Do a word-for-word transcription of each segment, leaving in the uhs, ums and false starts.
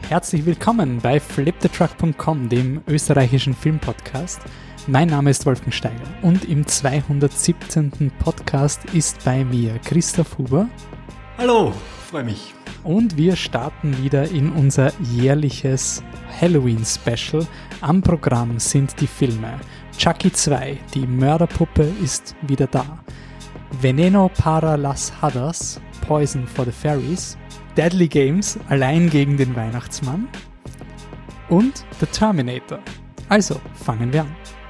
Herzlich willkommen bei flip the truck punkt com, dem österreichischen Filmpodcast. Mein Name ist Wolfgang Steiger und im zweihundertsiebzehnten Podcast ist bei mir Christoph Huber. Hallo, freue mich. Und wir starten wieder in unser jährliches Halloween-Special. Am Programm sind die Filme Chucky zwei, die Mörderpuppe ist wieder da, Veneno para las Hadas, Poison for the Fairies, Deadly Games, allein gegen den Weihnachtsmann und The Terminator. Also, fangen wir an.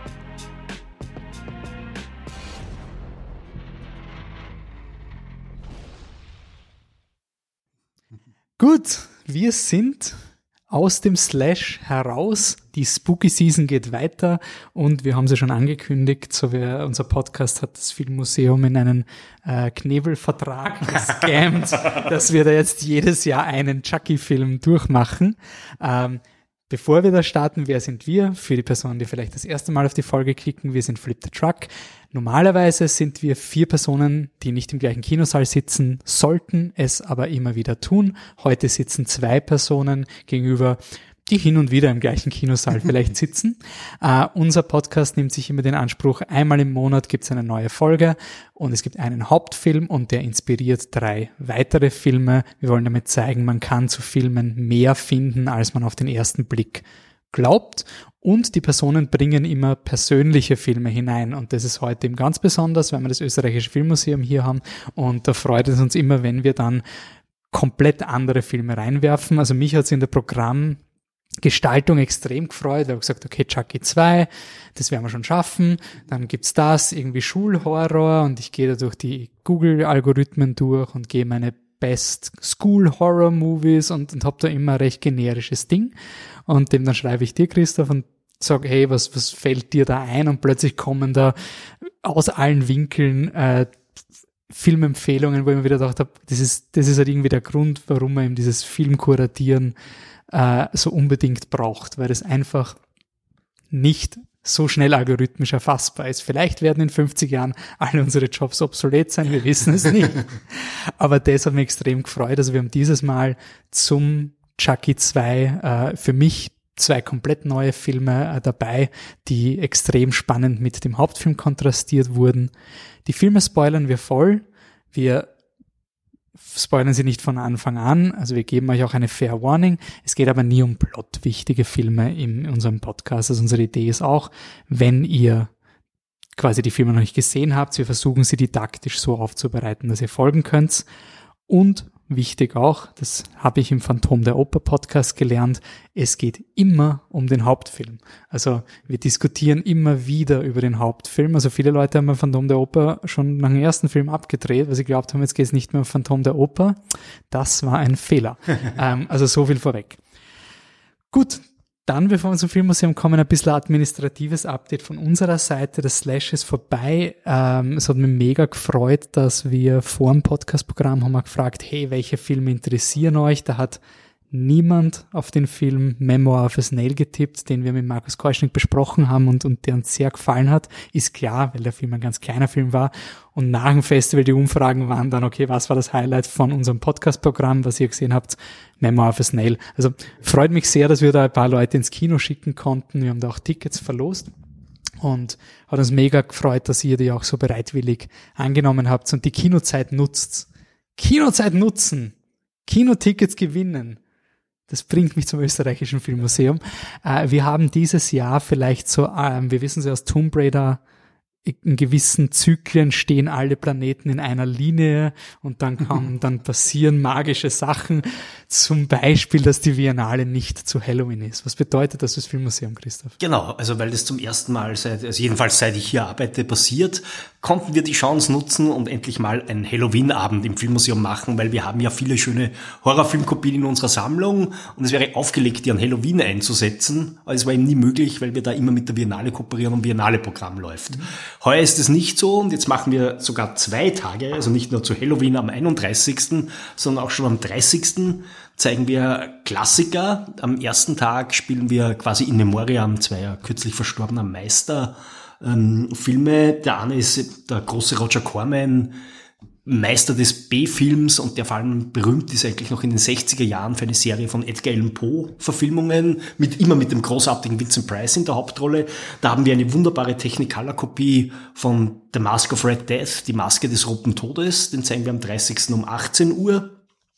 Gut, wir sind aus dem Slash heraus. Die Spooky Season geht weiter und wir haben sie schon angekündigt. So wie unser Podcast hat das Filmmuseum in einen äh, Knebelvertrag gescammt, dass wir da jetzt jedes Jahr einen Chucky-Film durchmachen. Ähm, Bevor wir da starten, wer sind wir? Für die Personen, die vielleicht das erste Mal auf die Folge klicken, wir sind Flip the Truck. Normalerweise sind wir vier Personen, die nicht im gleichen Kinosaal sitzen, sollten es aber immer wieder tun. Heute sitzen zwei Personen gegenüber, die hin und wieder im gleichen Kinosaal vielleicht sitzen. Uh, unser Podcast nimmt sich immer den Anspruch, einmal im Monat gibt es eine neue Folge und es gibt einen Hauptfilm und der inspiriert drei weitere Filme. Wir wollen damit zeigen, man kann zu Filmen mehr finden, als man auf den ersten Blick glaubt. Und die Personen bringen immer persönliche Filme hinein. Und das ist heute eben ganz besonders, weil wir das österreichische Filmmuseum hier haben. Und da freut es uns immer, wenn wir dann komplett andere Filme reinwerfen. Also mich hat es in der Programm Gestaltung extrem gefreut. Ich habe gesagt, okay, Chucky zwei, das werden wir schon schaffen. Dann gibt's das, irgendwie Schulhorror und ich gehe da durch die Google-Algorithmen durch und gehe meine Best School Horror Movies und, und habe da immer ein recht generisches Ding. Und dem dann schreibe ich dir, Christoph, und sage, hey, was, was fällt dir da ein? Und plötzlich kommen da aus allen Winkeln äh, Filmempfehlungen, wo ich mir wieder gedacht habe, das ist, das ist halt irgendwie der Grund, warum man eben dieses Filmkuratieren äh, so unbedingt braucht, weil es einfach nicht so schnell algorithmisch erfassbar ist. Vielleicht werden in fünfzig Jahren alle unsere Jobs obsolet sein, wir wissen es nicht. Aber das hat mich extrem gefreut. Also wir haben dieses Mal zum Chucky zwei äh, für mich zwei komplett neue Filme äh, dabei, die extrem spannend mit dem Hauptfilm kontrastiert wurden. Die Filme spoilern wir voll. Wir spoilern sie nicht von Anfang an, also wir geben euch auch eine Fair Warning. Es geht aber nie um plotwichtige Filme in unserem Podcast. Also unsere Idee ist auch, wenn ihr quasi die Filme noch nicht gesehen habt, wir versuchen sie didaktisch so aufzubereiten, dass ihr folgen könnt. Und wichtig auch, das habe ich im Phantom der Oper Podcast gelernt, es geht immer um den Hauptfilm. Also wir diskutieren immer wieder über den Hauptfilm. Also viele Leute haben beim Phantom der Oper schon nach dem ersten Film abgedreht, weil sie glaubt haben, jetzt geht es nicht mehr um Phantom der Oper. Das war ein Fehler. ähm, also so viel vorweg. Gut. Dann, bevor wir zum Filmmuseum kommen, ein bisschen administratives Update von unserer Seite. Das Slash ist vorbei. Ähm, es hat mich mega gefreut, dass wir vor dem Podcast-Programm haben wir gefragt, hey, welche Filme interessieren euch? Da hat niemand auf den Film Memoir of a Snail getippt, den wir mit Markus Keuschnick besprochen haben und, und der uns sehr gefallen hat. Ist klar, weil der Film ein ganz kleiner Film war. Und nach dem Festival, die Umfragen waren dann, okay, was war das Highlight von unserem Podcast-Programm, was ihr gesehen habt? Memoir of a Snail. Also freut mich sehr, dass wir da ein paar Leute ins Kino schicken konnten. Wir haben da auch Tickets verlost. Und hat uns mega gefreut, dass ihr die auch so bereitwillig angenommen habt und die Kinozeit nutzt. Kinozeit nutzen! Kinotickets gewinnen! Das bringt mich zum österreichischen Filmmuseum. Äh, wir haben dieses Jahr vielleicht so, ähm, wir wissen es ja aus Tomb Raider, in gewissen Zyklen stehen alle Planeten in einer Linie und dann kann, dann passieren magische Sachen. Zum Beispiel, dass die Biennale nicht zu Halloween ist. Was bedeutet das fürs Filmmuseum, Christoph? Genau, also weil das zum ersten Mal seit, also jedenfalls seit ich hier arbeite, passiert, konnten wir die Chance nutzen und endlich mal einen Halloween-Abend im Filmmuseum machen, weil wir haben ja viele schöne Horrorfilmkopien in unserer Sammlung und es wäre aufgelegt, die an Halloween einzusetzen, aber es war eben nie möglich, weil wir da immer mit der Biennale kooperieren und Biennale-Programm läuft. Mhm. Heuer ist es nicht so und jetzt machen wir sogar zwei Tage, also nicht nur zu Halloween am einunddreißigsten, sondern auch schon am dreißigsten zeigen wir Klassiker. Am ersten Tag spielen wir quasi in Memoriam zweier kürzlich verstorbener Meister ähm, Filme. Der eine ist der große Roger Corman, Meister des B-Films und der vor allem berühmt ist eigentlich noch in den sechziger Jahren für eine Serie von Edgar Allan Poe Verfilmungen, mit, immer mit dem großartigen Vincent Price in der Hauptrolle. Da haben wir eine wunderbare Technicolor-Kopie von The Mask of Red Death, die Maske des Roten Todes, den zeigen wir am dreißigsten um achtzehn Uhr.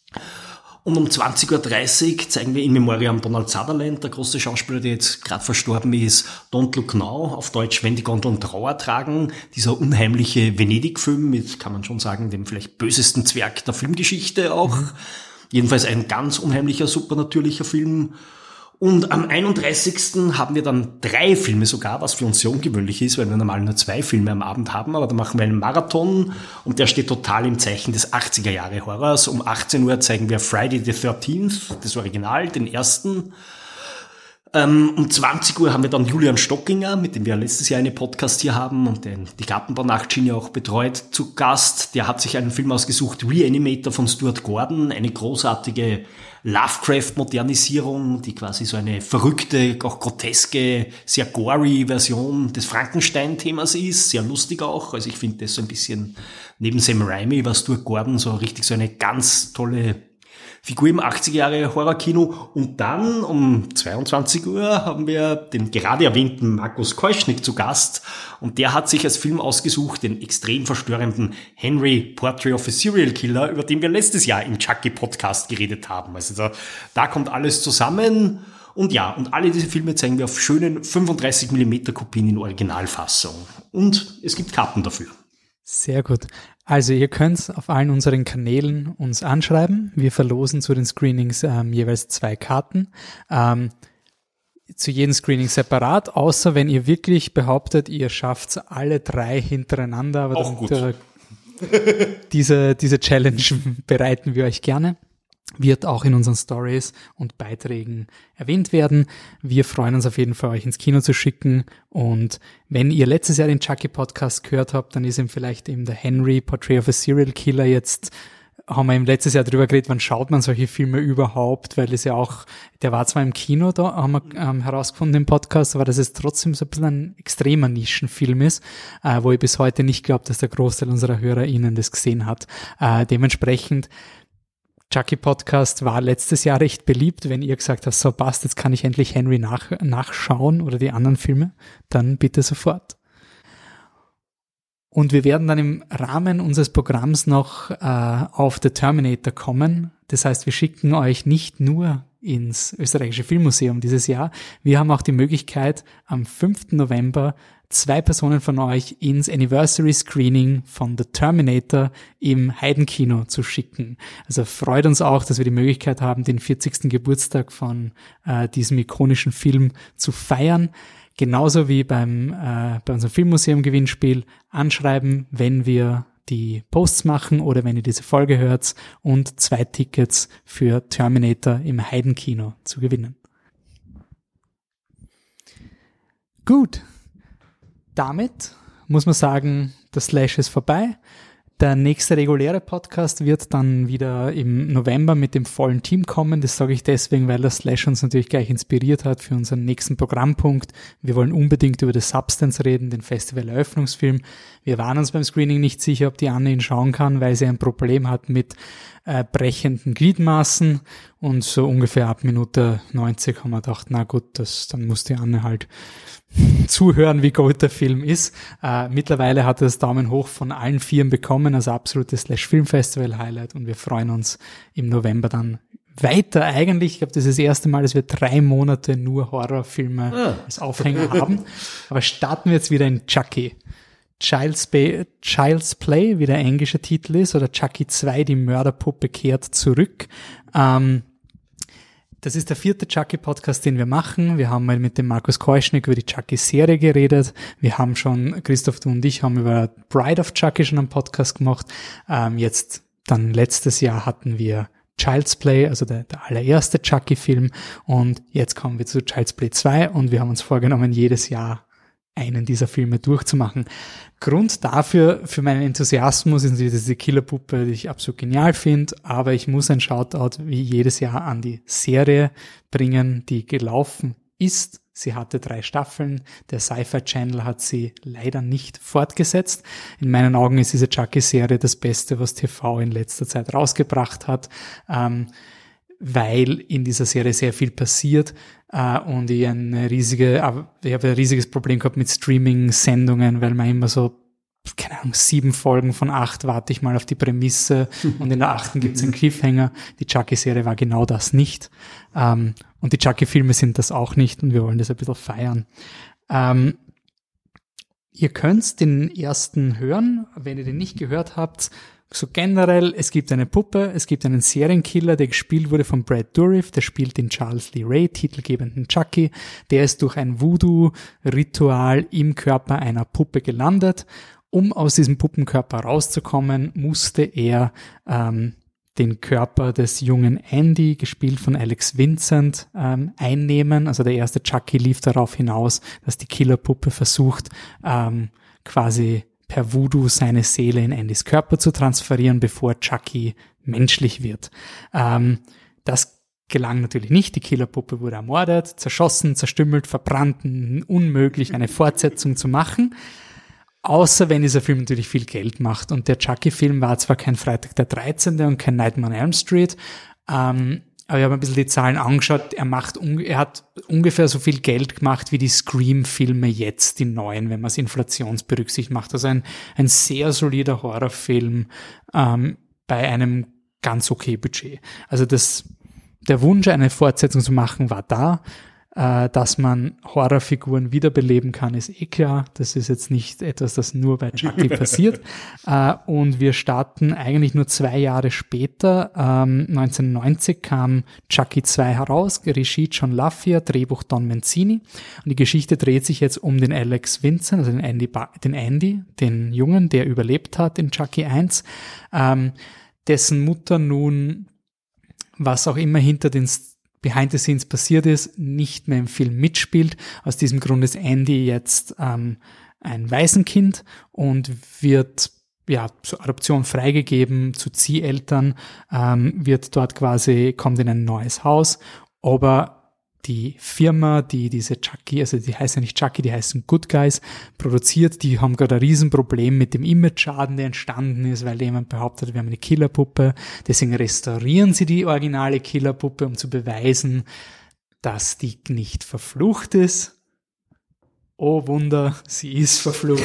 Und um zwanzig Uhr dreißig zeigen wir in Memoriam Donald Sutherland, der große Schauspieler, der jetzt gerade verstorben ist, Don't Look Now, auf Deutsch Wenn die Gondeln Trauer tragen, dieser unheimliche Venedig-Film mit, kann man schon sagen, dem vielleicht bösesten Zwerg der Filmgeschichte auch. Mhm. Jedenfalls ein ganz unheimlicher, supernatürlicher Film. Und am einunddreißigsten haben wir dann drei Filme sogar, was für uns sehr ungewöhnlich ist, weil wir normal nur zwei Filme am Abend haben, aber da machen wir einen Marathon und der steht total im Zeichen des achtziger Jahre Horrors. Um achtzehn Uhr zeigen wir Friday the thirteenth, das Original, den ersten. Ähm, um zwanzig Uhr haben wir dann Julian Stockinger, mit dem wir letztes Jahr einen Podcast hier haben und den die Gartenbaunacht-Schiene auch betreut, zu Gast. Der hat sich einen Film ausgesucht, Reanimator von Stuart Gordon, eine großartige Lovecraft-Modernisierung, die quasi so eine verrückte, auch groteske, sehr gory Version des Frankenstein-Themas ist, sehr lustig auch. Also ich finde das so ein bisschen, neben Sam Raimi war Stuart Gordon so richtig so eine ganz tolle Figur im achtziger Jahre Horrorkino. Und dann um zweiundzwanzig Uhr haben wir den gerade erwähnten Markus Keuschnick zu Gast. Und der hat sich als Film ausgesucht den extrem verstörenden Henry Portrait of a Serial Killer, über den wir letztes Jahr im Chucky Podcast geredet haben. Also da, da kommt alles zusammen. Und ja, und alle diese Filme zeigen wir auf schönen fünfunddreißig Millimeter Kopien in Originalfassung. Und es gibt Karten dafür. Sehr gut. Also ihr könnt auf allen unseren Kanälen uns anschreiben. Wir verlosen zu den Screenings ähm, jeweils zwei Karten. Ähm, zu jedem Screening separat, außer wenn ihr wirklich behauptet, ihr schafft alle drei hintereinander. Aber auch gut. Äh, diese, diese Challenge bereiten wir euch gerne. Wird auch in unseren Stories und Beiträgen erwähnt werden. Wir freuen uns auf jeden Fall, euch ins Kino zu schicken. Und wenn ihr letztes Jahr den Chucky-Podcast gehört habt, dann ist ihm vielleicht eben der Henry, Portrait of a Serial Killer jetzt, haben wir im letztes Jahr drüber geredet, wann schaut man solche Filme überhaupt, weil es ja auch, der war zwar im Kino, da haben wir ähm, herausgefunden im Podcast, aber dass es trotzdem so ein bisschen ein extremer Nischenfilm ist, äh, wo ich bis heute nicht glaube, dass der Großteil unserer HörerInnen das gesehen hat. Äh, dementsprechend Chucky Podcast war letztes Jahr recht beliebt. Wenn ihr gesagt habt, so passt, jetzt kann ich endlich Henry nach, nachschauen oder die anderen Filme, dann bitte sofort. Und wir werden dann im Rahmen unseres Programms noch äh, auf The Terminator kommen. Das heißt, wir schicken euch nicht nur ins Österreichische Filmmuseum dieses Jahr. Wir haben auch die Möglichkeit, am fünften November zwei Personen von euch ins Anniversary Screening von The Terminator im Heidenkino zu schicken. Also freut uns auch, dass wir die Möglichkeit haben, den vierzigsten Geburtstag von äh, diesem ikonischen Film zu feiern. Genauso wie beim äh, bei unserem Filmmuseum-Gewinnspiel anschreiben, wenn wir die Posts machen oder wenn ihr diese Folge hört, und zwei Tickets für Terminator im Heidenkino zu gewinnen. Gut. Damit muss man sagen, der Slash ist vorbei. Der nächste reguläre Podcast wird dann wieder im November mit dem vollen Team kommen. Das sage ich deswegen, weil der Slash uns natürlich gleich inspiriert hat für unseren nächsten Programmpunkt. Wir wollen unbedingt über The Substance reden, den Festival-Eröffnungsfilm. Wir waren uns beim Screening nicht sicher, ob die Anne ihn schauen kann, weil sie ein Problem hat mit äh, brechenden Gliedmaßen. Und so ungefähr ab Minute neunzig haben wir gedacht, na gut, das, dann muss die Anne halt zuhören, wie gut der Film ist. Äh, mittlerweile hat er das Daumen hoch von allen Vieren bekommen, also absolutes Slash Film Festival Highlight, und wir freuen uns im November dann weiter. Eigentlich, ich glaube, das ist das erste Mal, dass wir drei Monate nur Horrorfilme ah. als Aufhänger haben. Aber starten wir jetzt wieder in Chucky. Child's, Ba- Child's Play, wie der englische Titel ist, oder Chucky zwei, die Mörderpuppe kehrt zurück. Ähm, Das ist der vierte Chucky-Podcast, den wir machen. Wir haben mal mit dem Markus Keuschnick über die Chucky-Serie geredet. Wir haben schon, Christoph, du und ich haben über Bride of Chucky schon einen Podcast gemacht. Ähm, jetzt, dann letztes Jahr hatten wir Child's Play, also der, der allererste Chucky-Film. Und jetzt kommen wir zu Child's Play zwei, und wir haben uns vorgenommen, jedes Jahr einen dieser Filme durchzumachen. Grund dafür, für meinen Enthusiasmus, ist natürlich diese Killerpuppe, die ich absolut genial finde, aber ich muss ein Shoutout wie jedes Jahr an die Serie bringen, die gelaufen ist. Sie hatte drei Staffeln. Der Sci-Fi Channel hat sie leider nicht fortgesetzt. In meinen Augen ist diese Chucky-Serie das Beste, was T V in letzter Zeit rausgebracht hat, ähm, weil in dieser Serie sehr viel passiert äh, und ich eine riesige, ich habe ein riesiges Problem gehabt mit Streaming-Sendungen, weil man immer so, keine Ahnung, sieben Folgen von acht warte ich mal auf die Prämisse und in der achten gibt's einen Cliffhanger. Die Chucky-Serie war genau das nicht. Ähm, und die Chucky-Filme sind das auch nicht und wir wollen das ein bisschen feiern. Ähm, ihr könnt den ersten hören, wenn ihr den nicht gehört habt. So generell, es gibt eine Puppe, es gibt einen Serienkiller, der gespielt wurde von Brad Dourif, der spielt den Charles Lee Ray, titelgebenden Chucky. Der ist durch ein Voodoo-Ritual im Körper einer Puppe gelandet. Um aus diesem Puppenkörper rauszukommen, musste er ähm, den Körper des jungen Andy, gespielt von Alex Vincent, ähm, einnehmen. Also der erste Chucky lief darauf hinaus, dass die Killerpuppe versucht, ähm, quasi per Voodoo seine Seele in Andys Körper zu transferieren, bevor Chucky menschlich wird. Ähm, das gelang natürlich nicht. Die Killerpuppe wurde ermordet, zerschossen, zerstümmelt, verbrannt, unmöglich, eine Fortsetzung zu machen. Außer wenn dieser Film natürlich viel Geld macht. Und der Chucky-Film war zwar kein Freitag der dreizehnte und kein Nightmare on Elm Street, ähm, aber ich habe ein bisschen die Zahlen angeschaut. Er macht, er hat ungefähr so viel Geld gemacht wie die Scream-Filme jetzt, die neuen, wenn man es inflationsberücksichtigt macht. Also ein, ein sehr solider Horrorfilm ähm, bei einem ganz okay Budget. Also das, der Wunsch, eine Fortsetzung zu machen, war da. Äh, dass man Horrorfiguren wiederbeleben kann, ist eh klar. Das ist jetzt nicht etwas, das nur bei Chucky passiert. Äh, und wir starten eigentlich nur zwei Jahre später. Ähm, neunzehnhundertneunzig kam Chucky zwei heraus, Regie John LaFia, Drehbuch Don Mancini. Und die Geschichte dreht sich jetzt um den Alex Vincent, also den Andy, ba- den Andy, den Jungen, der überlebt hat in Chucky eins, ähm, dessen Mutter nun, was auch immer hinter den Behind the Scenes passiert ist, nicht mehr im Film mitspielt. Aus diesem Grund ist Andy jetzt ähm, ein Waisenkind und wird ja zur Adoption freigegeben zu Zieheltern, ähm, wird dort quasi, kommt in ein neues Haus, aber die Firma, die diese Chucky, also die heißt ja nicht Chucky, die heißen Good Guys, produziert, die haben gerade ein Riesenproblem mit dem Image-Schaden, der entstanden ist, weil jemand behauptet, wir haben eine Killerpuppe. Deswegen restaurieren sie die originale Killerpuppe, um zu beweisen, dass die nicht verflucht ist. Oh Wunder, sie ist verflucht.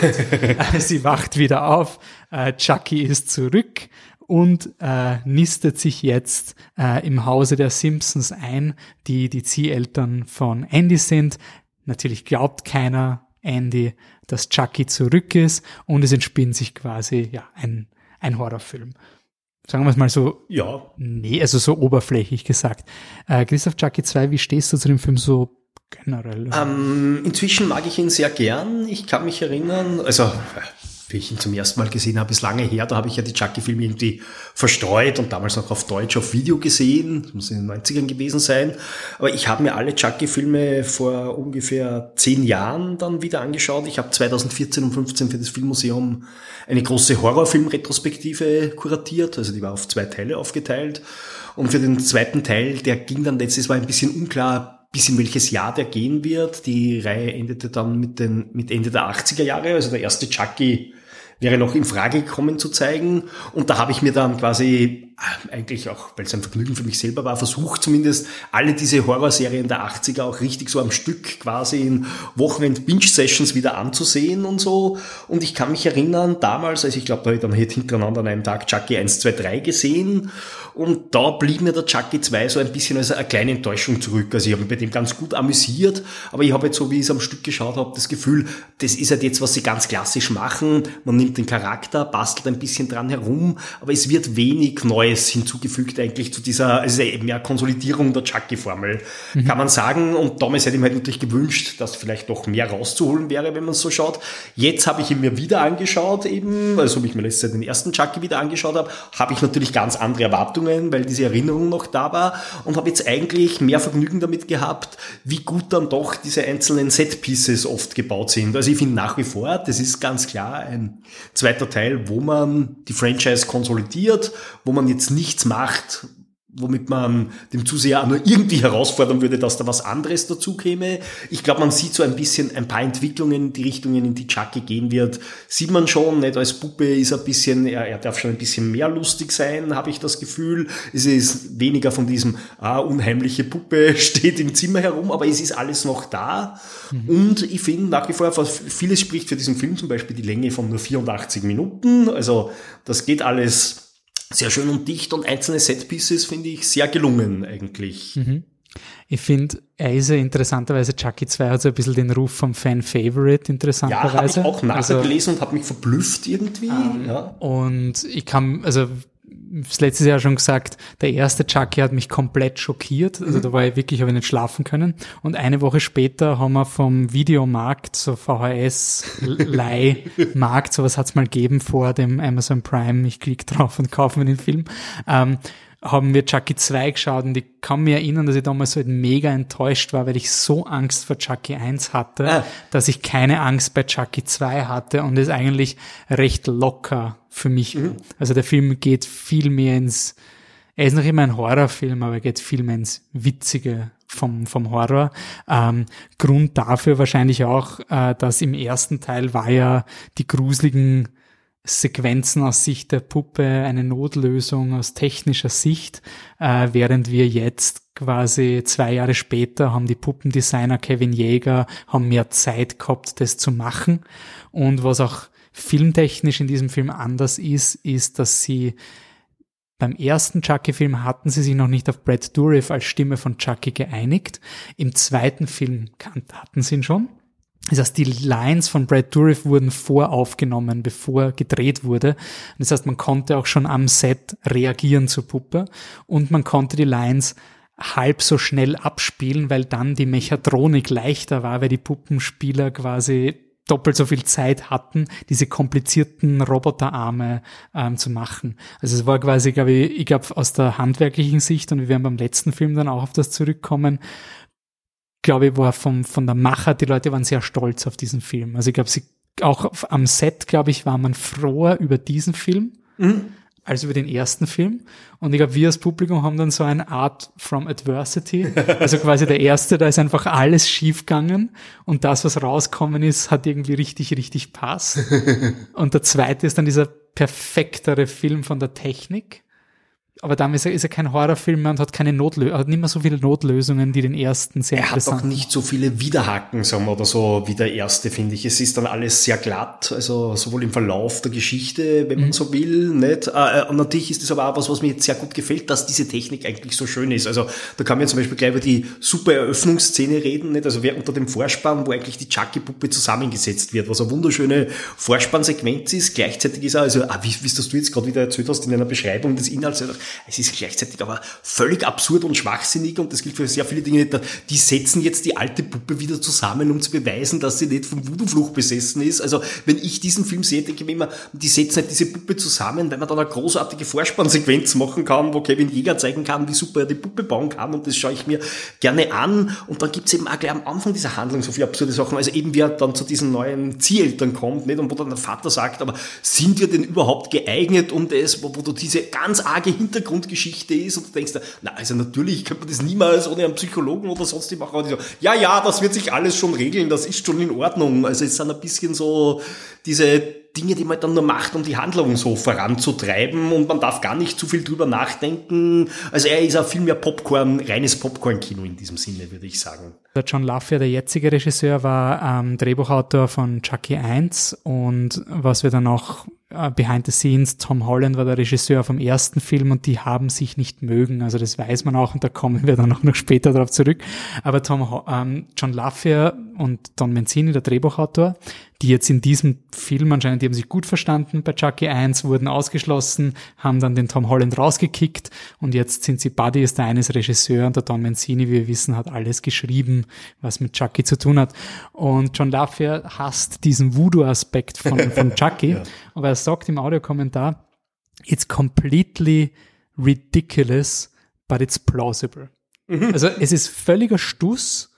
Sie wacht wieder auf. Chucky ist zurück und äh, nistet sich jetzt äh, im Hause der Simpsons ein, die die Zieheltern von Andy sind. Natürlich glaubt keiner Andy, dass Chucky zurück ist und es entspinnt sich quasi ja ein, ein Horrorfilm. Sagen wir es mal so, ja, nee, also so oberflächlich gesagt. Äh, Christoph, Chucky zwei, wie stehst du zu dem Film so generell? Ähm, inzwischen mag ich ihn sehr gern. Ich kann mich erinnern, also wie ich ihn zum ersten Mal gesehen habe, ist lange her, da habe ich ja die Chucky-Filme irgendwie verstreut und damals noch auf Deutsch auf Video gesehen, das muss in den neunzigern gewesen sein, aber ich habe mir alle Chucky-Filme vor ungefähr zehn Jahren dann wieder angeschaut. Ich habe zweitausendvierzehn und fünfzehn für das Filmmuseum eine große Horrorfilm-Retrospektive kuratiert, also die war auf zwei Teile aufgeteilt und für den zweiten Teil, der ging dann letztes, war ein bisschen unklar, bis in welches Jahr der gehen wird. Die Reihe endete dann mit den, mit Ende der achtziger Jahre, also der erste Chucky wäre noch in Frage gekommen zu zeigen. Und da habe ich mir dann quasi, eigentlich auch, weil es ein Vergnügen für mich selber war, versucht zumindest alle diese Horrorserien der achtziger auch richtig so am Stück quasi in Wochenend-Binge-Sessions wieder anzusehen und so. Und ich kann mich erinnern, damals, also ich glaube, da habe ich dann hintereinander an einem Tag Chucky eins, zwei, drei gesehen. Und da blieb mir der Chucky zwei so ein bisschen als eine kleine Enttäuschung zurück. Also ich habe mich bei dem ganz gut amüsiert, aber ich habe jetzt so, wie ich es am Stück geschaut habe, das Gefühl, das ist halt jetzt, was sie ganz klassisch machen. Man nimmt den Charakter, bastelt ein bisschen dran herum, aber es wird wenig Neues hinzugefügt eigentlich zu dieser, also eben ja Konsolidierung der Chucky-Formel, mhm. kann man sagen. Und damals hätte ich mir halt natürlich gewünscht, dass vielleicht noch mehr rauszuholen wäre, wenn man es so schaut. Jetzt habe ich ihn mir wieder angeschaut eben, also ob ich mir letztes Jahr den ersten Chucky wieder angeschaut habe, habe ich natürlich ganz andere Erwartungen, weil diese Erinnerung noch da war und habe jetzt eigentlich mehr Vergnügen damit gehabt, wie gut dann doch diese einzelnen Set-Pieces oft gebaut sind. Also ich finde nach wie vor, das ist ganz klar ein zweiter Teil, wo man die Franchise konsolidiert, wo man jetzt nichts macht, womit man dem Zuseher auch nur irgendwie herausfordern würde, dass da was anderes dazu käme. Ich glaube, man sieht so ein bisschen ein paar Entwicklungen, die Richtungen, in die Chucky gehen wird, sieht man schon, nicht als Puppe ist ein bisschen, er, er darf schon ein bisschen mehr lustig sein, habe ich das Gefühl. Es ist weniger von diesem, ah, unheimliche Puppe steht im Zimmer herum, aber es ist alles noch da. Mhm. Und ich finde nach wie vor, vieles spricht für diesen Film, zum Beispiel die Länge von nur vierundachtzig Minuten, also das geht alles sehr schön und dicht und einzelne Setpieces finde ich sehr gelungen eigentlich. Mhm. Ich finde, er ist ja interessanterweise, Chucky zwei hat so ein bisschen den Ruf vom Fan-Favorite, interessanterweise. Ja, habe ich auch nachgelesen also, und habe mich verblüfft irgendwie. Ähm, ja. Und ich kann, also das letztes Jahr schon gesagt, der erste Chucky hat mich komplett schockiert. Also mhm. da war ich wirklich, habe ich nicht schlafen können. Und eine Woche später haben wir vom Videomarkt, so V H S-Leihmarkt, sowas hat's mal gegeben vor dem Amazon Prime. Ich klicke drauf und kaufe mir den Film. Ähm, haben wir Chucky zwei geschaut und ich kann mich erinnern, dass ich damals so mega enttäuscht war, weil ich so Angst vor Chucky eins hatte, ah. dass ich keine Angst bei Chucky zwei hatte und es eigentlich recht locker für mich. Mhm. Also der Film geht viel mehr ins, er ist noch immer ein Horrorfilm, aber er geht viel mehr ins Witzige vom, vom Horror. Ähm, Grund dafür wahrscheinlich auch, äh, dass im ersten Teil war ja die gruseligen Sequenzen aus Sicht der Puppe, eine Notlösung aus technischer Sicht, äh, während wir jetzt quasi zwei Jahre später haben die Puppendesigner Kevin Jäger haben mehr Zeit gehabt, das zu machen. Und was auch filmtechnisch in diesem Film anders ist, ist, dass sie beim ersten Chucky-Film hatten sie sich noch nicht auf Brad Dourif als Stimme von Chucky geeinigt. Im zweiten Film hatten sie ihn schon. Das heißt, die Lines von Brad Dourif wurden voraufgenommen, bevor gedreht wurde. Das heißt, man konnte auch schon am Set reagieren zur Puppe und man konnte die Lines halb so schnell abspielen, weil dann die Mechatronik leichter war, weil die Puppenspieler quasi doppelt so viel Zeit hatten, diese komplizierten Roboterarme ähm, zu machen. Also es war quasi, glaube ich, ich glaube aus der handwerklichen Sicht, und wir werden beim letzten Film dann auch auf das zurückkommen, glaube ich, war vom, von der Macher, die Leute waren sehr stolz auf diesen Film. Also ich glaube, sie auch auf, am Set, glaube ich, war man froher über diesen Film mhm. als über den ersten Film. Und ich glaube, wir als Publikum haben dann so eine Art from Adversity. Also quasi der erste, da ist einfach alles schiefgegangen und das, was rauskommen ist, hat irgendwie richtig, richtig passt. Und der zweite ist dann dieser perfektere Film von der Technik. Aber damit ist er, ist er kein Horrorfilm mehr und hat keine Notlösung, hat nicht mehr so viele Notlösungen, die den ersten sehr er interessant. Er hat auch nicht so viele Widerhaken, sagen wir, oder so, wie der erste, finde ich. Es ist dann alles sehr glatt, also sowohl im Verlauf der Geschichte, wenn man mhm. so will, nicht? Und natürlich ist das aber auch was, was mir jetzt sehr gut gefällt, dass diese Technik eigentlich so schön ist. Also da kann man zum Beispiel gleich über die super Eröffnungsszene reden, nicht? Also wer unter dem Vorspann, wo eigentlich die Chucky-Puppe zusammengesetzt wird, was eine wunderschöne Vorspannsequenz ist. Gleichzeitig ist er, also, ah, wie, wie das du jetzt gerade wieder erzählt hast in einer Beschreibung des Inhalts, es ist gleichzeitig aber völlig absurd und schwachsinnig und das gilt für sehr viele Dinge. Die setzen jetzt die alte Puppe wieder zusammen, um zu beweisen, dass sie nicht vom Voodoo-Fluch besessen ist. Also wenn ich diesen Film sehe, denke ich mir immer, die setzen halt diese Puppe zusammen, weil man dann eine großartige Vorspannsequenz machen kann, wo Kevin Jäger zeigen kann, wie super er die Puppe bauen kann, und das schaue ich mir gerne an. Und dann gibt's eben auch gleich am Anfang dieser Handlung so viele absurde Sachen, also eben wie er dann zu diesen neuen Zieheltern kommt, nicht? Und wo dann der Vater sagt, aber sind wir denn überhaupt geeignet, um das, wo, wo du diese ganz arge Hintergrundgeschichte ist und du denkst, na, also natürlich könnte man das niemals ohne einen Psychologen oder sonst die machen. Und die so, ja, ja, das wird sich alles schon regeln, das ist schon in Ordnung. Also es sind ein bisschen so diese Dinge, die man dann nur macht, um die Handlung so voranzutreiben, und man darf gar nicht zu viel drüber nachdenken. Also er ist auch viel mehr Popcorn, reines Popcorn-Kino in diesem Sinne, würde ich sagen. Der John LaFia, der jetzige Regisseur, war ähm, Drehbuchautor von Chucky eins, und was wir dann auch äh, behind the scenes, Tom Holland war der Regisseur vom ersten Film, und die haben sich nicht mögen, also das weiß man auch, und da kommen wir dann auch noch später darauf zurück. Aber Tom, ähm, John LaFia und Don Mancini, der Drehbuchautor, die jetzt in diesem Film anscheinend, die haben sich gut verstanden bei Chucky eins, wurden ausgeschlossen, haben dann den Tom Holland rausgekickt, und jetzt sind sie Buddies. Der eine ist Regisseur und der Don Mancini, wie wir wissen, hat alles geschrieben, was mit Chucky zu tun hat. Und John LaFia hasst diesen Voodoo-Aspekt von, von Chucky, ja. Aber er sagt im Audiokommentar, it's completely ridiculous, but it's plausible. Mhm. Also es ist völliger Stuss,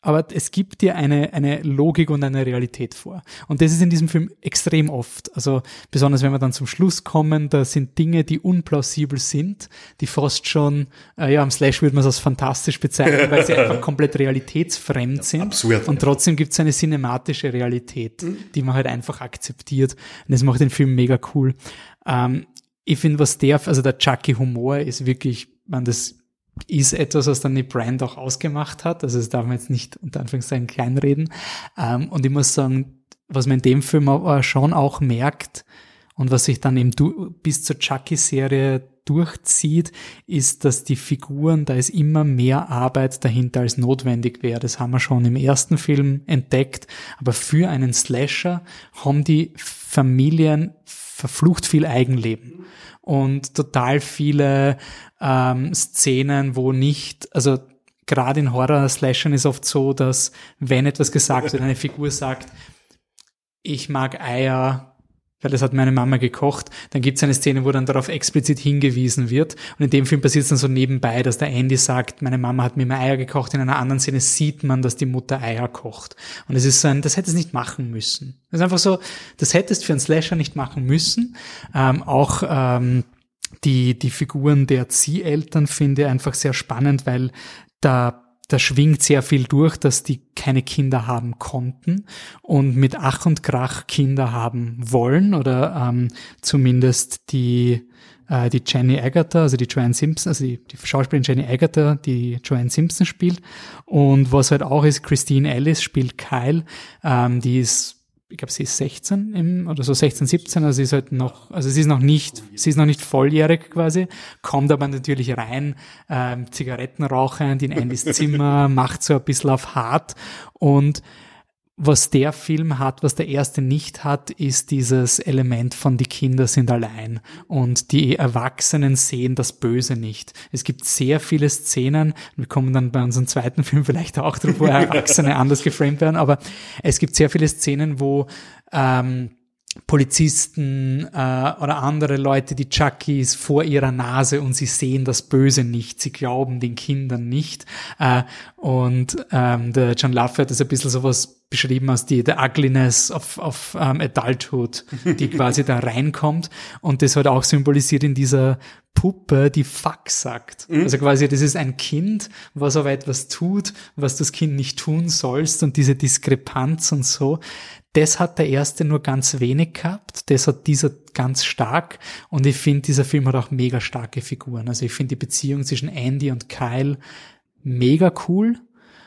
aber es gibt dir eine, eine Logik und eine Realität vor. Und das ist in diesem Film extrem oft. Also besonders wenn wir dann zum Schluss kommen, da sind Dinge, die unplausibel sind, die fast schon, äh, ja, am Slash würde man es als fantastisch bezeichnen, weil sie einfach komplett realitätsfremd ja, sind. Absurd. Und trotzdem gibt es eine cinematische Realität, mhm. die man halt einfach akzeptiert. Und das macht den Film mega cool. Ähm, ich finde, was der, also der Chucky-Humor ist wirklich, man, das ist etwas, was dann die Brand auch ausgemacht hat. Also das darf man jetzt nicht unter Anführungszeichen kleinreden. Ähm, und ich muss sagen, was man in dem Film aber schon auch merkt und was sich dann eben du, bis zur Chucky-Serie durchzieht, ist, dass die Figuren, da ist immer mehr Arbeit dahinter als notwendig wäre. Das haben wir schon im ersten Film entdeckt. Aber für einen Slasher haben die Familien verflucht viel Eigenleben und total viele ähm, Szenen, wo nicht, also gerade in Horror-Slashern ist oft so, dass wenn etwas gesagt wird, eine Figur sagt, ich mag Eier, weil das hat meine Mama gekocht, dann gibt es eine Szene, wo dann darauf explizit hingewiesen wird. Und in dem Film passiert es dann so nebenbei, dass der Andy sagt, meine Mama hat mir immer Eier gekocht. In einer anderen Szene sieht man, dass die Mutter Eier kocht. Und es ist so ein, das hätte es nicht machen müssen. Das ist einfach so, das hättest für einen Slasher nicht machen müssen. Ähm, auch ähm, die die Figuren der Zieheltern finde ich einfach sehr spannend, weil da da schwingt sehr viel durch, dass die keine Kinder haben konnten und mit Ach und Krach Kinder haben wollen oder ähm, zumindest die äh, die Jenny Agutter, also die Joanne Simpson, also die, die Schauspielerin Jenny Agutter, die Joanne Simpson spielt. Und was halt auch ist, Christine Ellis spielt Kyle, ähm, die ist, ich glaube, sie ist sechzehn im, oder so sechzehn, siebzehn, also sie ist halt noch, also sie ist noch nicht, sie ist noch nicht volljährig quasi, kommt aber natürlich rein, ähm, Zigaretten rauchend in Andys Zimmer, macht so ein bisschen auf hart. Und was der Film hat, was der erste nicht hat, ist dieses Element von die Kinder sind allein und die Erwachsenen sehen das Böse nicht. Es gibt sehr viele Szenen, wir kommen dann bei unserem zweiten Film vielleicht auch drauf, wo Erwachsene anders geframed werden, aber es gibt sehr viele Szenen, wo ähm, Polizisten äh, oder andere Leute, die Chuckies vor ihrer Nase und sie sehen das Böse nicht, sie glauben den Kindern nicht äh, und ähm, der John Laffer hat das ein bisschen sowas beschrieben als die the ugliness of, of um, adulthood, die quasi da reinkommt und das hat auch symbolisiert in dieser Puppe, die Fuck sagt. Mhm. Also quasi, das ist ein Kind, was aber etwas tut, was das Kind nicht tun sollst und diese Diskrepanz und so. Das hat der erste nur ganz wenig gehabt, das hat dieser ganz stark und ich finde, dieser Film hat auch mega starke Figuren. Also ich finde die Beziehung zwischen Andy und Kyle mega cool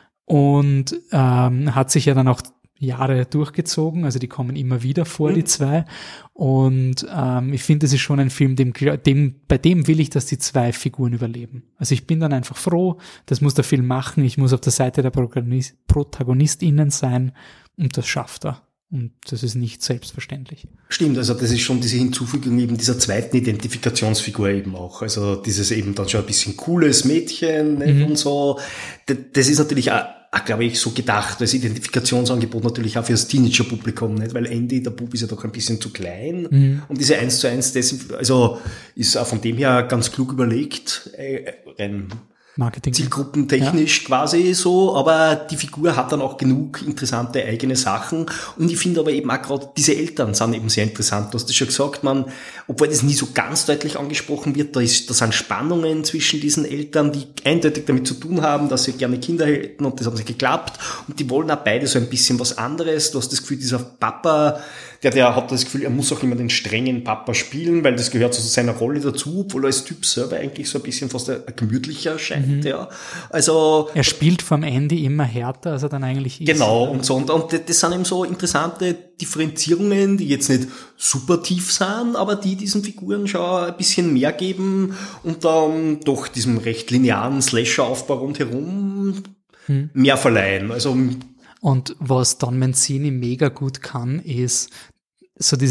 und ähm, hat sich ja dann auch Jahre durchgezogen, also die kommen immer wieder vor, mhm. die zwei und ähm, ich finde, das ist schon ein Film, dem, dem, bei dem will ich, dass die zwei Figuren überleben. Also ich bin dann einfach froh, das muss der Film machen, ich muss auf der Seite der Protagonist, ProtagonistInnen sein und das schafft er. Und das ist nicht selbstverständlich. Stimmt, also das ist schon diese Hinzufügung eben dieser zweiten Identifikationsfigur eben auch. Also dieses eben dann schon ein bisschen cooles Mädchen mhm. und so. Das ist natürlich auch, auch, glaube ich, so gedacht, als Identifikationsangebot natürlich auch für das Teenager-Publikum, nicht? Weil Andy, der Bub, ist ja doch ein bisschen zu klein. Mhm. Und diese eins zu eins, also ist auch von dem her ganz klug überlegt, ein Marketing. Zielgruppentechnisch ja. quasi so, aber die Figur hat dann auch genug interessante eigene Sachen und ich finde aber eben auch gerade diese Eltern sind eben sehr interessant. Du hast das schon gesagt, man, obwohl das nie so ganz deutlich angesprochen wird, da ist, da sind Spannungen zwischen diesen Eltern, die eindeutig damit zu tun haben, dass sie gerne Kinder hätten und das hat nicht geklappt und die wollen auch beide so ein bisschen was anderes. Du hast das Gefühl, dieser Papa, der, der hat das Gefühl, er muss auch immer den strengen Papa spielen, weil das gehört so zu seiner Rolle dazu, obwohl er als Typ selber eigentlich so ein bisschen fast ein, ein gemütlicher scheint, mhm. ja. Also. Er spielt vom Andy immer härter, als er dann eigentlich ist. Genau, und so, und, und das sind eben so interessante Differenzierungen, die jetzt nicht super tief sind, aber die diesen Figuren schon ein bisschen mehr geben und dann doch diesem recht linearen Slasher-Aufbau rundherum hm. mehr verleihen. Also, und was Don Mancini mega gut kann, ist so diese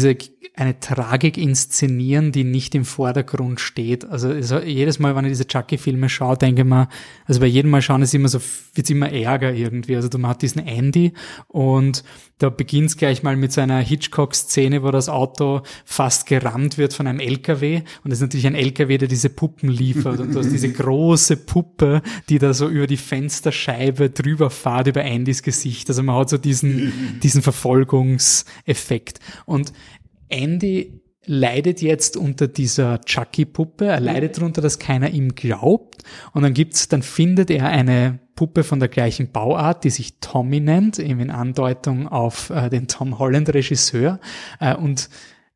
eine Tragik inszenieren, die nicht im Vordergrund steht. Also, also jedes Mal, wenn ich diese Chucky-Filme schaue, denke ich mir, also bei jedem Mal schauen ist immer so, wird's immer ärger irgendwie. Also man hat diesen Andy und da beginnt's gleich mal mit so einer Hitchcock-Szene, wo das Auto fast gerammt wird von einem L K W und das ist natürlich ein L K W, der diese Puppen liefert und du hast diese große Puppe, die da so über die Fensterscheibe drüber fährt, über Andys Gesicht. Also man hat so diesen, diesen Verfolgungseffekt. Und Andy leidet jetzt unter dieser Chucky-Puppe, er leidet darunter, dass keiner ihm glaubt und dann gibt's, dann findet er eine Puppe von der gleichen Bauart, die sich Tommy nennt, eben in Andeutung auf äh, den Tom Holland-Regisseur äh, und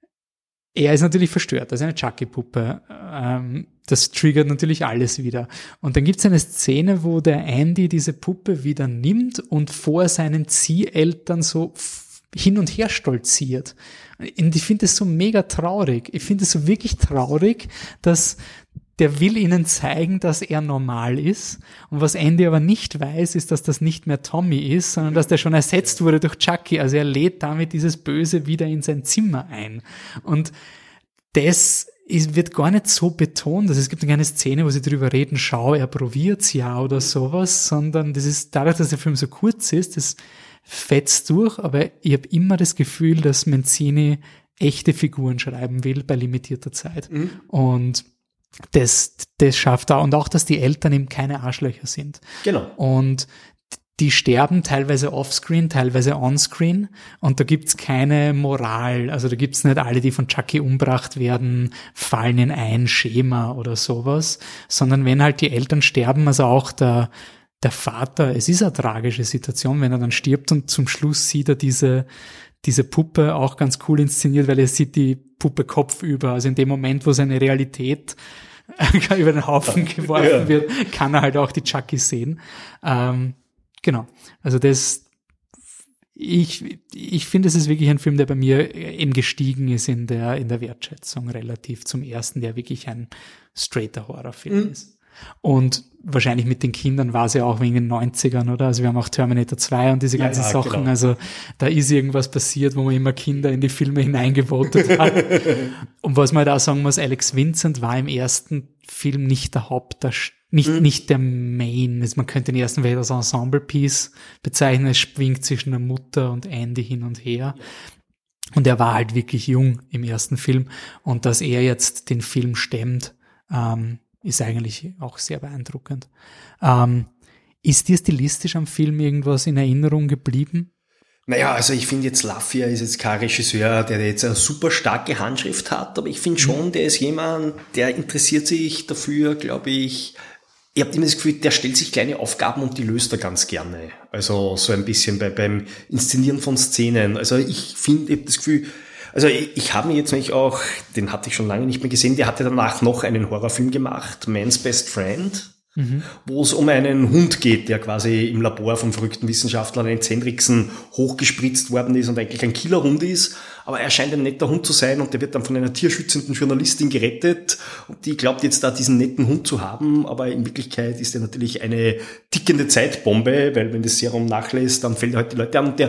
er ist natürlich verstört, das ist eine Chucky-Puppe. Ähm, das triggert natürlich alles wieder. Und dann gibt's eine Szene, wo der Andy diese Puppe wieder nimmt und vor seinen Zieheltern so hin und her stolziert. Und ich finde es so mega traurig. Ich finde es so wirklich traurig, dass der will ihnen zeigen, dass er normal ist. Und was Andy aber nicht weiß, ist, dass das nicht mehr Tommy ist, sondern dass der schon ersetzt wurde durch Chucky. Also er lädt damit dieses Böse wieder in sein Zimmer ein. Und das ist, wird gar nicht so betont. Also es gibt eine Szene, wo sie drüber reden, schau, er probiert's ja oder sowas, sondern das ist, dadurch, dass der Film so kurz ist, das fetzt durch, aber ich habe immer das Gefühl, dass Mancini echte Figuren schreiben will bei limitierter Zeit. Mhm. Und das, das schafft er. Und auch, dass die Eltern eben keine Arschlöcher sind. Genau. Und die sterben teilweise offscreen, teilweise onscreen. Und da gibt's keine Moral. Also da gibt's nicht alle, die von Chucky umgebracht werden, fallen in ein Schema oder sowas. Sondern wenn halt die Eltern sterben, also auch der Der Vater, es ist eine tragische Situation, wenn er dann stirbt und zum Schluss sieht er diese, diese Puppe auch ganz cool inszeniert, weil er sieht die Puppe kopfüber. Also in dem Moment, wo seine Realität über den Haufen geworfen ja. wird, kann er halt auch die Chucky sehen. Ähm, genau. Also das, ich, ich finde, es ist wirklich ein Film, der bei mir eben gestiegen ist in der, in der Wertschätzung relativ zum ersten, der wirklich ein straighter Horrorfilm mhm. ist. Und wahrscheinlich mit den Kindern war es ja auch wegen den neunzigern, oder? Also wir haben auch Terminator zwei und diese ja, ganzen ja, Sachen. Genau. Also da ist irgendwas passiert, wo man immer Kinder in die Filme hineingevotet hat. Und was man da sagen muss, Alex Vincent war im ersten Film nicht der Haupt, der, nicht, mhm. nicht der Main. Also man könnte den ersten vielleicht als Ensemble-Piece bezeichnen. Es schwingt zwischen der Mutter und Andy hin und her. Und er war halt wirklich jung im ersten Film. Und dass er jetzt den Film stemmt, ähm, ist eigentlich auch sehr beeindruckend. Ähm, ist dir stilistisch am Film irgendwas in Erinnerung geblieben? Naja, also ich finde jetzt Lafia ist jetzt kein Regisseur, der jetzt eine super starke Handschrift hat, aber ich finde schon, der ist jemand, der interessiert sich dafür, glaube ich. Ich habe immer das Gefühl, der stellt sich kleine Aufgaben und die löst er ganz gerne. Also so ein bisschen bei, beim Inszenieren von Szenen. Also ich finde, ich habe das Gefühl, Also ich, ich habe mir jetzt nämlich auch, den hatte ich schon lange nicht mehr gesehen, der hatte danach noch einen Horrorfilm gemacht, Man's Best Friend, mhm. wo es um einen Hund geht, der quasi im Labor vom verrückten Wissenschaftler Lance Henriksen hochgespritzt worden ist und eigentlich ein Killerhund ist, aber er scheint ein netter Hund zu sein und der wird dann von einer tierschützenden Journalistin gerettet und die glaubt jetzt da diesen netten Hund zu haben, aber in Wirklichkeit ist er natürlich eine tickende Zeitbombe, weil wenn das Serum nachlässt, dann fällt er halt die Leute an und der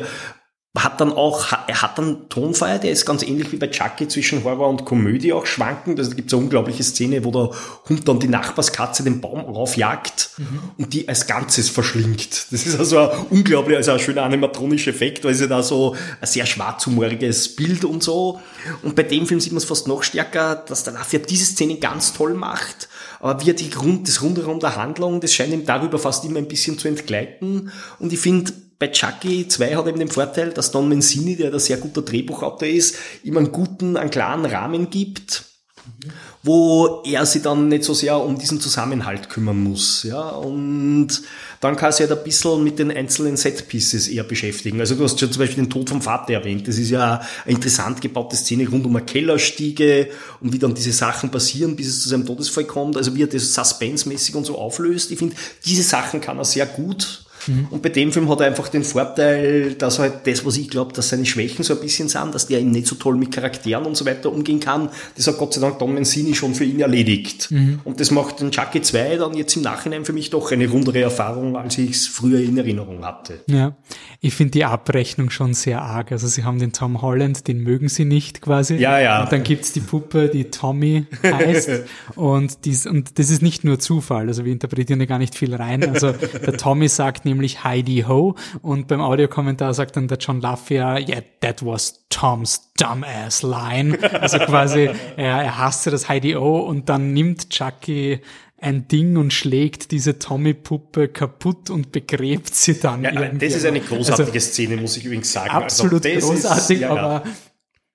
hat dann auch, er hat dann Tonfall, der ist ganz ähnlich wie bei Chucky zwischen Horror und Komödie auch schwankend. Also da gibt es eine unglaubliche Szene, wo der Hund dann die Nachbarskatze den Baum raufjagt mhm. und die als Ganzes verschlingt. Das ist also ein unglaublich, also ein schöner animatronischer Effekt, weil es ja da so ein sehr schwarzhumoriges Bild und so. Und bei dem Film sieht man es fast noch stärker, dass der Lafia diese Szene ganz toll macht. Aber wie er die Grund, das Rundherum der Handlung, das scheint ihm darüber fast immer ein bisschen zu entgleiten. Und ich finde, bei Chucky zwei hat eben den Vorteil, dass Don Mancini, der ein sehr guter Drehbuchautor ist, ihm einen guten, einen klaren Rahmen gibt, mhm. wo er sich dann nicht so sehr um diesen Zusammenhalt kümmern muss. Ja, und dann kann er sich halt ein bisschen mit den einzelnen Setpieces eher beschäftigen. Also du hast schon zum Beispiel den Tod vom Vater erwähnt. Das ist ja eine interessant gebaute Szene rund um eine Kellerstiege und wie dann diese Sachen passieren, bis es zu seinem Todesfall kommt. Also wie er das suspense-mäßig und so auflöst. Ich finde, diese Sachen kann er sehr gut. Mhm. Und bei dem Film hat er einfach den Vorteil, dass halt das, was ich glaube, dass seine Schwächen so ein bisschen sind, dass der eben nicht so toll mit Charakteren und so weiter umgehen kann, das hat Gott sei Dank Don Mancini schon für ihn erledigt. Mhm. Und das macht den Chucky zwei dann jetzt im Nachhinein für mich doch eine rundere Erfahrung, als ich es früher in Erinnerung hatte. Ja, ich finde die Abrechnung schon sehr arg. Also sie haben den Tom Holland, den mögen sie nicht quasi. Ja, ja. Und dann gibt's die Puppe, die Tommy heißt. und, dies, und das ist nicht nur Zufall. Also wir interpretieren da gar nicht viel rein. Also der Tommy sagt nämlich Heidi Ho und beim Audiokommentar sagt dann der John LaFia, yeah, that was Tom's dumbass line. Also quasi, er, er hasste das Heidi Ho und dann nimmt Chucky ein Ding und schlägt diese Tommy-Puppe kaputt und begräbt sie dann. Ja, das ist eine großartige also, Szene, muss ich übrigens sagen. Absolut also, großartig, ist, ja, aber ja.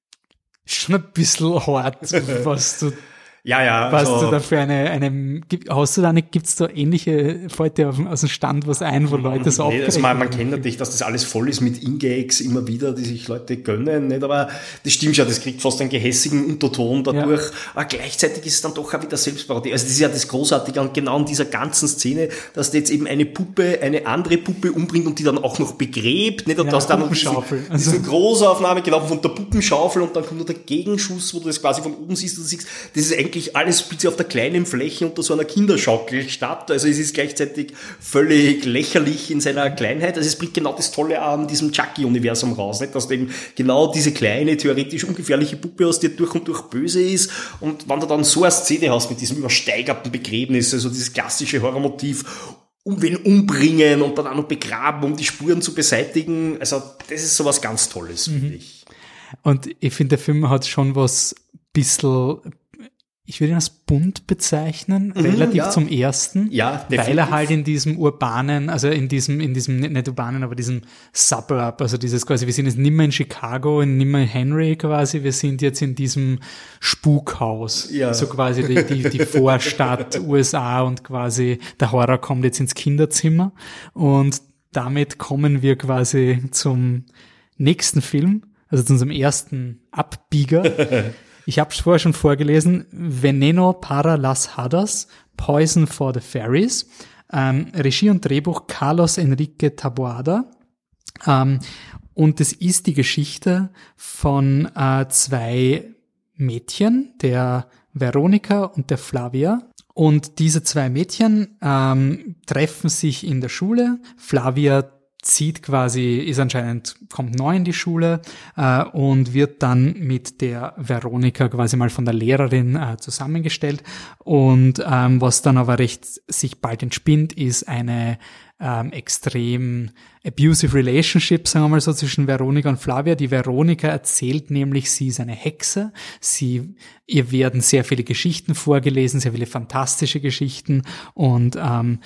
schon ein bisschen hart, was du Ja, ja. Was also, du da für eine, eine, hast du da nicht, gibt's da ähnliche, fällt dir aus dem Stand was ein, wo Leute so nee, also man, man kennt natürlich, dass das alles voll ist mit In-Gags immer wieder, die sich Leute gönnen, nicht? Aber das stimmt ja, das kriegt fast einen gehässigen Unterton dadurch. Ja. Aber gleichzeitig ist es dann doch auch wieder Selbstparodie. Also das ist ja das Großartige an genau in dieser ganzen Szene, dass der jetzt eben eine Puppe, eine andere Puppe umbringt und die dann auch noch begräbt, nicht? Und ja, das dann Puppenschaufel. Diese, also. diese Großaufnahme, genau, von der Puppenschaufel und dann kommt nur der Gegenschuss, wo du das quasi von oben siehst und du siehst, das ist eigentlich alles bitte auf der kleinen Fläche unter so einer Kinderschaukel statt. Also es ist gleichzeitig völlig lächerlich in seiner Kleinheit. Also es bringt genau das Tolle an diesem Chucky-Universum raus, nicht? Dass du eben genau diese kleine, theoretisch ungefährliche Puppe aus dir durch und durch böse ist. Und wenn du dann so eine Szene hast mit diesem übersteigerten Begräbnis, also dieses klassische Horrormotiv, um wen umbringen und dann auch noch begraben, um die Spuren zu beseitigen. Also das ist sowas ganz Tolles, mhm. finde ich. Und ich finde, der Film hat schon was bisschen, ich würde ihn als bunt bezeichnen, mhm, relativ ja. zum ersten, ja, weil er halt in diesem urbanen, also in diesem, in diesem, nicht urbanen, aber diesem Suburb, also dieses quasi, wir sind jetzt nicht mehr in Chicago, nicht mehr in Henry quasi, wir sind jetzt in diesem Spukhaus, ja. so quasi die, die, die Vorstadt U S A und quasi der Horror kommt jetzt ins Kinderzimmer und damit kommen wir quasi zum nächsten Film, also zu unserem ersten Abbieger. Ich habe es vorher schon vorgelesen. Veneno para las Hadas, Poison for the Fairies. Ähm, Regie und Drehbuch Carlos Enrique Taboada. Ähm, und es ist die Geschichte von äh, zwei Mädchen, der Veronica und der Flavia. Und diese zwei Mädchen ähm, treffen sich in der Schule. Flavia zieht quasi, ist anscheinend, kommt neu in die Schule äh, und wird dann mit der Veronica quasi mal von der Lehrerin äh, zusammengestellt. Und ähm, was dann aber recht sich bald entspinnt, ist eine ähm, extrem abusive Relationship, sagen wir mal so, zwischen Veronica und Flavia. Die Veronica erzählt nämlich, sie ist eine Hexe. Sie, ihr werden sehr viele Geschichten vorgelesen, sehr viele fantastische Geschichten und ähm,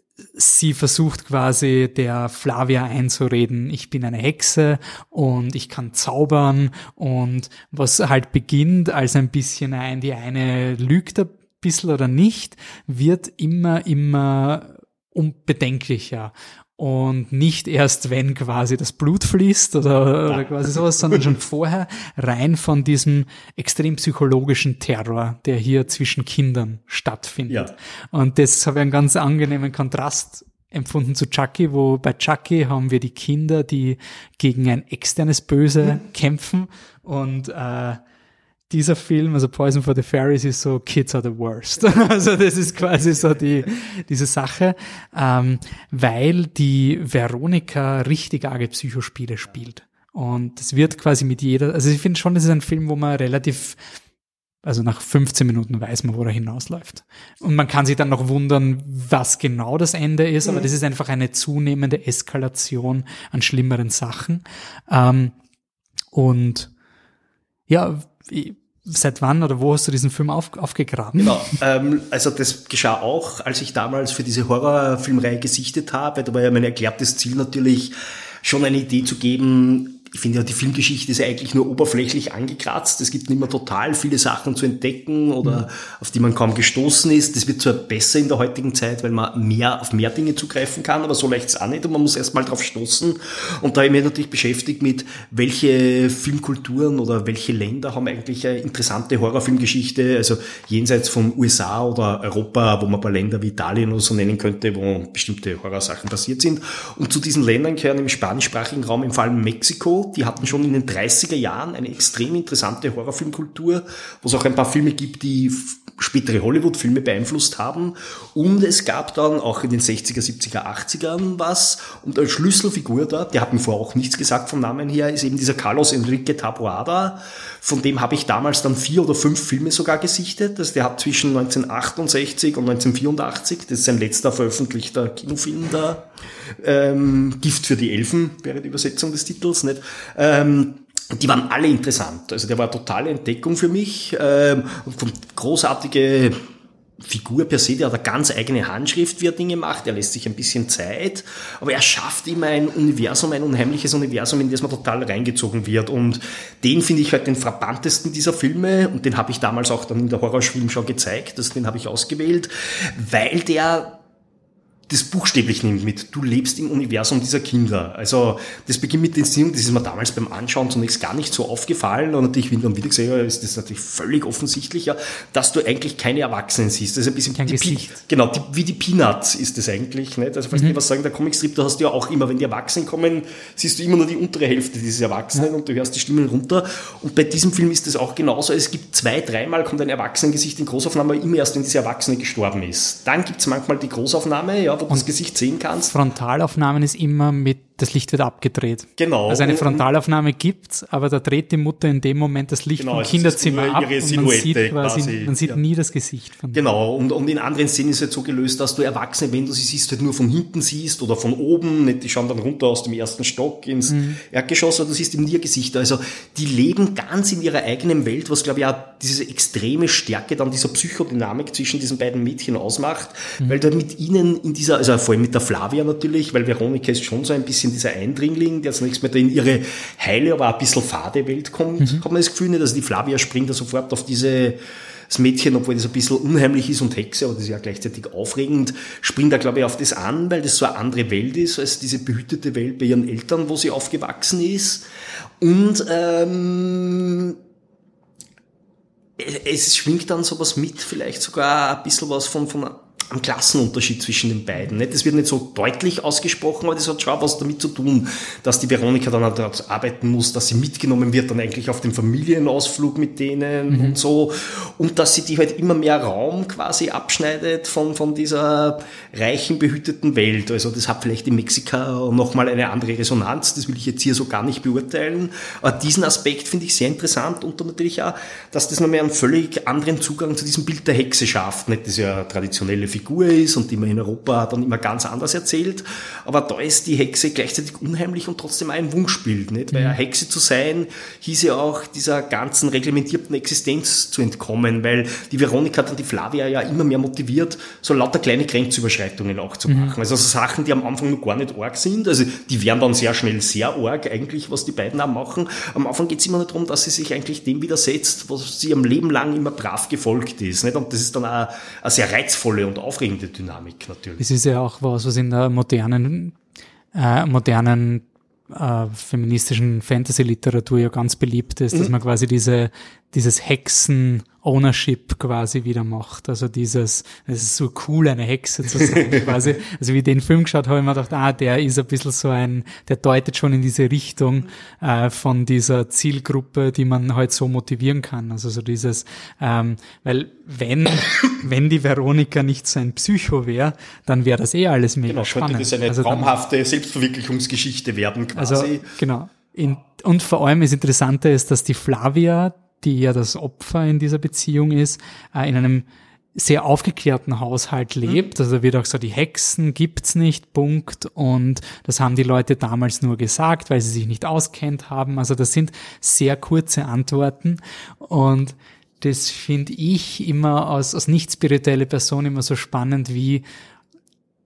sie versucht quasi der Flavia einzureden, ich bin eine Hexe und ich kann zaubern und was halt beginnt als ein bisschen ein, die eine lügt ein bisschen oder nicht, wird immer, immer unbedenklicher. Und nicht erst, wenn quasi das Blut fließt oder, oder quasi sowas, sondern schon vorher rein von diesem extrem psychologischen Terror, der hier zwischen Kindern stattfindet. Ja. Und das habe ich einen ganz angenehmen Kontrast empfunden zu Chucky, wo bei Chucky haben wir die Kinder, die gegen ein externes Böse mhm. kämpfen und äh, dieser Film, also Poison for the Fairies, ist so, Kids are the worst. Also das ist quasi so die diese Sache, ähm, weil die Veronica richtig arge Psychospiele spielt. Und es wird quasi mit jeder, also ich finde schon, das ist ein Film, wo man relativ, also nach fünfzehn Minuten weiß man, wo er hinausläuft. Und man kann sich dann noch wundern, was genau das Ende ist, aber das ist einfach eine zunehmende Eskalation an schlimmeren Sachen. Ähm, und ja, seit wann oder wo hast du diesen Film auf, aufgegraben? Genau, ähm, also das geschah auch, als ich damals für diese Horrorfilmreihe gesichtet habe. Da war ja mein erklärtes Ziel natürlich, schon eine Idee zu geben, ich finde ja, die Filmgeschichte ist ja eigentlich nur oberflächlich angekratzt. Es gibt nicht mehr total viele Sachen zu entdecken oder mhm. auf die man kaum gestoßen ist. Das wird zwar besser in der heutigen Zeit, weil man mehr auf mehr Dinge zugreifen kann, aber so leicht ist es auch nicht und man muss erst mal drauf stoßen. Und da habe ich mich natürlich beschäftigt mit, welche Filmkulturen oder welche Länder haben eigentlich eine interessante Horrorfilmgeschichte, also jenseits von U S A oder Europa, wo man ein paar Länder wie Italien oder so nennen könnte, wo bestimmte Horrorsachen passiert sind. Und zu diesen Ländern gehören im spanischsprachigen Raum im Fall Mexiko. Die hatten schon in den dreißiger Jahren eine extrem interessante Horrorfilmkultur, wo es auch ein paar Filme gibt, die spätere Hollywood-Filme beeinflusst haben. Und es gab dann auch in den sechziger, siebziger, achtzigern was. Und als Schlüsselfigur da, der hat mir vorher auch nichts gesagt vom Namen her, ist eben dieser Carlos Enrique Taboada. Von dem habe ich damals dann vier oder fünf Filme sogar gesichtet. Also der hat zwischen neunzehnhundertachtundsechzig und neunzehnhundertvierundachtzig, das ist sein letzter veröffentlichter Kinofilm da, ähm, Gift für die Elfen wäre die Übersetzung des Titels, nicht? Ähm, die waren alle interessant. Also der war eine totale Entdeckung für mich. Ähm, großartige Figur per se, der hat eine ganz eigene Handschrift, wie er Dinge macht. Er lässt sich ein bisschen Zeit, aber er schafft immer ein Universum, ein unheimliches Universum, in das man total reingezogen wird. Und den finde ich halt den frappantesten dieser Filme und den habe ich damals auch dann in der Horrorfilmschau gezeigt. Das, den habe ich ausgewählt, weil der das buchstäblich nimmt mit, du lebst im Universum dieser Kinder. Also das beginnt mit den Inszenierungen, das ist mir damals beim Anschauen zunächst gar nicht so aufgefallen und natürlich, wenn du dann wieder gesehen hast, ist das natürlich völlig offensichtlicher, dass du eigentlich keine Erwachsenen siehst. Das ist ein bisschen Kein die Gesicht. Pi- genau, die, wie die Peanuts ist das eigentlich. Nicht? Also falls mhm. die was sagen, der Comicstrip, da hast du ja auch immer, wenn die Erwachsenen kommen, siehst du immer nur die untere Hälfte dieses Erwachsenen ja. und du hörst die Stimmen runter. Und bei diesem Film ist das auch genauso. Es gibt zwei, dreimal kommt ein Erwachsenengesicht in Großaufnahme, immer erst, wenn dieser Erwachsene gestorben ist. Dann gibt es manchmal die Großaufnahme, ja, wo du das Gesicht sehen kannst. Frontalaufnahmen ist immer mit, das Licht wird abgedreht. Genau. Also eine Frontalaufnahme gibt's, aber da dreht die Mutter in dem Moment das Licht genau, vom Kinderzimmer ab und man sieht quasi, quasi, man sieht ja. nie das Gesicht von Genau, und, und in anderen Szenen ist es halt so gelöst, dass du Erwachsene, wenn du sie siehst, halt nur von hinten siehst oder von oben, nicht, die schauen dann runter aus dem ersten Stock ins mhm. Erdgeschoss, aber du siehst eben nie ihr Gesicht. Also die leben ganz in ihrer eigenen Welt, was glaube ich auch diese extreme Stärke dann dieser Psychodynamik zwischen diesen beiden Mädchen ausmacht, mhm. weil du mit ihnen in dieser, also vor allem mit der Flavia natürlich, weil Veronika ist schon so ein bisschen dieser Eindringling, der zunächst mal in ihre heile, aber auch ein bisschen fade Welt kommt, mhm. hat man das Gefühl nicht. Also die Flavia springt da sofort auf diese, das Mädchen, obwohl das ein bisschen unheimlich ist und Hexe, aber das ist ja gleichzeitig aufregend, springt da glaube ich auf das an, weil das so eine andere Welt ist, als diese behütete Welt bei ihren Eltern, wo sie aufgewachsen ist. Und ähm, es schwingt dann sowas mit, vielleicht sogar ein bisschen was von, von am Klassenunterschied zwischen den beiden. Das wird nicht so deutlich ausgesprochen, aber das hat schon was damit zu tun, dass die Veronika dann halt dort arbeiten muss, dass sie mitgenommen wird dann eigentlich auf den Familienausflug mit denen mhm. und so und dass sie die halt immer mehr Raum quasi abschneidet von, von dieser reichen, behüteten Welt. Also das hat vielleicht in Mexiko nochmal eine andere Resonanz, das will ich jetzt hier so gar nicht beurteilen. Aber diesen Aspekt finde ich sehr interessant und dann natürlich auch, dass das nochmal einen völlig anderen Zugang zu diesem Bild der Hexe schafft. Nicht, das ja traditionelle Figur ist und die man in Europa dann immer ganz anders erzählt. Aber da ist die Hexe gleichzeitig unheimlich und trotzdem auch ein Wunschbild, nicht? Weil eine Hexe zu sein, hieß ja auch dieser ganzen reglementierten Existenz zu entkommen, weil die Veronika dann die Flavia ja immer mehr motiviert, so lauter kleine Grenzüberschreitungen auch zu machen. Mhm. Also so Sachen, die am Anfang noch gar nicht arg sind, also die werden dann sehr schnell sehr arg eigentlich, was die beiden auch machen. Am Anfang geht es immer nur darum, dass sie sich eigentlich dem widersetzt, was sie am Leben lang immer brav gefolgt ist, nicht? Und das ist dann auch eine sehr reizvolle und aufregende Dynamik natürlich. Das ist ja auch was, was in der modernen, äh, modernen äh, feministischen Fantasy-Literatur ja ganz beliebt ist, mhm. dass man quasi diese dieses Hexen-Ownership quasi wieder macht. Also dieses, es ist so cool, eine Hexe zu sein, quasi. Also wie ich den Film geschaut habe, habe ich mir gedacht, ah, der ist ein bisschen so ein, der deutet schon in diese Richtung äh, von dieser Zielgruppe, die man halt so motivieren kann. Also so dieses, ähm, weil wenn, wenn die Veronika nicht so ein Psycho wäre, dann wäre das eh alles mega genau, spannend. Könnte das eine also traumhafte dann, Selbstverwirklichungsgeschichte werden quasi. Also, genau. In, und vor allem das Interessante ist, dass die Flavia, die ja das Opfer in dieser Beziehung ist, äh, in einem sehr aufgeklärten Haushalt lebt. Also da wird auch so, die Hexen gibt's nicht, Punkt. Und das haben die Leute damals nur gesagt, weil sie sich nicht auskennt haben. Also das sind sehr kurze Antworten. Und das finde ich immer als, als nicht spirituelle Person immer so spannend, wie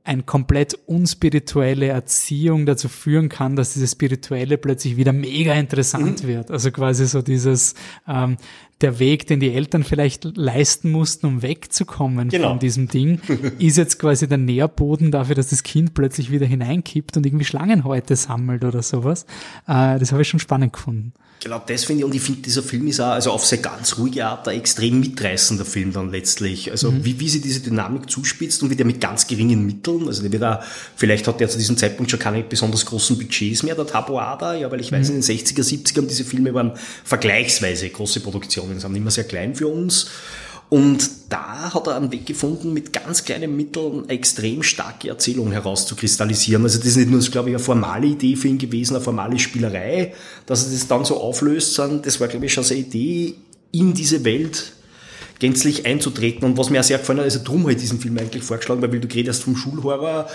eine komplett unspirituelle Erziehung dazu führen kann, dass dieses Spirituelle plötzlich wieder mega interessant mhm. wird. Also quasi so dieses, ähm, der Weg, den die Eltern vielleicht leisten mussten, um wegzukommen genau. von diesem Ding, ist jetzt quasi der Nährboden dafür, dass das Kind plötzlich wieder hineinkippt und irgendwie Schlangenhäute sammelt oder sowas. Äh, das habe ich schon spannend gefunden. Genau, das finde ich, und ich finde, dieser Film ist auch, also auf seine ganz ruhige Art, ein extrem mitreißender Film dann letztlich. Also mhm. wie, wie sie diese Dynamik zuspitzt und wie der mit ganz geringen Mitteln, also der wird auch, vielleicht hat der zu diesem Zeitpunkt schon keine besonders großen Budgets mehr, der Taboada, ja, weil ich weiß, mhm. in den sechziger, siebzigern diese Filme waren vergleichsweise große Produktionen, sind immer sehr klein für uns. Und da hat er einen Weg gefunden, mit ganz kleinen Mitteln eine extrem starke Erzählung herauszukristallisieren. Also das ist nicht nur, glaube ich, eine formale Idee für ihn gewesen, eine formale Spielerei, dass er das dann so auflöst, sondern das war, glaube ich, schon seine Idee, in diese Welt gänzlich einzutreten. Und was mir auch sehr gefallen hat, also drum habe ich diesen Film eigentlich vorgeschlagen, weil du geredet hast vom Schulhorror,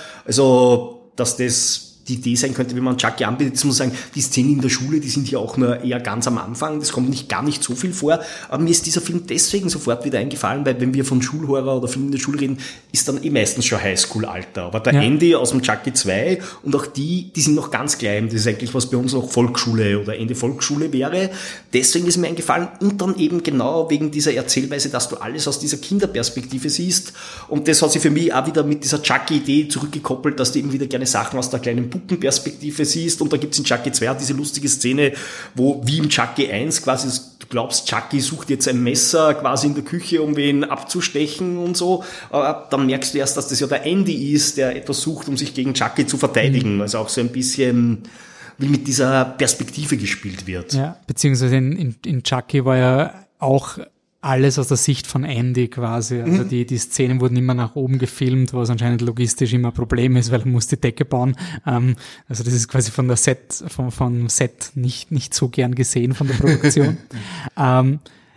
also dass das die Idee sein könnte, wenn man Chucky anbietet, jetzt muss man sagen, die Szenen in der Schule, die sind ja auch nur eher ganz am Anfang, das kommt nicht gar nicht so viel vor, aber mir ist dieser Film deswegen sofort wieder eingefallen, weil wenn wir von Schulhorror oder Film in der Schule reden, ist dann eh meistens schon Highschool-Alter, aber der ja. Andy aus dem Chucky zwei und auch die, die sind noch ganz klein, das ist eigentlich, was bei uns noch Volksschule oder Ende Volksschule wäre, deswegen ist mir eingefallen und dann eben genau wegen dieser Erzählweise, dass du alles aus dieser Kinderperspektive siehst und das hat sich für mich auch wieder mit dieser Chucky-Idee zurückgekoppelt, dass du eben wieder gerne Sachen aus der kleinen Puppenperspektive siehst und da gibt's in Chucky zwei diese lustige Szene, wo wie im Chucky eins quasi, du glaubst, Chucky sucht jetzt ein Messer quasi in der Küche, um wen abzustechen und so, aber dann merkst du erst, dass das ja der Andy ist, der etwas sucht, um sich gegen Chucky zu verteidigen, mhm. also auch so ein bisschen wie mit dieser Perspektive gespielt wird. Ja, beziehungsweise in, in, in Chucky war ja auch alles aus der Sicht von Andy quasi. Also mhm. die, die Szenen wurden immer nach oben gefilmt, was anscheinend logistisch immer ein Problem ist, weil man muss die Decke bauen. Ähm, also das ist quasi von der Set, von, vom Set nicht, nicht so gern gesehen von der Produktion. ähm,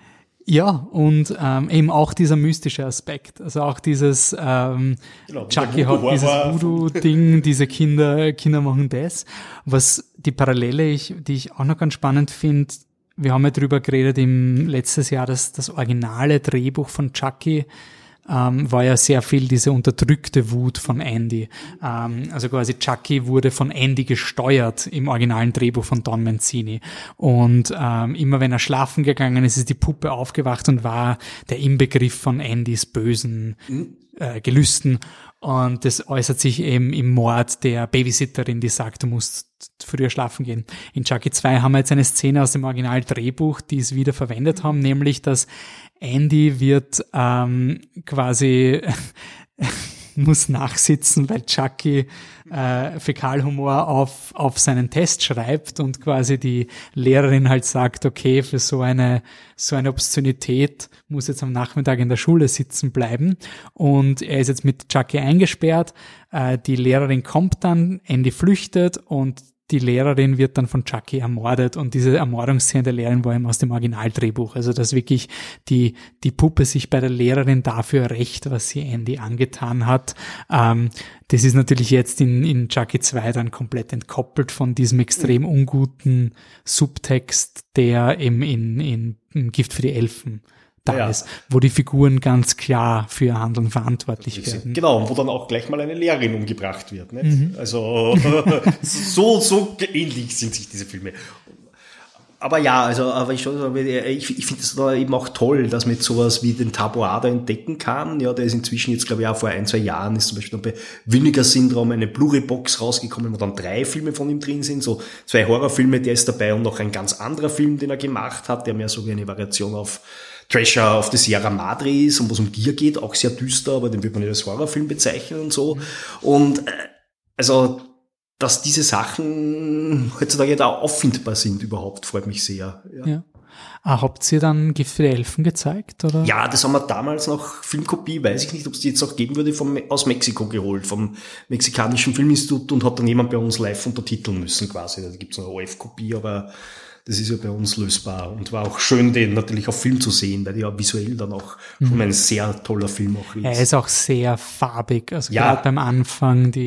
ja, und ähm, eben auch dieser mystische Aspekt. Also auch dieses ähm, genau, Chucky hat dieses Voodoo-Ding, diese Kinder, Kinder machen das. Was die Parallele, ich, die ich auch noch ganz spannend finde, wir haben ja drüber geredet im letztes Jahr, dass das originale Drehbuch von Chucky ähm, war ja sehr viel diese unterdrückte Wut von Andy. Ähm, also quasi Chucky wurde von Andy gesteuert im originalen Drehbuch von Don Mancini. Und ähm, immer wenn er schlafen gegangen ist, ist die Puppe aufgewacht und war der Inbegriff von Andys bösen äh, Gelüsten. Und das äußert sich eben im Mord der Babysitterin, die sagt, du musst früher schlafen gehen. In Chucky zwei haben wir jetzt eine Szene aus dem Original-Drehbuch, die es wieder verwendet haben, nämlich, dass Andy wird ähm, quasi muss nachsitzen, weil Chucky äh, Fäkalhumor auf auf seinen Test schreibt und quasi die Lehrerin halt sagt, okay, für so eine so eine Obszönität muss jetzt am Nachmittag in der Schule sitzen bleiben und er ist jetzt mit Chucky eingesperrt. Äh, die Lehrerin kommt dann, Andy flüchtet und die Lehrerin wird dann von Chucky ermordet und diese Ermordungsszene der Lehrerin war eben aus dem Originaldrehbuch. Also dass wirklich die die Puppe sich bei der Lehrerin dafür rächt, was sie Andy angetan hat. Ähm, das ist natürlich jetzt in in Chucky zwei dann komplett entkoppelt von diesem extrem unguten Subtext, der eben in in, in Gift für die Elfen da ja. ist, wo die Figuren ganz klar für ihr Handeln verantwortlich werden. Genau, und wo dann auch gleich mal eine Lehrerin umgebracht wird. Nicht? Mhm. Also so so ähnlich sind sich diese Filme. Aber ja, also aber ich, ich, ich finde es da eben auch toll, dass man jetzt sowas wie den Taboada entdecken kann. Ja, der ist inzwischen jetzt, glaube ich, auch vor ein, zwei Jahren ist zum Beispiel bei Vinegar Syndrome eine Blu-ray-Box rausgekommen, wo dann drei Filme von ihm drin sind, so zwei Horrorfilme, der ist dabei und noch ein ganz anderer Film, den er gemacht hat, der mehr so wie eine Variation auf Treasure of the Sierra Madre ist und was um Gier geht, auch sehr düster, aber den würde man nicht als Horrorfilm bezeichnen und so. Und äh, also, dass diese Sachen heutzutage da auffindbar sind überhaupt, freut mich sehr. Ja. ja. Ah, habt ihr dann Gift für die Elfen gezeigt, oder? Ja, das haben wir damals noch, Filmkopie, weiß ich nicht, ob es die jetzt auch geben würde, vom, aus Mexiko geholt, vom mexikanischen Filminstitut und hat dann jemand bei uns live untertiteln müssen quasi. Da gibt's eine O F-Kopie, aber das ist ja bei uns lösbar und war auch schön, den natürlich auf Film zu sehen, weil ja visuell dann auch mhm. schon ein sehr toller Film auch ist. Er ist auch sehr farbig, also ja. gerade beim Anfang, die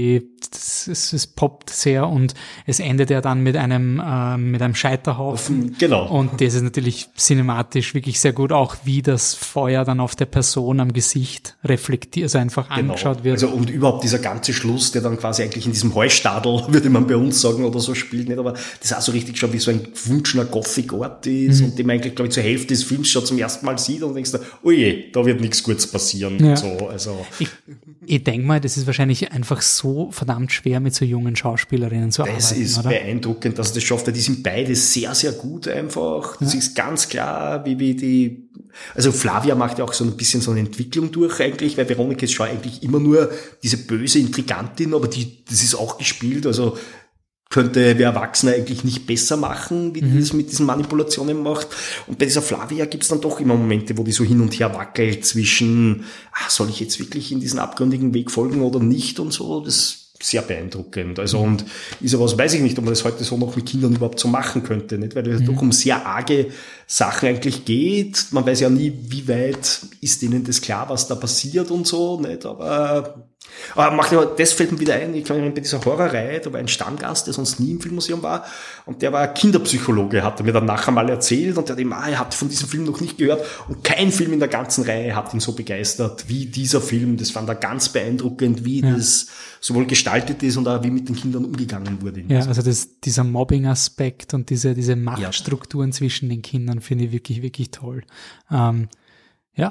und es, es, es poppt sehr und es endet ja dann mit einem äh, mit einem Scheiterhaufen. Genau. Und das ist natürlich cinematisch wirklich sehr gut, auch wie das Feuer dann auf der Person am Gesicht reflektiert, also einfach genau. angeschaut wird. Also und überhaupt dieser ganze Schluss, der dann quasi eigentlich in diesem Heustadel, würde man bei uns sagen, oder so spielt, nicht, aber das ist auch so richtig schon wie so ein gewünschener Gothic-Ort ist, mhm. und den man eigentlich, glaube ich, zur Hälfte des Films schon zum ersten Mal sieht und denkst du, oh je, da wird nichts Gutes passieren. Ja. So, also. Ich, ich denke mal, das ist wahrscheinlich einfach so verdammt schwer, mit so jungen Schauspielerinnen zu das arbeiten. Das ist oder? beeindruckend, dass das schafft. Die sind beide sehr, sehr gut einfach. Das ja. ist ganz klar, wie, wie die, also Flavia macht ja auch so ein bisschen so eine Entwicklung durch eigentlich, weil Veronika ist schon eigentlich immer nur diese böse Intrigantin, aber die, das ist auch gespielt, also könnte wer Erwachsener eigentlich nicht besser machen, wie die mhm. das mit diesen Manipulationen macht. Und bei dieser Flavia gibt's dann doch immer Momente, wo die so hin und her wackelt zwischen, ach, soll ich jetzt wirklich in diesen abgründigen Weg folgen oder nicht und so. Das ist sehr beeindruckend. Also, und ist ja was, weiß ich nicht, ob man das heute so noch mit Kindern überhaupt so machen könnte, nicht? Weil es mhm. doch um sehr arge Sachen eigentlich geht. Man weiß ja nie, wie weit ist denen das klar, was da passiert und so, nicht? Aber, aber macht ja, das fällt mir wieder ein, ich kann bei dieser Horrorreihe, da war ein Stammgast, der sonst nie im Filmmuseum war, und der war Kinderpsychologe, hat er mir dann nachher mal erzählt, und der hat ihm, ah, er hat von diesem Film noch nicht gehört, und kein Film in der ganzen Reihe hat ihn so begeistert wie dieser Film. Das fand er ganz beeindruckend, wie ja. das sowohl gestaltet ist und auch wie mit den Kindern umgegangen wurde. Ja, also das, dieser Mobbing-Aspekt und diese, diese Machtstrukturen ja. zwischen den Kindern finde ich wirklich, wirklich toll. Ähm, ja.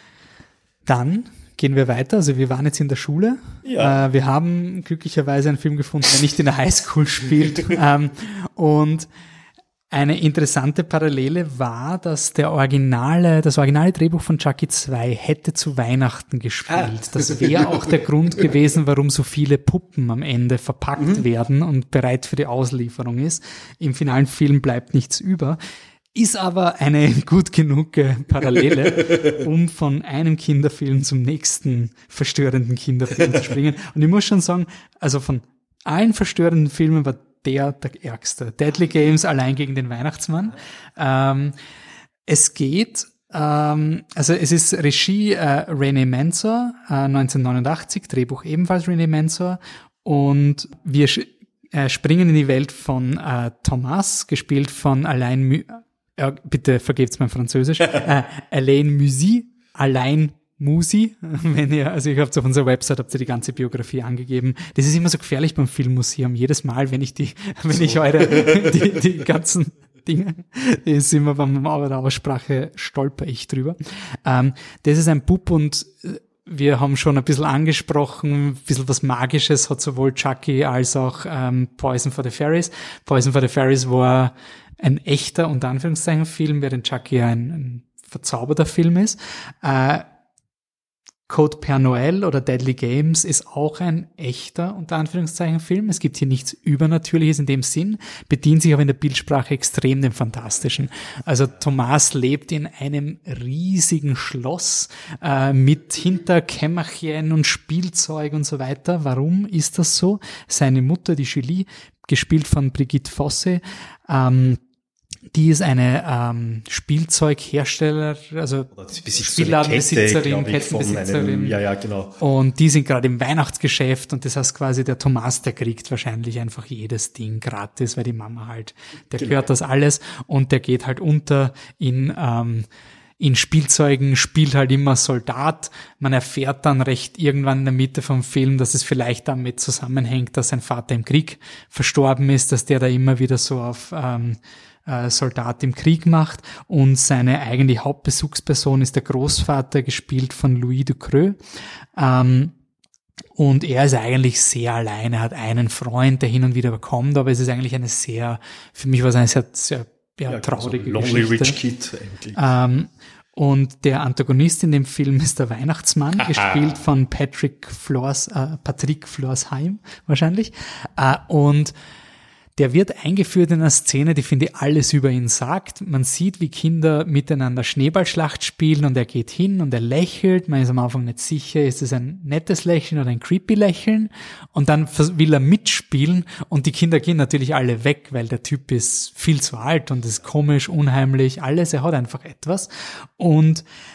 Dann gehen wir weiter. Also wir waren jetzt in der Schule. Ja. Äh, wir haben glücklicherweise einen Film gefunden, der nicht in der Highschool spielt. ähm, und eine interessante Parallele war, dass der originale, das originale Drehbuch von Chucky zwei hätte zu Weihnachten gespielt. Ah. Das wäre auch der Grund gewesen, warum so viele Puppen am Ende verpackt mhm. werden und bereit für die Auslieferung ist. Im finalen Film bleibt nichts über. Ist aber eine gut genug Parallele, um von einem Kinderfilm zum nächsten verstörenden Kinderfilm zu springen. Und ich muss schon sagen, also von allen verstörenden Filmen war der der ärgste. Deadly Games allein gegen den Weihnachtsmann. Ähm, es geht, ähm, also es ist Regie äh, René Mansour, äh, neunzehnhundertneunundachtzig, Drehbuch ebenfalls René Mansour, und wir sch- äh, springen in die Welt von äh, Thomas, gespielt von Alain Mu- äh, bitte vergebt's mein Französisch, äh, Alain Musi, Alain Musi, wenn ihr, also ich habt auf unserer Website, habt ihr die ganze Biografie angegeben. Das ist immer so gefährlich beim Filmmuseum. Jedes Mal, wenn ich die, wenn so. ich eure, die, die ganzen Dinge, die ist immer beim der Aussprache stolper ich drüber. Ähm, das ist ein Bub, und wir haben schon ein bisschen angesprochen, ein bisschen was Magisches hat sowohl Chucky als auch ähm, Poison for the Fairies. Poison for the Fairies war ein echter, unter Anführungszeichen, Film, während Chucky ein, ein verzauberter Film ist. Äh, Code Père Noël oder Deadly Games ist auch ein echter, unter Anführungszeichen, Film. Es gibt hier nichts Übernatürliches in dem Sinn, bedient sich aber in der Bildsprache extrem dem Fantastischen. Also Thomas lebt in einem riesigen Schloss äh, mit Hinterkämmerchen und Spielzeug und so weiter. Warum ist das so? Seine Mutter, die Julie, gespielt von Brigitte Fosse, ähm, die ist eine ähm, Spielzeughersteller, also Spielladenbesitzerin, Kettenbesitzerin. Ja, ja, genau. Und die sind gerade im Weihnachtsgeschäft, und das heißt quasi, der Thomas, der kriegt wahrscheinlich einfach jedes Ding gratis, weil die Mama halt, der genau. gehört das alles, und der geht halt unter in ähm, in Spielzeugen, spielt halt immer Soldat. Man erfährt dann recht irgendwann in der Mitte vom Film, dass es vielleicht damit zusammenhängt, dass sein Vater im Krieg verstorben ist, dass der da immer wieder so auf ähm, äh, Soldat im Krieg macht, und seine eigentliche Hauptbezugsperson ist der Großvater, gespielt von Louis Ducreux. Ähm, und er ist eigentlich sehr allein. Er hat einen Freund, der hin und wieder kommt, aber es ist eigentlich eine sehr, für mich war es eine sehr, sehr ja, ja, traurige so Lonely Geschichte. Rich Kid eigentlich. Ähm, und der Antagonist in dem Film ist der Weihnachtsmann, gespielt von Patrick Flors, äh, Patrick Florsheim wahrscheinlich. Äh, und der wird eingeführt in einer Szene, die, finde ich, alles über ihn sagt. Man sieht, wie Kinder miteinander Schneeballschlacht spielen, und er geht hin und er lächelt. Man ist am Anfang nicht sicher, ist es ein nettes Lächeln oder ein creepy Lächeln? Und dann will er mitspielen, und die Kinder gehen natürlich alle weg, weil der Typ ist viel zu alt und ist komisch, unheimlich, alles. Er hat einfach etwas. Und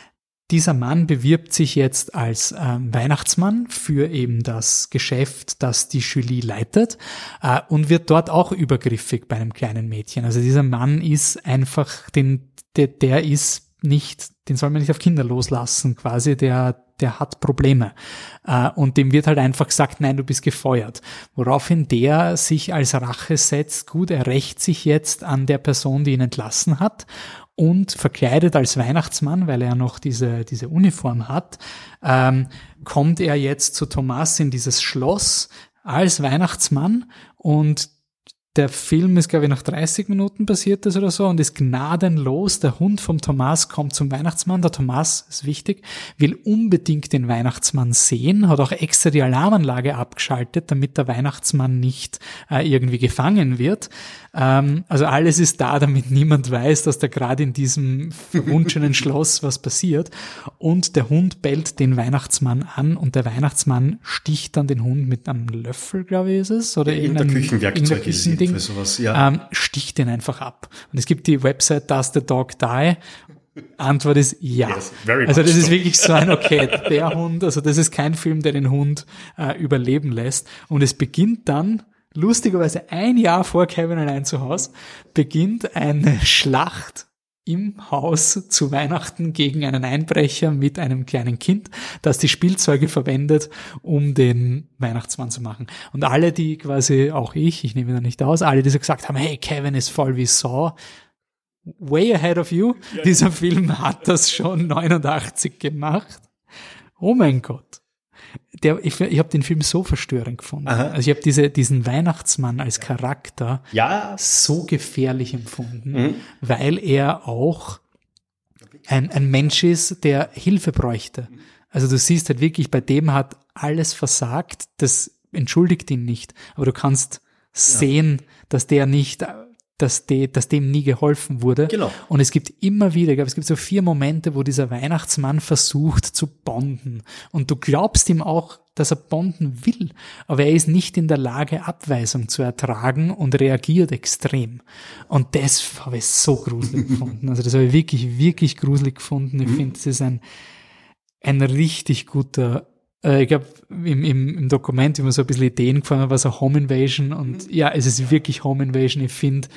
dieser Mann bewirbt sich jetzt als ähm, Weihnachtsmann für eben das Geschäft, das die Julie leitet, äh, und wird dort auch übergriffig bei einem kleinen Mädchen. Also dieser Mann ist einfach, den, der, der ist nicht, den soll man nicht auf Kinder loslassen quasi, der der hat Probleme. Äh, und dem wird halt einfach gesagt, nein, du bist gefeuert. Woraufhin der sich als Rache setzt, gut, er rächt sich jetzt an der Person, die ihn entlassen hat, und verkleidet als Weihnachtsmann, weil er noch diese diese Uniform hat, ähm, kommt er jetzt zu Thomas in dieses Schloss als Weihnachtsmann, und der Film ist, glaube ich, nach dreißig Minuten passiert das oder so, und ist gnadenlos. Der Hund vom Thomas kommt zum Weihnachtsmann. Der Thomas, ist wichtig, will unbedingt den Weihnachtsmann sehen, hat auch extra die Alarmanlage abgeschaltet, damit der Weihnachtsmann nicht äh, irgendwie gefangen wird. Ähm, also alles ist da, damit niemand weiß, dass da gerade in diesem verwunschenen Schloss was passiert. Und der Hund bellt den Weihnachtsmann an, und der Weihnachtsmann sticht dann den Hund mit einem Löffel, glaube ich, ist es, oder ja, irgendein Küchenwerkzeug ist es. Für sowas, ja. ähm, sticht den einfach ab. Und es gibt die Website Does the Dog Die? Antwort ist ja. Yes, also das so. Ist wirklich so ein, okay, der Hund, also das ist kein Film, der den Hund äh, überleben lässt. Und es beginnt dann, lustigerweise ein Jahr vor Kevin allein zu Hause, beginnt eine Schlacht im Haus zu Weihnachten gegen einen Einbrecher mit einem kleinen Kind, das die Spielzeuge verwendet, um den Weihnachtsmann zu machen. Und alle, die quasi, auch ich, ich nehme da nicht aus, alle, die so gesagt haben, hey, Kevin ist voll wie Saw, way ahead of you. Ja. Dieser Film hat das schon neunundachtzig gemacht. Oh mein Gott. Der, ich ich habe den Film so verstörend gefunden. Aha. Also ich habe diese, diesen Weihnachtsmann als Charakter ja. so gefährlich empfunden, mhm. weil er auch ein, ein Mensch ist, der Hilfe bräuchte. Also du siehst halt wirklich, bei dem hat alles versagt, das entschuldigt ihn nicht. Aber du kannst sehen, ja. dass der nicht... dass, de, dass dem nie geholfen wurde. Genau. Und es gibt immer wieder, ich glaube, es gibt so vier Momente, wo dieser Weihnachtsmann versucht zu bonden. Und du glaubst ihm auch, dass er bonden will. Aber er ist nicht in der Lage, Abweisung zu ertragen, und reagiert extrem. Und das habe ich so gruselig gefunden. Also das habe ich wirklich, wirklich gruselig gefunden. Ich mhm. finde, das ist ein, ein richtig guter, äh, ich glaube, im, im, im Dokument immer so ein bisschen Ideen gefunden, war so Home Invasion, und ja, es ist wirklich Home Invasion. Ich finde,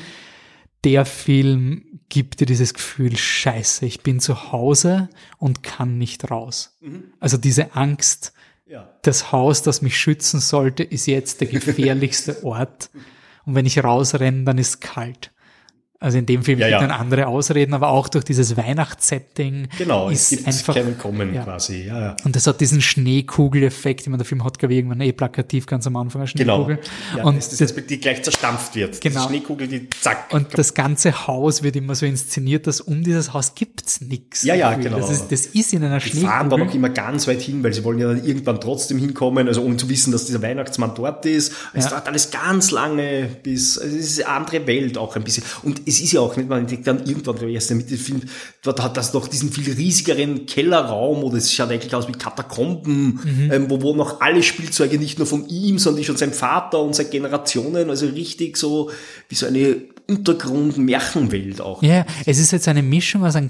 der Film gibt dir dieses Gefühl, scheiße, ich bin zu Hause und kann nicht raus. Mhm. Also diese Angst, ja. das Haus, das mich schützen sollte, ist jetzt der gefährlichste Ort. Und wenn ich rausrenne, dann ist es kalt. Also in dem Film ja, gibt es ja. dann andere Ausreden, aber auch durch dieses Weihnachtssetting genau, ist es einfach kein Kommen ja. quasi. Ja, ja. Und das hat diesen Schneekugeleffekt. Ich meine, der Film hat, glaube ich, irgendwann eh plakativ ganz am Anfang eine Schneekugel. Genau. Ja, und das, das, das, die gleich zerstampft wird. Genau. Die Schneekugel, die zack. Und das ganze Haus wird immer so inszeniert, dass um dieses Haus gibt's nichts. Ja, ja, genau. Das ist, das ist in einer die Schneekugel. Die fahren da noch immer ganz weit hin, weil sie wollen ja dann irgendwann trotzdem hinkommen, also um zu wissen, dass dieser Weihnachtsmann dort ist. Es ja. dauert alles ganz lange, bis, also es ist eine andere Welt auch ein bisschen. Und es ist ja auch nicht, man denkt dann irgendwann, der erste mit dem Film, dort hat das noch diesen viel riesigeren Kellerraum, oder es schaut eigentlich aus wie Katakomben, mhm. ähm, wo, wo noch alle Spielzeuge nicht nur von ihm, sondern schon sein Vater und seit Generationen, also richtig so wie so eine Untergrund-Märchenwelt auch. Ja, es ist jetzt eine Mischung aus einem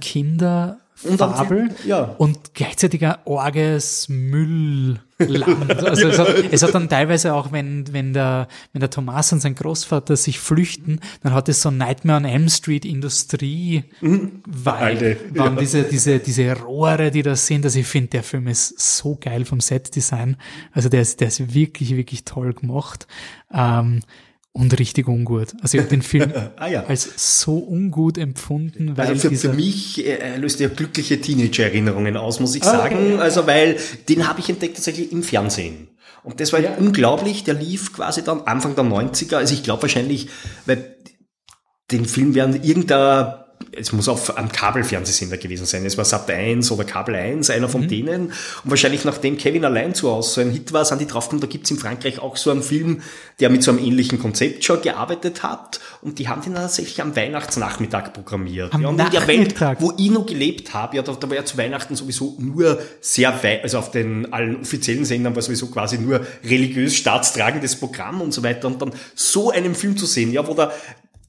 Kinderfabel und, ja. und gleichzeitig ein orges Müllland. Also es hat, es hat dann teilweise auch, wenn, wenn der, wenn der Thomas und sein Großvater sich flüchten, dann hat es so Nightmare on Elm Street Industrie, mhm. weil waren ja. diese, diese, diese Rohre, die da sind. Also ich finde, der Film ist so geil vom Setdesign. Also der ist, der ist wirklich, wirklich toll gemacht. Ähm, Und richtig ungut. Also ich habe den Film ah, ja. als so ungut empfunden, weil also für, dieser für mich äh, löst er glückliche Teenager-Erinnerungen aus, muss ich ah, sagen. Okay. Also weil den habe ich entdeckt tatsächlich im Fernsehen. Und das war ja. unglaublich. Der lief quasi dann Anfang der neunziger. Also ich glaube wahrscheinlich, weil den Film werden irgendein es muss auf einem Kabelfernsehsender gewesen sein. Es war Sat eins oder Kabel eins, einer von mhm. denen. Und wahrscheinlich nachdem Kevin allein zu Hause so ein Hit war, sind die draufgekommen, da gibt's in Frankreich auch so einen Film, der mit so einem ähnlichen Konzept schon gearbeitet hat. Und die haben den tatsächlich am Weihnachtsnachmittag programmiert. Am ja, und Nachmittag. in der Welt, wo ich noch gelebt habe, ja, da, da war ja zu Weihnachten sowieso nur sehr weit, also auf den allen offiziellen Sendern war sowieso quasi nur religiös staatstragendes Programm und so weiter. Und dann so einen Film zu sehen, ja, wo da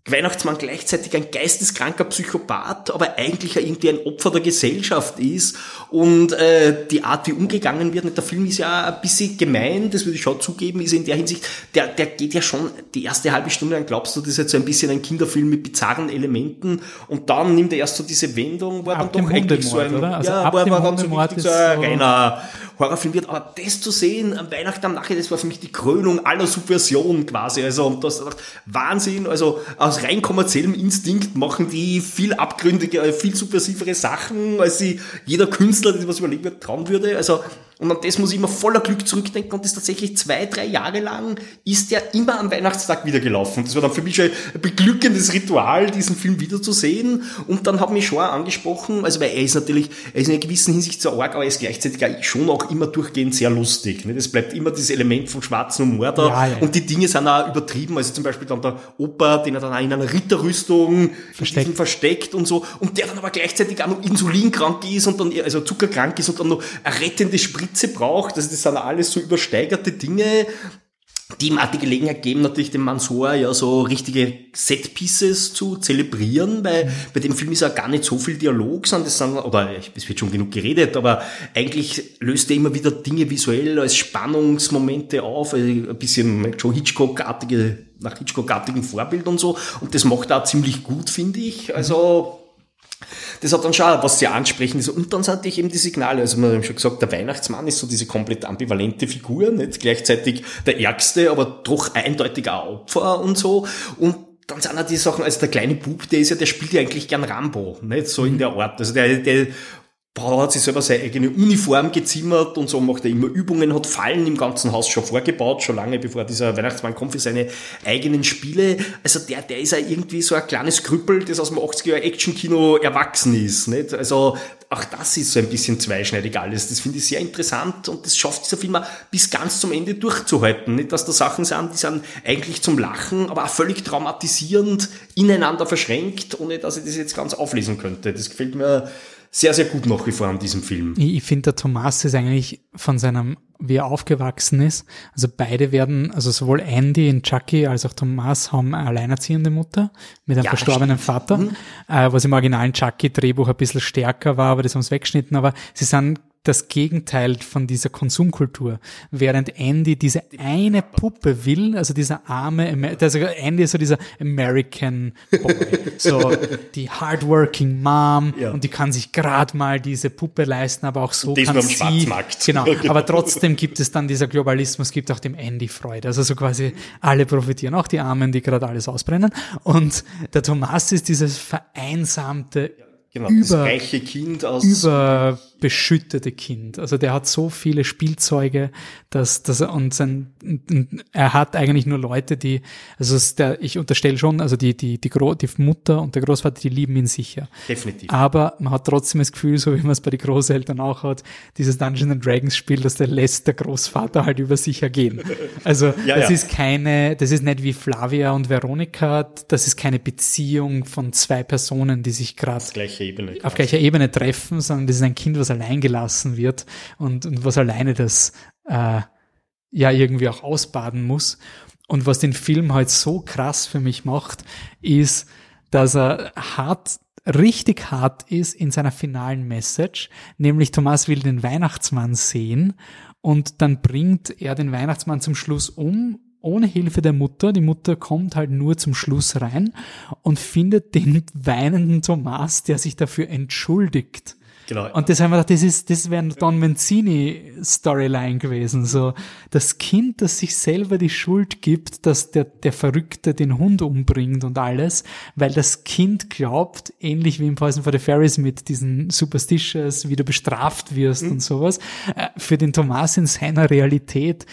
Weihnachtsmann gleichzeitig ein geisteskranker Psychopath, aber eigentlich ja irgendwie ein Opfer der Gesellschaft ist und äh, die Art, wie umgegangen wird mit der Film ist ja ein bisschen gemein, das würde ich schon zugeben, ist in der Hinsicht, der der geht ja schon die erste halbe Stunde an, glaubst du, das ist jetzt so ein bisschen ein Kinderfilm mit bizarren Elementen und dann nimmt er erst so diese Wendung, wo er dann doch eigentlich so ein, oder? Also ja, wo er dann so richtig so ein so reiner Horrorfilm wird, aber das zu sehen am Weihnachten am Nachhinein, das war für mich die Krönung aller Subversion quasi, also und das Wahnsinn, also aus rein kommerziellem Instinkt machen die viel abgründige, viel subversivere Sachen, als sie jeder Künstler, der sich was überlegen wird, trauen würde, also und an das muss ich immer voller Glück zurückdenken und das tatsächlich zwei, drei Jahre lang ist der immer am Weihnachtstag wieder gelaufen. Das war dann für mich schon ein beglückendes Ritual, diesen Film wiederzusehen und dann hat mich schon angesprochen, also weil er ist natürlich, er ist in einer gewissen Hinsicht so arg, aber er ist gleichzeitig schon auch immer durchgehend sehr lustig. Es bleibt immer dieses Element vom schwarzen Humor da ja, ja. und die Dinge sind auch übertrieben, also zum Beispiel dann der Opa, den er dann auch in einer Ritterrüstung versteckt. versteckt und so und der dann aber gleichzeitig auch noch insulinkrank ist und dann, also zuckerkrank ist und dann noch eine rettende Spritze braucht, also das sind alles so übersteigerte Dinge, die ihm auch die Gelegenheit geben, natürlich dem Mansoor ja so richtige Set-Pieces zu zelebrieren, weil bei dem Film ist ja gar nicht so viel Dialog, sondern das sind, oder es wird schon genug geredet, aber eigentlich löst er immer wieder Dinge visuell als Spannungsmomente auf, ein bisschen Joe Hitchcock-artige, nach Hitchcock-artigem Vorbild und so, und das macht er auch ziemlich gut, finde ich, also das hat dann schon was sehr ansprechendes. Und dann hatte ich eben die Signale, also wir haben schon gesagt, der Weihnachtsmann ist so diese komplett ambivalente Figur, nicht gleichzeitig der Ärgste, aber doch eindeutig auch Opfer und so. Und dann sind auch die Sachen, also der kleine Bub, der ist ja, der spielt ja eigentlich gern Rambo, nicht so in der Art. Also der, der Paul hat sich selber seine eigene Uniform gezimmert und so macht er immer Übungen, hat Fallen im ganzen Haus schon vorgebaut, schon lange bevor dieser Weihnachtsmann kommt für seine eigenen Spiele. Also der, der ist ja irgendwie so ein kleines Krüppel, das aus dem achtziger Jahre Actionkino erwachsen ist, nicht? Also auch das ist so ein bisschen zweischneidig alles. Das finde ich sehr interessant und das schafft dieser Film auch bis ganz zum Ende durchzuhalten. Nicht, dass da Sachen sind, die sind eigentlich zum Lachen, aber auch völlig traumatisierend, ineinander verschränkt, ohne dass ich das jetzt ganz auflesen könnte. Das gefällt mir sehr, sehr gut nach wie vor an diesem Film. Ich, ich finde, der Thomas ist eigentlich von seinem, wie er aufgewachsen ist, also beide werden, also sowohl Andy und Chucky als auch Thomas haben eine alleinerziehende Mutter mit einem Ja, verstorbenen stimmt. Vater, Mhm. äh, was im originalen Chucky-Drehbuch ein bisschen stärker war, aber das haben sie weggeschnitten, aber sie sind das Gegenteil von dieser Konsumkultur. Während Andy diese eine Puppe will, also dieser arme, Amer- also Andy ist so dieser American Boy, so die hardworking Mom, Ja. und die kann sich gerade mal diese Puppe leisten, aber auch so Und das kann nur am sie, Schwarzmarkt. genau, Ja, genau. aber trotzdem gibt es dann dieser Globalismus, gibt auch dem Andy Freude, also so quasi alle profitieren, auch die Armen, die gerade alles ausbrennen, und der Thomas ist dieses vereinsamte, Genau, das über- reiche Kind aus... überbeschüttete Kind. Also der hat so viele Spielzeuge, dass, dass er, und sein, er hat eigentlich nur Leute, die, also es ist der, ich unterstelle schon, also die, die, die, Gro, die Mutter und der Großvater, die lieben ihn sicher. Definitiv. Aber man hat trotzdem das Gefühl, so wie man es bei den Großeltern auch hat, dieses Dungeons and Dragons Spiel, dass der lässt der Großvater halt über sich ergehen. Also Ja, das ja. ist keine, das ist nicht wie Flavia und Veronika, das ist keine Beziehung von zwei Personen, die sich gerade Gleiche Ebene. auf gleicher Ebene treffen, sondern das ist ein Kind, was allein gelassen wird und, und was alleine das äh, ja irgendwie auch ausbaden muss. Und was den Film halt so krass für mich macht, ist, dass er hart, richtig hart ist in seiner finalen Message, nämlich Thomas will den Weihnachtsmann sehen und dann bringt er den Weihnachtsmann zum Schluss um, ohne Hilfe der Mutter. Die Mutter kommt halt nur zum Schluss rein und findet den weinenden Thomas, der sich dafür entschuldigt. Genau. Und das haben wir gedacht, das ist, das wäre eine Don Mancini-Storyline gewesen. So, das Kind, das sich selber die Schuld gibt, dass der, der Verrückte den Hund umbringt und alles, weil das Kind glaubt, ähnlich wie im Poison for the Fairies mit diesen Superstitious, wie du bestraft wirst Mhm. und sowas, äh, für den Thomas in seiner Realität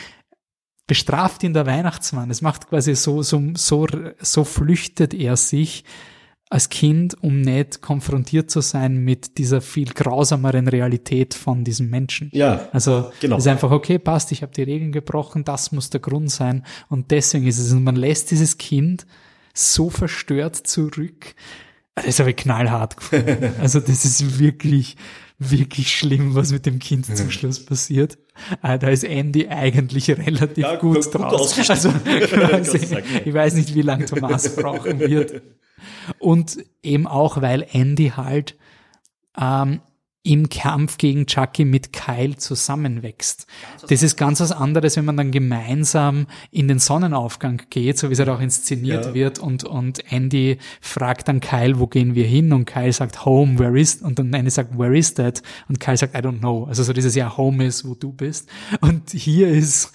bestraft ihn der Weihnachtsmann. Es macht quasi so, so, so, so flüchtet er sich als Kind, um nicht konfrontiert zu sein mit dieser viel grausameren Realität von diesem Menschen. Ja, Also genau. es ist einfach, okay, passt, ich habe die Regeln gebrochen, das muss der Grund sein. Und deswegen ist es, und man lässt dieses Kind so verstört zurück. Das habe ich knallhart gefunden. Also das ist wirklich, wirklich schlimm, was mit dem Kind zum Schluss passiert. äh, da ist Andy eigentlich relativ Ja, gut, gut draus. Also, quasi, ich weiß nicht, wie lange Thomas brauchen wird. Und eben auch, weil Andy halt ähm, im Kampf gegen Chucky mit Kyle zusammenwächst. Das ist ganz was anderes, wenn man dann gemeinsam in den Sonnenaufgang geht, so wie es halt auch inszeniert ja. wird und und Andy fragt dann Kyle, wo gehen wir hin? Und Kyle sagt, home, where is? Und dann Andy sagt, where is that? Und Kyle sagt, I don't know. Also so dieses ja, home ist, wo du bist. Und hier ist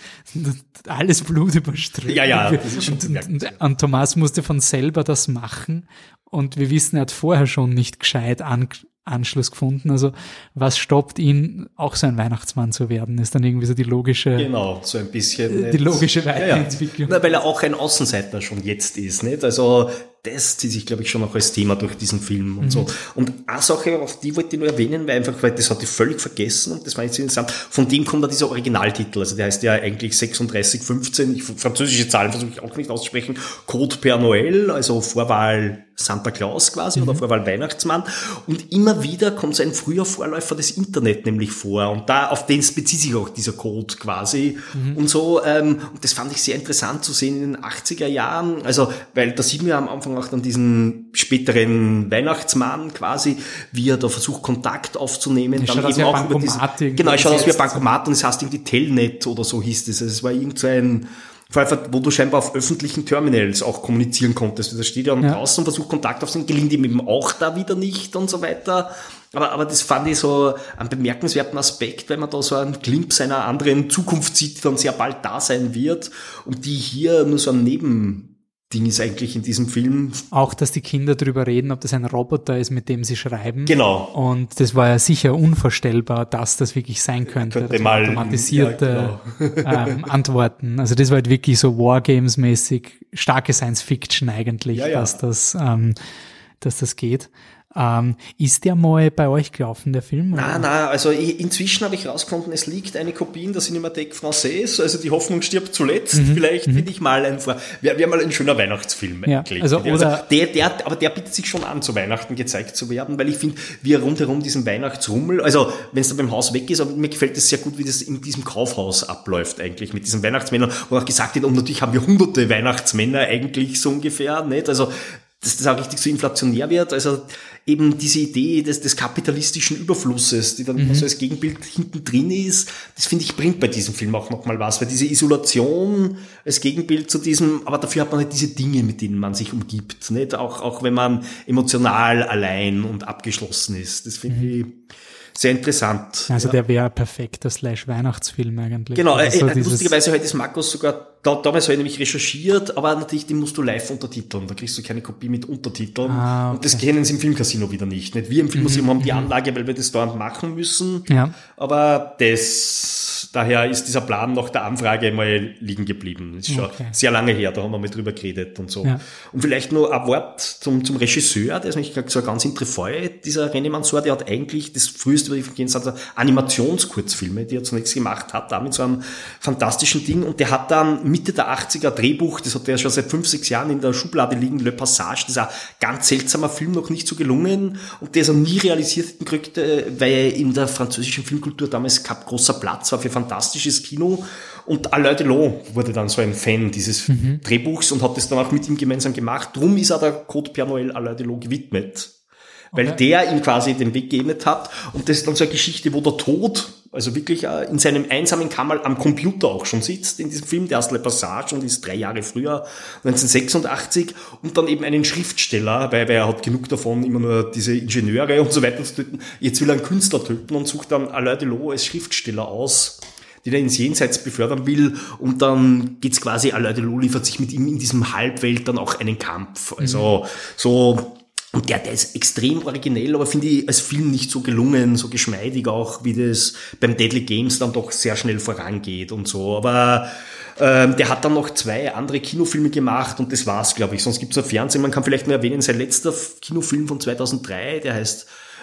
alles Blut überströmt. Ja, ja. Das ist schon und, und, und, und Thomas musste von selber das machen. Und wir wissen, er hat vorher schon nicht gescheit an Anschluss gefunden. Also was stoppt ihn, auch so ein Weihnachtsmann zu werden, ist dann irgendwie so die logische, genau, so ein bisschen die logische Weiterentwicklung. Ja, ja. Na, weil er auch ein Außenseiter schon jetzt ist, nicht? Also das zieht sich, glaube ich, schon auch als Thema durch diesen Film und mhm. so. Und eine Sache, auf die wollte ich nur erwähnen, weil einfach, weil das hatte ich völlig vergessen und das war jetzt interessant. Von dem kommt da dieser Originaltitel, also der heißt ja eigentlich sechsunddreißig fünfzehn, ich, französische Zahlen versuche ich auch nicht auszusprechen, Code Père Noël, also Vorwahl Santa Claus quasi mhm. oder Vorwahl Weihnachtsmann. Und immer wieder kommt so ein früher Vorläufer des Internet nämlich vor und da, auf den bezieht sich auch dieser Code quasi mhm. und so. Ähm, und das fand ich sehr interessant zu sehen in den achtziger Jahren, also, weil da sieht man ja am Anfang auch dann diesen späteren Weihnachtsmann quasi, wie er da versucht, Kontakt aufzunehmen. Dann eben auch über diese, genau, es schaut aus wie ein Bankomat und es heißt irgendwie Telnet oder so hieß das. Also es war irgend so ein, wo du scheinbar auf öffentlichen Terminals auch kommunizieren konntest. Da steht ja, ja. draußen und versucht Kontakt aufzunehmen, gelingt ihm eben auch da wieder nicht und so weiter. Aber, aber das fand ich so einen bemerkenswerten Aspekt, weil man da so einen Glimpse einer anderen Zukunft sieht, die dann sehr bald da sein wird und die hier nur so ein Neben Ding ist eigentlich in diesem Film. Auch, dass die Kinder drüber reden, ob das ein Roboter ist, mit dem sie schreiben. Genau. Und das war ja sicher unvorstellbar, dass das wirklich sein könnte. Könnte mal automatisierte ja, genau. ähm, Antworten. Also das war halt wirklich so Wargames-mäßig starke Science-Fiction eigentlich, ja, ja. dass das, ähm, dass das geht. Ähm, ist der mal bei euch gelaufen, der Film? Nein, nein, also ich, inzwischen habe ich rausgefunden, es liegt eine Kopie in der Cinémathèque Française, also die Hoffnung stirbt zuletzt. Mhm. Vielleicht mhm. finde ich mal ein Vor... Wäre wär mal ein schöner Weihnachtsfilm ja, eigentlich. Also, also der, der, aber der bietet sich schon an, zu Weihnachten gezeigt zu werden, weil ich finde, wie er rundherum diesen Weihnachtsrummel, also wenn es da beim Haus weg ist, aber mir gefällt es sehr gut, wie das in diesem Kaufhaus abläuft eigentlich, mit diesen Weihnachtsmännern, wo auch gesagt wird, und natürlich haben wir hunderte Weihnachtsmänner eigentlich so ungefähr, nicht? Also dass das auch richtig so inflationär wird, also eben diese Idee des, des kapitalistischen Überflusses, die dann mhm. so als Gegenbild hinten drin ist, das finde ich bringt bei diesem Film auch nochmal was, weil diese Isolation als Gegenbild zu diesem, aber dafür hat man halt diese Dinge, mit denen man sich umgibt, nicht? Auch, auch wenn man emotional allein und abgeschlossen ist, das finde mhm. ich sehr interessant. Also ja. der wäre ein perfekter Slash-Weihnachtsfilm eigentlich. Genau, also äh, lustigerweise heute ist Markus sogar, da, damals habe ich nämlich recherchiert, aber natürlich, den musst du live untertiteln, da kriegst du keine Kopie mit Untertiteln. Ah, okay. Und das kennen sie im Filmcasino wieder nicht. Nicht wir im Filmmuseum mhm, haben die Anlage, weil wir das dauernd machen müssen. Ja. Aber das, daher ist dieser Plan nach der Anfrage mal liegen geblieben. Das ist schon okay. sehr lange her, da haben wir mal drüber geredet und so. Ja. Und vielleicht nur ein Wort zum, zum Regisseur, der ist nämlich so ein ganz Intrefeu, dieser René Mansour, der hat eigentlich das früheste, was ich gehen also Animationskurzfilme, die er zunächst gemacht hat, da mit so einem fantastischen Ding. Und der hat dann Mitte der achtziger Drehbuch, das hat er schon seit fünf, sechs Jahren in der Schublade liegen, Le Passage, das ist ein ganz seltsamer Film, noch nicht so gelungen. Und der ist auch nie realisiert gekriegt, weil in der französischen Filmkultur damals kein großer Platz war für fantastisches Kino. Und Alain Delon wurde dann so ein Fan dieses mhm. Drehbuchs und hat das dann auch mit ihm gemeinsam gemacht. Drum ist er der Code Père Noël Alain Delon gewidmet. Weil okay. der ihm quasi den Weg geebnet hat. Und das ist dann so eine Geschichte, wo der Tod, also wirklich in seinem einsamen Kammerl am Computer auch schon sitzt in diesem Film, der heißt Le Passage und ist drei Jahre früher, neunzehnhundertsechsundachtzig, und dann eben einen Schriftsteller, weil, weil er hat genug davon, immer nur diese Ingenieure und so weiter zu töten. Jetzt will er einen Künstler töten und sucht dann Alain Delon als Schriftsteller aus, den er ins Jenseits befördern will, und dann geht's quasi, Alain Delon liefert sich mit ihm in diesem Halbwelt dann auch einen Kampf. Also mhm. so... Und der, der ist extrem originell, aber finde ich als Film nicht so gelungen, so geschmeidig auch, wie das beim Deadly Games dann doch sehr schnell vorangeht und so. Aber ähm, der hat dann noch zwei andere Kinofilme gemacht und das war's, glaube ich. Sonst gibt's noch Fernsehen. Man kann vielleicht nur erwähnen, sein letzter Kinofilm von zweitausenddrei, der heißt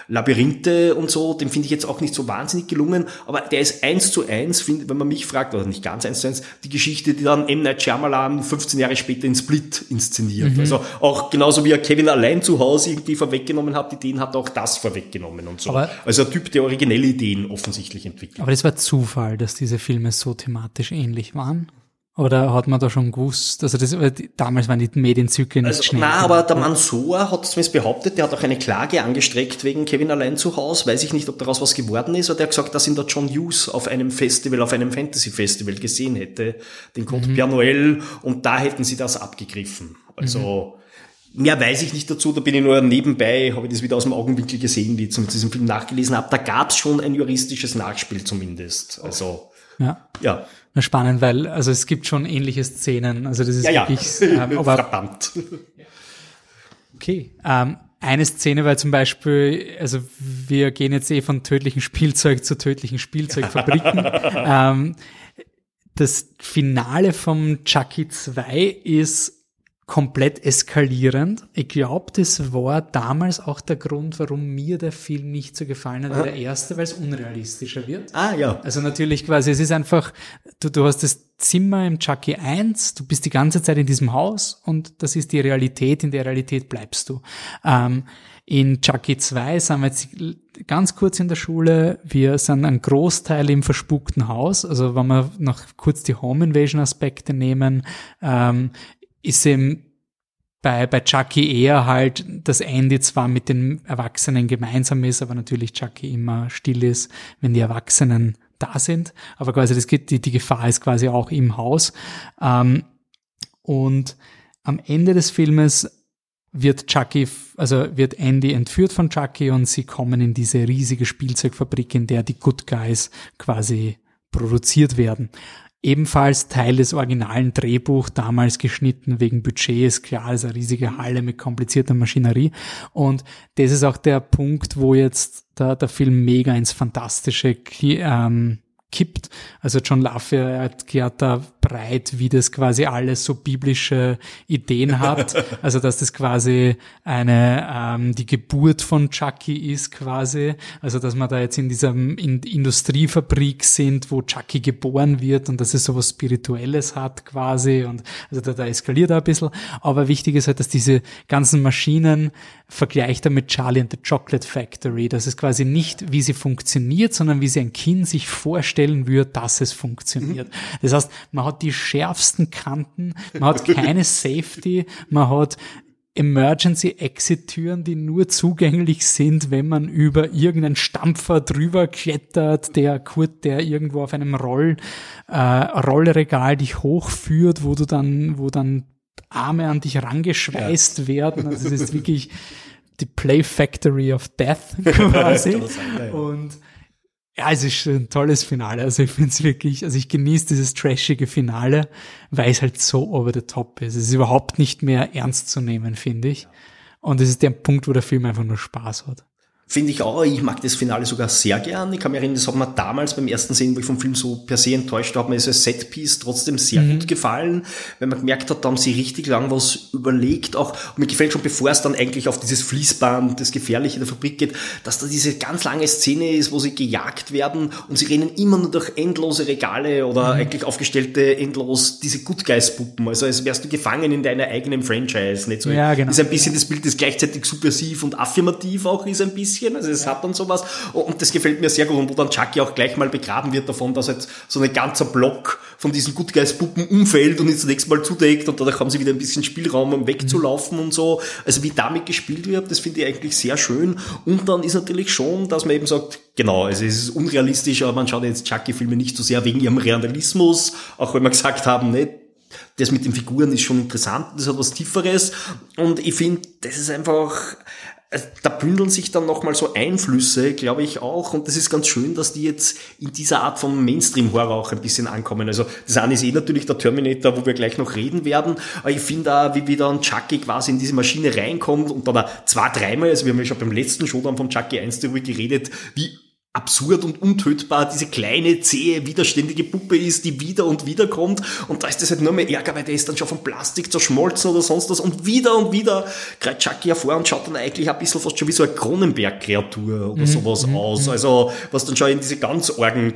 Labyrinthe und so, den finde ich jetzt auch nicht so wahnsinnig gelungen, aber der ist eins zu eins, find, wenn man mich fragt, oder nicht ganz eins zu eins, die Geschichte, die dann M. Night Shyamalan fünfzehn Jahre später in Split inszeniert. Mhm. Also auch genauso wie er Kevin allein zu Hause irgendwie vorweggenommen hat, Ideen hat er auch das vorweggenommen und so. Aber also ein Typ, der originelle Ideen offensichtlich entwickelt. Aber das war Zufall, dass diese Filme so thematisch ähnlich waren? Oder hat man da schon gewusst, also das, damals waren die Medienzyklen nicht also, schnell. Nein, aber der Mansour hat zumindest behauptet, der hat auch eine Klage angestreckt wegen Kevin allein zu Hause. Weiß ich nicht, ob daraus was geworden ist, aber der hat gesagt, dass ihn der John Hughes auf einem Festival, auf einem Fantasy-Festival gesehen hätte, den Conte mhm. Père Noël, und da hätten sie das abgegriffen. Also, mhm. mehr weiß ich nicht dazu, da bin ich nur nebenbei, habe ich das wieder aus dem Augenwinkel gesehen, wie ich zu diesem Film nachgelesen habe. Da gab es schon ein juristisches Nachspiel zumindest. Also, ja. ja. Na, spannend, weil, also es gibt schon ähnliche Szenen, also das ist ja, wirklich, ja. ähm, aber. Frappant. Okay, ähm, eine Szene war zum Beispiel, also wir gehen jetzt eh von tödlichen Spielzeug zu tödlichen Spielzeugfabriken. ähm, das Finale vom Chucky zwei ist komplett eskalierend. Ich glaube, das war damals auch der Grund, warum mir der Film nicht so gefallen hat wie der erste, weil es unrealistischer wird. Ah, ja. Also natürlich quasi, es ist einfach, du, du hast das Zimmer im Chucky eins, du bist die ganze Zeit in diesem Haus und das ist die Realität, in der Realität bleibst du. Ähm, in Chucky zwei sind wir jetzt ganz kurz in der Schule, wir sind ein Großteil im verspukten Haus, also wenn wir noch kurz die Home-Invasion-Aspekte nehmen, ähm, ist eben bei, bei Chucky eher halt das Ende zwar mit den Erwachsenen gemeinsam ist, aber natürlich Chucky immer still ist, wenn die Erwachsenen da sind. Aber quasi das geht, die, die Gefahr ist quasi auch im Haus. Ähm, und am Ende des Filmes wird Chucky, also wird Andy entführt von Chucky und sie kommen in diese riesige Spielzeugfabrik, in der die Good Guys quasi produziert werden. Ebenfalls Teil des originalen Drehbuchs, damals geschnitten wegen Budget, ist klar, ist eine riesige Halle mit komplizierter Maschinerie. Und das ist auch der Punkt, wo jetzt der, der Film mega ins Fantastische ähm, kippt. Also John LaFayette erklärt da breit, wie das quasi alles so biblische Ideen hat. Also dass das quasi eine ähm, die Geburt von Chucky ist quasi. Also dass man da jetzt in dieser in Industriefabrik sind, wo Chucky geboren wird und dass es sowas Spirituelles hat quasi. Und also da, da eskaliert er ein bisschen. Aber wichtig ist halt, dass diese ganzen Maschinen vergleicht er mit Charlie and the Chocolate Factory. Das ist quasi nicht, wie sie funktioniert, sondern wie sie ein Kind sich vorstellen würde, dass es funktioniert. Das heißt, man hat die schärfsten Kanten, man hat keine Safety, man hat Emergency-Exit-Türen, die nur zugänglich sind, wenn man über irgendeinen Stampfer drüber klettert, der Kurt, der irgendwo auf einem Roll, äh, Rollregal dich hochführt, wo du dann, wo dann Arme an dich rangeschweißt ja. werden. Also es ist wirklich die Play Factory of Death quasi. Und ja, es ist ein tolles Finale. Also ich finde es wirklich, also ich genieße dieses trashige Finale, weil es halt so over the top ist. Es ist überhaupt nicht mehr ernst zu nehmen, finde ich. Und es ist der Punkt, wo der Film einfach nur Spaß hat. Finde ich auch. Ich mag das Finale sogar sehr gern. Ich kann mich erinnern, das hat mir damals beim ersten Sehen, wo ich vom Film so per se enttäuscht war, hat mir so ein Setpiece trotzdem sehr mhm. gut gefallen, weil man gemerkt hat, da haben sie richtig lang was überlegt. Auch, und mir gefällt schon, bevor es dann eigentlich auf dieses Fließband, das Gefährliche der Fabrik geht, dass da diese ganz lange Szene ist, wo sie gejagt werden und sie rennen immer nur durch endlose Regale oder mhm. eigentlich aufgestellte endlos diese Good Guys Puppen. Also als wärst du gefangen in deiner eigenen Franchise. Nicht so. Ja, genau. Ist ein bisschen das Bild, das gleichzeitig subversiv und affirmativ auch ist ein bisschen. Also es hat dann sowas und das gefällt mir sehr gut und wo dann Chucky auch gleich mal begraben wird davon, dass jetzt so ein ganzer Block von diesen Good Guys Puppen umfällt und ihn zunächst mal zudeckt und dadurch haben sie wieder ein bisschen Spielraum, um wegzulaufen und so. Also wie damit gespielt wird, das finde ich eigentlich sehr schön und dann ist natürlich schon, dass man eben sagt, genau, also es ist unrealistisch, aber man schaut jetzt Chucky-Filme nicht so sehr wegen ihrem Realismus, auch wenn wir gesagt haben, nicht, das mit den Figuren ist schon interessant, das hat was Tieferes und ich finde, das ist einfach, da bündeln sich dann nochmal so Einflüsse, glaube ich auch, und das ist ganz schön, dass die jetzt in dieser Art von Mainstream-Horror auch ein bisschen ankommen. Also das eine ist eh natürlich der Terminator, wo wir gleich noch reden werden, aber ich finde auch, wie wieder ein Chucky quasi in diese Maschine reinkommt und dann zwei, dreimal, also wir haben ja schon beim letzten Showdown vom Chucky eins darüber geredet, wie absurd und untötbar diese kleine, zähe, widerständige Puppe ist, die wieder und wieder kommt und da ist das halt nur mehr Ärger, weil der ist dann schon von Plastik zerschmolzen oder sonst was und wieder und wieder greift Chucky hervor und schaut dann eigentlich ein bisschen fast schon wie so eine Cronenberg-Kreatur oder mhm. sowas mhm. aus, also was dann schon in diese ganz argen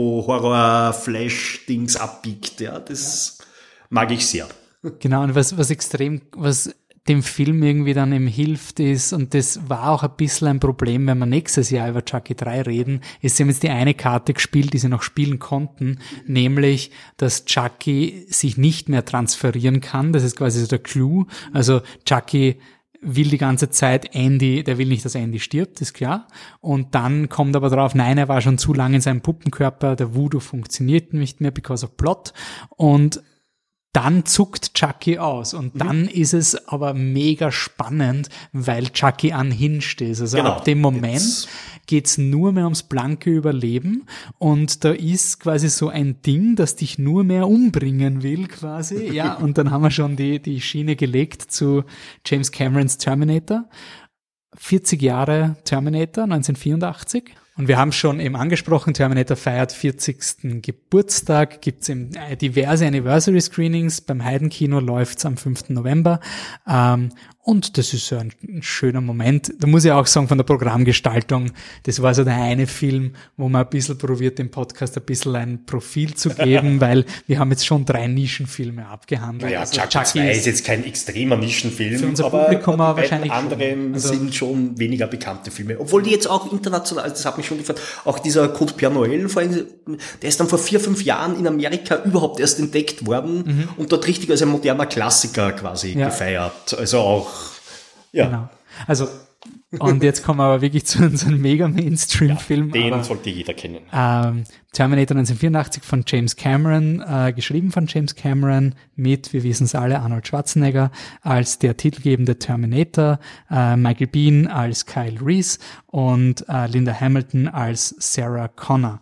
Psycho-Horror-Flash-Dings abbiegt, ja, das mag ich sehr. Genau, und was, was extrem, was dem Film irgendwie dann eben hilft ist, und das war auch ein bisschen ein Problem, wenn wir nächstes Jahr über Chucky drei reden, ist, sie haben jetzt die eine Karte gespielt, die sie noch spielen konnten, nämlich, dass Chucky sich nicht mehr transferieren kann, das ist quasi so der Clou, also Chucky will die ganze Zeit Andy, der will nicht, dass Andy stirbt, ist klar, und dann kommt aber drauf, nein, er war schon zu lange in seinem Puppenkörper, der Voodoo funktioniert nicht mehr because of plot, und dann zuckt Chucky aus und dann mhm. ist es aber mega spannend, weil Chucky unhinged ist. Also genau. ab dem Moment Jetzt. geht's nur mehr ums blanke Überleben und da ist quasi so ein Ding, das dich nur mehr umbringen will quasi. Ja, und dann haben wir schon die, die Schiene gelegt zu James Camerons Terminator. vierzig Jahre Terminator, neunzehnhundertvierundachtzig. Und wir haben schon eben angesprochen, Terminator feiert vierzigsten Geburtstag, gibt's eben diverse Anniversary Screenings, beim Heidenkino läuft's am fünften November, ähm, und das ist so ein, ein schöner Moment. Da muss ich auch sagen, von der Programmgestaltung, das war so der eine Film, wo man ein bisschen probiert, dem Podcast ein bisschen ein Profil zu geben, weil wir haben jetzt schon drei Nischenfilme abgehandelt. Naja, also Chucky zwei ist jetzt kein extremer Nischenfilm, für unser aber Publikum die wahrscheinlich anderen also, sind schon weniger bekannte Filme. Obwohl die jetzt auch international, das hat mich schon gefallen, auch dieser Code Père Noël, der ist dann vor vier, fünf Jahren in Amerika überhaupt erst entdeckt worden mhm. und dort richtig als ein moderner Klassiker quasi ja. gefeiert. Also auch, ja. Genau. Also, und jetzt kommen wir aber wirklich zu unserem Mega-Mainstream-Film. Ja, den aber, sollte jeder kennen. Ähm, Terminator neunzehnhundertvierundachtzig von James Cameron, äh, geschrieben von James Cameron mit, wir wissen es alle, Arnold Schwarzenegger als der titelgebende Terminator, äh, Michael Biehn als Kyle Reese und äh, Linda Hamilton als Sarah Connor.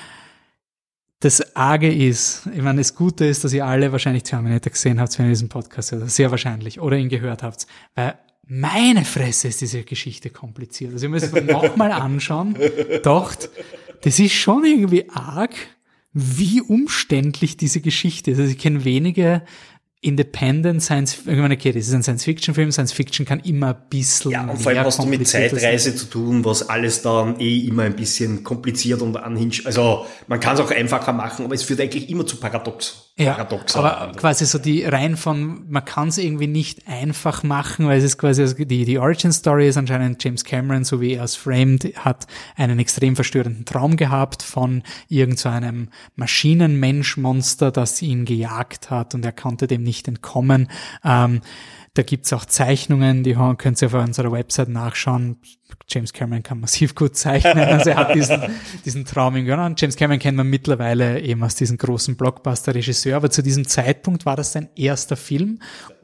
Das Arge ist, ich meine, das Gute ist, dass ihr alle wahrscheinlich Terminator gesehen habt, wenn ihr diesen Podcast hört, sehr wahrscheinlich, oder ihn gehört habt, weil meine Fresse ist diese Geschichte kompliziert. Also ich muss es nochmal anschauen, dachte, das ist schon irgendwie arg, wie umständlich diese Geschichte ist. Also ich kenne wenige Independent Science, ich meine, okay, das ist ein Science-Fiction-Film, Science-Fiction kann immer ein bisschen ja, und vor allem hast du mit Zeitreise sein. zu tun, was alles dann eh immer ein bisschen kompliziert und anhinscht. Also man kann es auch einfacher machen, aber es führt eigentlich immer zu Paradox. Ja, Paradoxer aber Handlung. Quasi so die rein von, man kann es irgendwie nicht einfach machen, weil es ist quasi, also die, die Origin-Story ist anscheinend James Cameron, so wie er es framed, hat einen extrem verstörenden Traum gehabt von irgend so einem Maschinenmensch-Monster, das ihn gejagt hat und er konnte dem nicht entkommen. Ähm, da gibt's auch Zeichnungen, die könnt ihr auf unserer Website nachschauen. James Cameron kann massiv gut zeichnen, also er hat diesen, diesen Traum gewonnen. James Cameron kennt man mittlerweile eben aus diesem großen Blockbuster-Regisseur, aber zu diesem Zeitpunkt war das sein erster Film.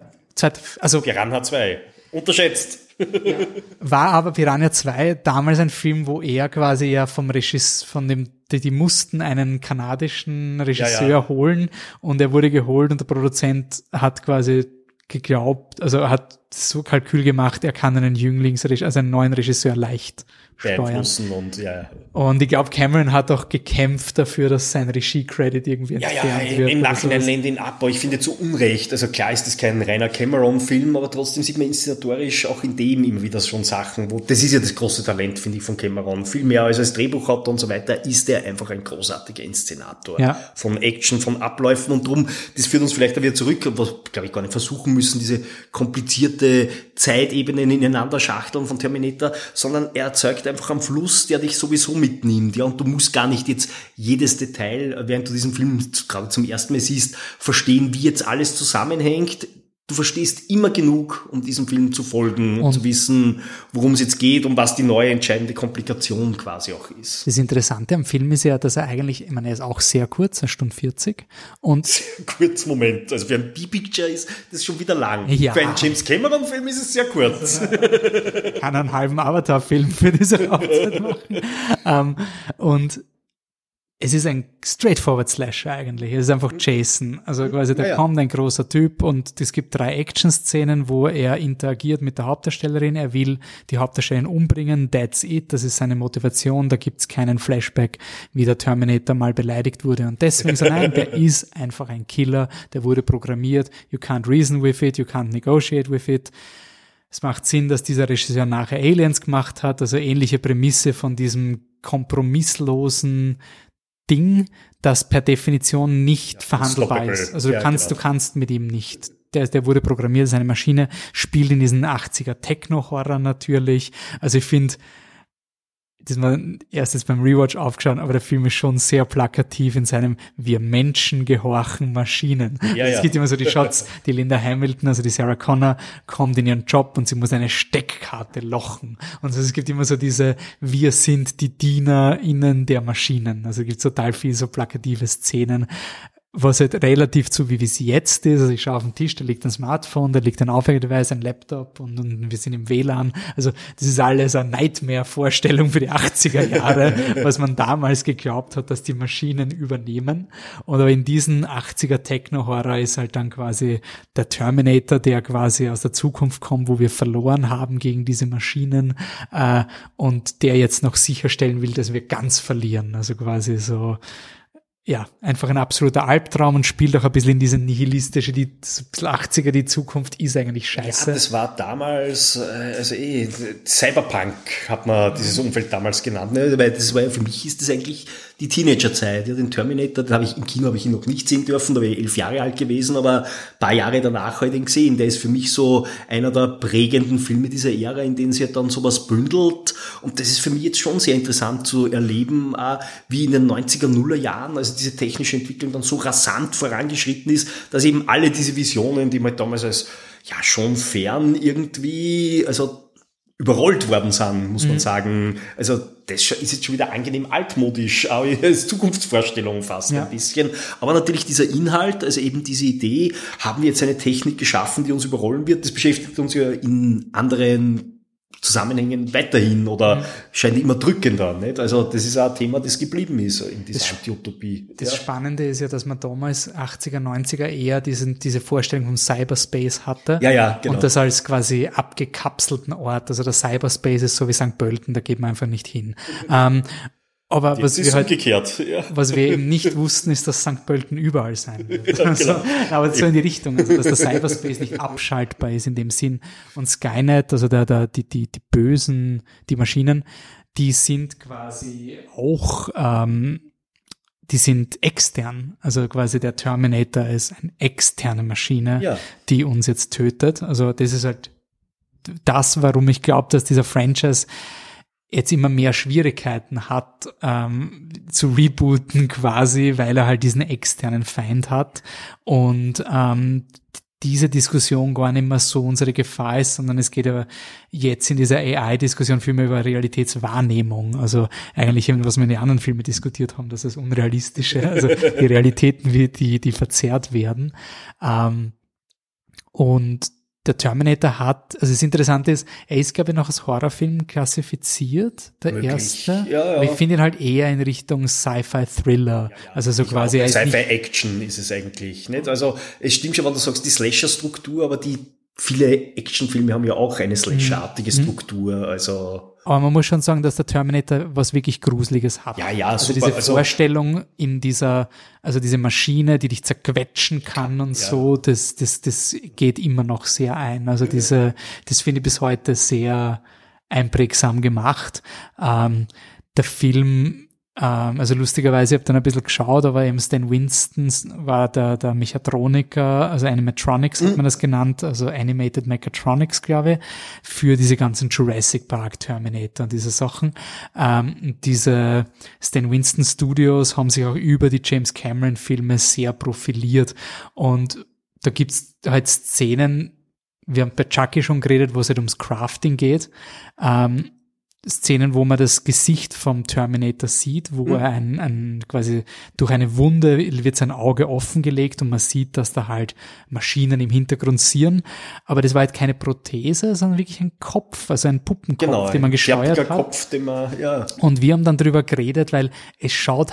Also Piranha zwei, unterschätzt. Ja. War aber Piranha zwei damals ein Film, wo er quasi ja vom Regisseur, von dem, die, die mussten einen kanadischen Regisseur ja, ja. holen und er wurde geholt und der Produzent hat quasi geglaubt, also hat so Kalkül gemacht, er kann einen Jünglingsregisseur, also einen neuen Regisseur leicht steuern. Und, ja. und ich glaube, Cameron hat auch gekämpft dafür, dass sein Regie-Credit irgendwie ja, entfernt ja, wird. Im Nachhinein lehnt ihn ab, aber ich finde zu Unrecht. Also klar ist das kein reiner Cameron-Film, aber trotzdem sieht man inszenatorisch auch in dem immer wieder schon Sachen, wo, das ist ja das große Talent, finde ich, von Cameron. Viel mehr als er das Drehbuch hat und so weiter, ist er einfach ein großartiger Inszenator. Ja. Von Action, von Abläufen und drum, das führt uns vielleicht wieder zurück, was, glaube ich, gar nicht versuchen müssen, diese komplizierte Zeitebenen ineinander schachteln von Terminator, sondern er erzeugt einfach einen Fluss, der dich sowieso mitnimmt, ja, und du musst gar nicht jetzt jedes Detail, während du diesen Film gerade zum ersten Mal siehst, verstehen, wie jetzt alles zusammenhängt. Du verstehst immer genug, um diesem Film zu folgen und, und zu wissen, worum es jetzt geht und was die neue entscheidende Komplikation quasi auch ist. Das Interessante am Film ist ja, dass er eigentlich, ich meine, er ist auch sehr kurz, eine Stunde vierzig. Und sehr kurz, Moment. Also für ein B-Picture ist das schon wieder lang. Ja. Für einen James Cameron-Film ist es sehr kurz. Kann einen halben Avatar-Film für diese Laufzeit machen. um, und es ist ein straightforward Slasher eigentlich. Es ist einfach Jason. Also quasi, da ja, ja. kommt ein großer Typ und es gibt drei Action-Szenen, wo er interagiert mit der Hauptdarstellerin. Er will die Hauptdarstellerin umbringen. That's it. Das ist seine Motivation. Da gibt's keinen Flashback, wie der Terminator mal beleidigt wurde. Und deswegen so, nein, der ist einfach ein Killer. Der wurde programmiert. You can't reason with it. You can't negotiate with it. Es macht Sinn, dass dieser Regisseur nachher Aliens gemacht hat. Also ähnliche Prämisse von diesem kompromisslosen Ding, das per Definition nicht ja, verhandelbar ist. Also du ja, kannst, genau. du kannst mit ihm nicht. Der, der wurde programmiert, seine Maschine spielt in diesen achtziger Techno-Horror natürlich. Also ich finde, das ist mir erst jetzt beim Rewatch aufgeschaut, aber der Film ist schon sehr plakativ in seinem Wir Menschen gehorchen Maschinen. Ja, es ja. gibt immer so die Shots, die Linda Hamilton, also die Sarah Connor, kommt in ihren Job und sie muss eine Steckkarte lochen. Und also es gibt immer so diese Wir sind die DienerInnen der Maschinen. Also es gibt total viel so plakative Szenen, was halt relativ zu, wie es jetzt ist. Also ich schaue auf den Tisch, da liegt ein Smartphone, da liegt ein Aufnahmedevice, ein Laptop und, und wir sind im W L A N. Also das ist alles eine Nightmare-Vorstellung für die achtziger Jahre, was man damals geglaubt hat, dass die Maschinen übernehmen. Und aber in diesen achtziger Techno-Horror ist halt dann quasi der Terminator, der quasi aus der Zukunft kommt, wo wir verloren haben gegen diese Maschinen äh, und der jetzt noch sicherstellen will, dass wir ganz verlieren. Also quasi so ja, einfach ein absoluter Albtraum und spielt auch ein bisschen in diese nihilistische, die achtziger, die Zukunft ist eigentlich scheiße. Ja, das war damals, also eh, Cyberpunk hat man dieses Umfeld damals genannt, ne? Weil das war ja, für mich ist das eigentlich die Teenagerzeit. Ja, den Terminator, den habe ich im Kino habe ich ihn noch nicht sehen dürfen, da war ich elf Jahre alt gewesen, aber ein paar Jahre danach habe ich ihn gesehen. Der ist für mich so einer der prägenden Filme dieser Ära, in denen sie halt dann sowas bündelt. Und das ist für mich jetzt schon sehr interessant zu erleben, wie in den neunziger, nuller Jahren, also diese technische Entwicklung dann so rasant vorangeschritten ist, dass eben alle diese Visionen, die man damals als ja schon fern irgendwie, also überrollt worden sind, muss man mhm. sagen. Also das ist jetzt schon wieder angenehm altmodisch, aber als Zukunftsvorstellung fast ja. ein bisschen. Aber natürlich dieser Inhalt, also eben diese Idee, haben wir jetzt eine Technik geschaffen, die uns überrollen wird. Das beschäftigt uns ja in anderen Zusammenhängen weiterhin oder mhm. scheint immer drückender. Nicht? Also das ist auch ein Thema, das geblieben ist in dieser das, Anti-Utopie. Das ja. Spannende ist ja, dass man damals achtziger, neunziger eher diesen, diese Vorstellung vom Cyberspace hatte. Ja, ja, genau. Und das als quasi abgekapselten Ort. Also der Cyberspace ist so wie Sankt Pölten, da geht man einfach nicht hin. ähm, Aber was wir, halt, ja. was wir eben nicht wussten, ist, dass Sankt Pölten überall sein wird. Ja, also, genau. Aber so in die Richtung, also dass der Cyberspace nicht abschaltbar ist in dem Sinn. Und Skynet, also der, der, die, die, die Bösen, die Maschinen, die sind quasi auch, ähm, die sind extern. Also quasi der Terminator ist eine externe Maschine, ja. die uns jetzt tötet. Also das ist halt das, warum ich glaube, dass dieser Franchise jetzt immer mehr Schwierigkeiten hat, ähm, zu rebooten quasi, weil er halt diesen externen Feind hat und ähm, diese Diskussion gar nicht mehr so unsere Gefahr ist, sondern es geht aber jetzt in dieser A I-Diskussion viel mehr über Realitätswahrnehmung, also eigentlich eben, was wir in den anderen Filmen diskutiert haben, dass das Unrealistische, also die Realitäten, wie die, die verzerrt werden. Ähm, und der Terminator hat, also das Interessante ist, er ist, glaube ich, noch als Horrorfilm klassifiziert, der Wirklich? erste. Ja, ja. Aber ich finde ihn halt eher in Richtung Sci-Fi-Thriller. Ja, ja. Also so ich quasi. Sci-Fi-Action ist es eigentlich, nicht? Also, es stimmt schon, wenn du sagst, die Slasher-Struktur, aber die, viele Actionfilme haben ja auch eine Slasher-artige mhm. Struktur, also. Aber man muss schon sagen, dass der Terminator was wirklich Gruseliges hat. Ja, ja, also super. Diese also Vorstellung in dieser, also diese Maschine, die dich zerquetschen kann und ja. so, das, das, das geht immer noch sehr ein. Also diese, das finde ich bis heute sehr einprägsam gemacht. Ähm, der Film, ähm, also lustigerweise, ich habe dann ein bisschen geschaut, aber eben Stan Winston war der, der Mechatroniker, also Animatronics hat mhm. man das genannt, also Animated Mechatronics, glaube ich, für diese ganzen Jurassic Park Terminator und diese Sachen. Ähm, diese Stan Winston Studios haben sich auch über die James Cameron Filme sehr profiliert und da gibt's halt Szenen, wir haben bei Chucky schon geredet, wo es halt ums Crafting geht, ähm, Szenen, wo man das Gesicht vom Terminator sieht, wo mhm. er ein, ein quasi durch eine Wunde wird sein Auge offengelegt und man sieht, dass da halt Maschinen im Hintergrund sieren. Aber das war halt keine Prothese, sondern wirklich ein Kopf, also ein Puppenkopf, genau, den man gesteuert hat. Kopf, den man, ja. Und wir haben dann drüber geredet, weil es schaut halt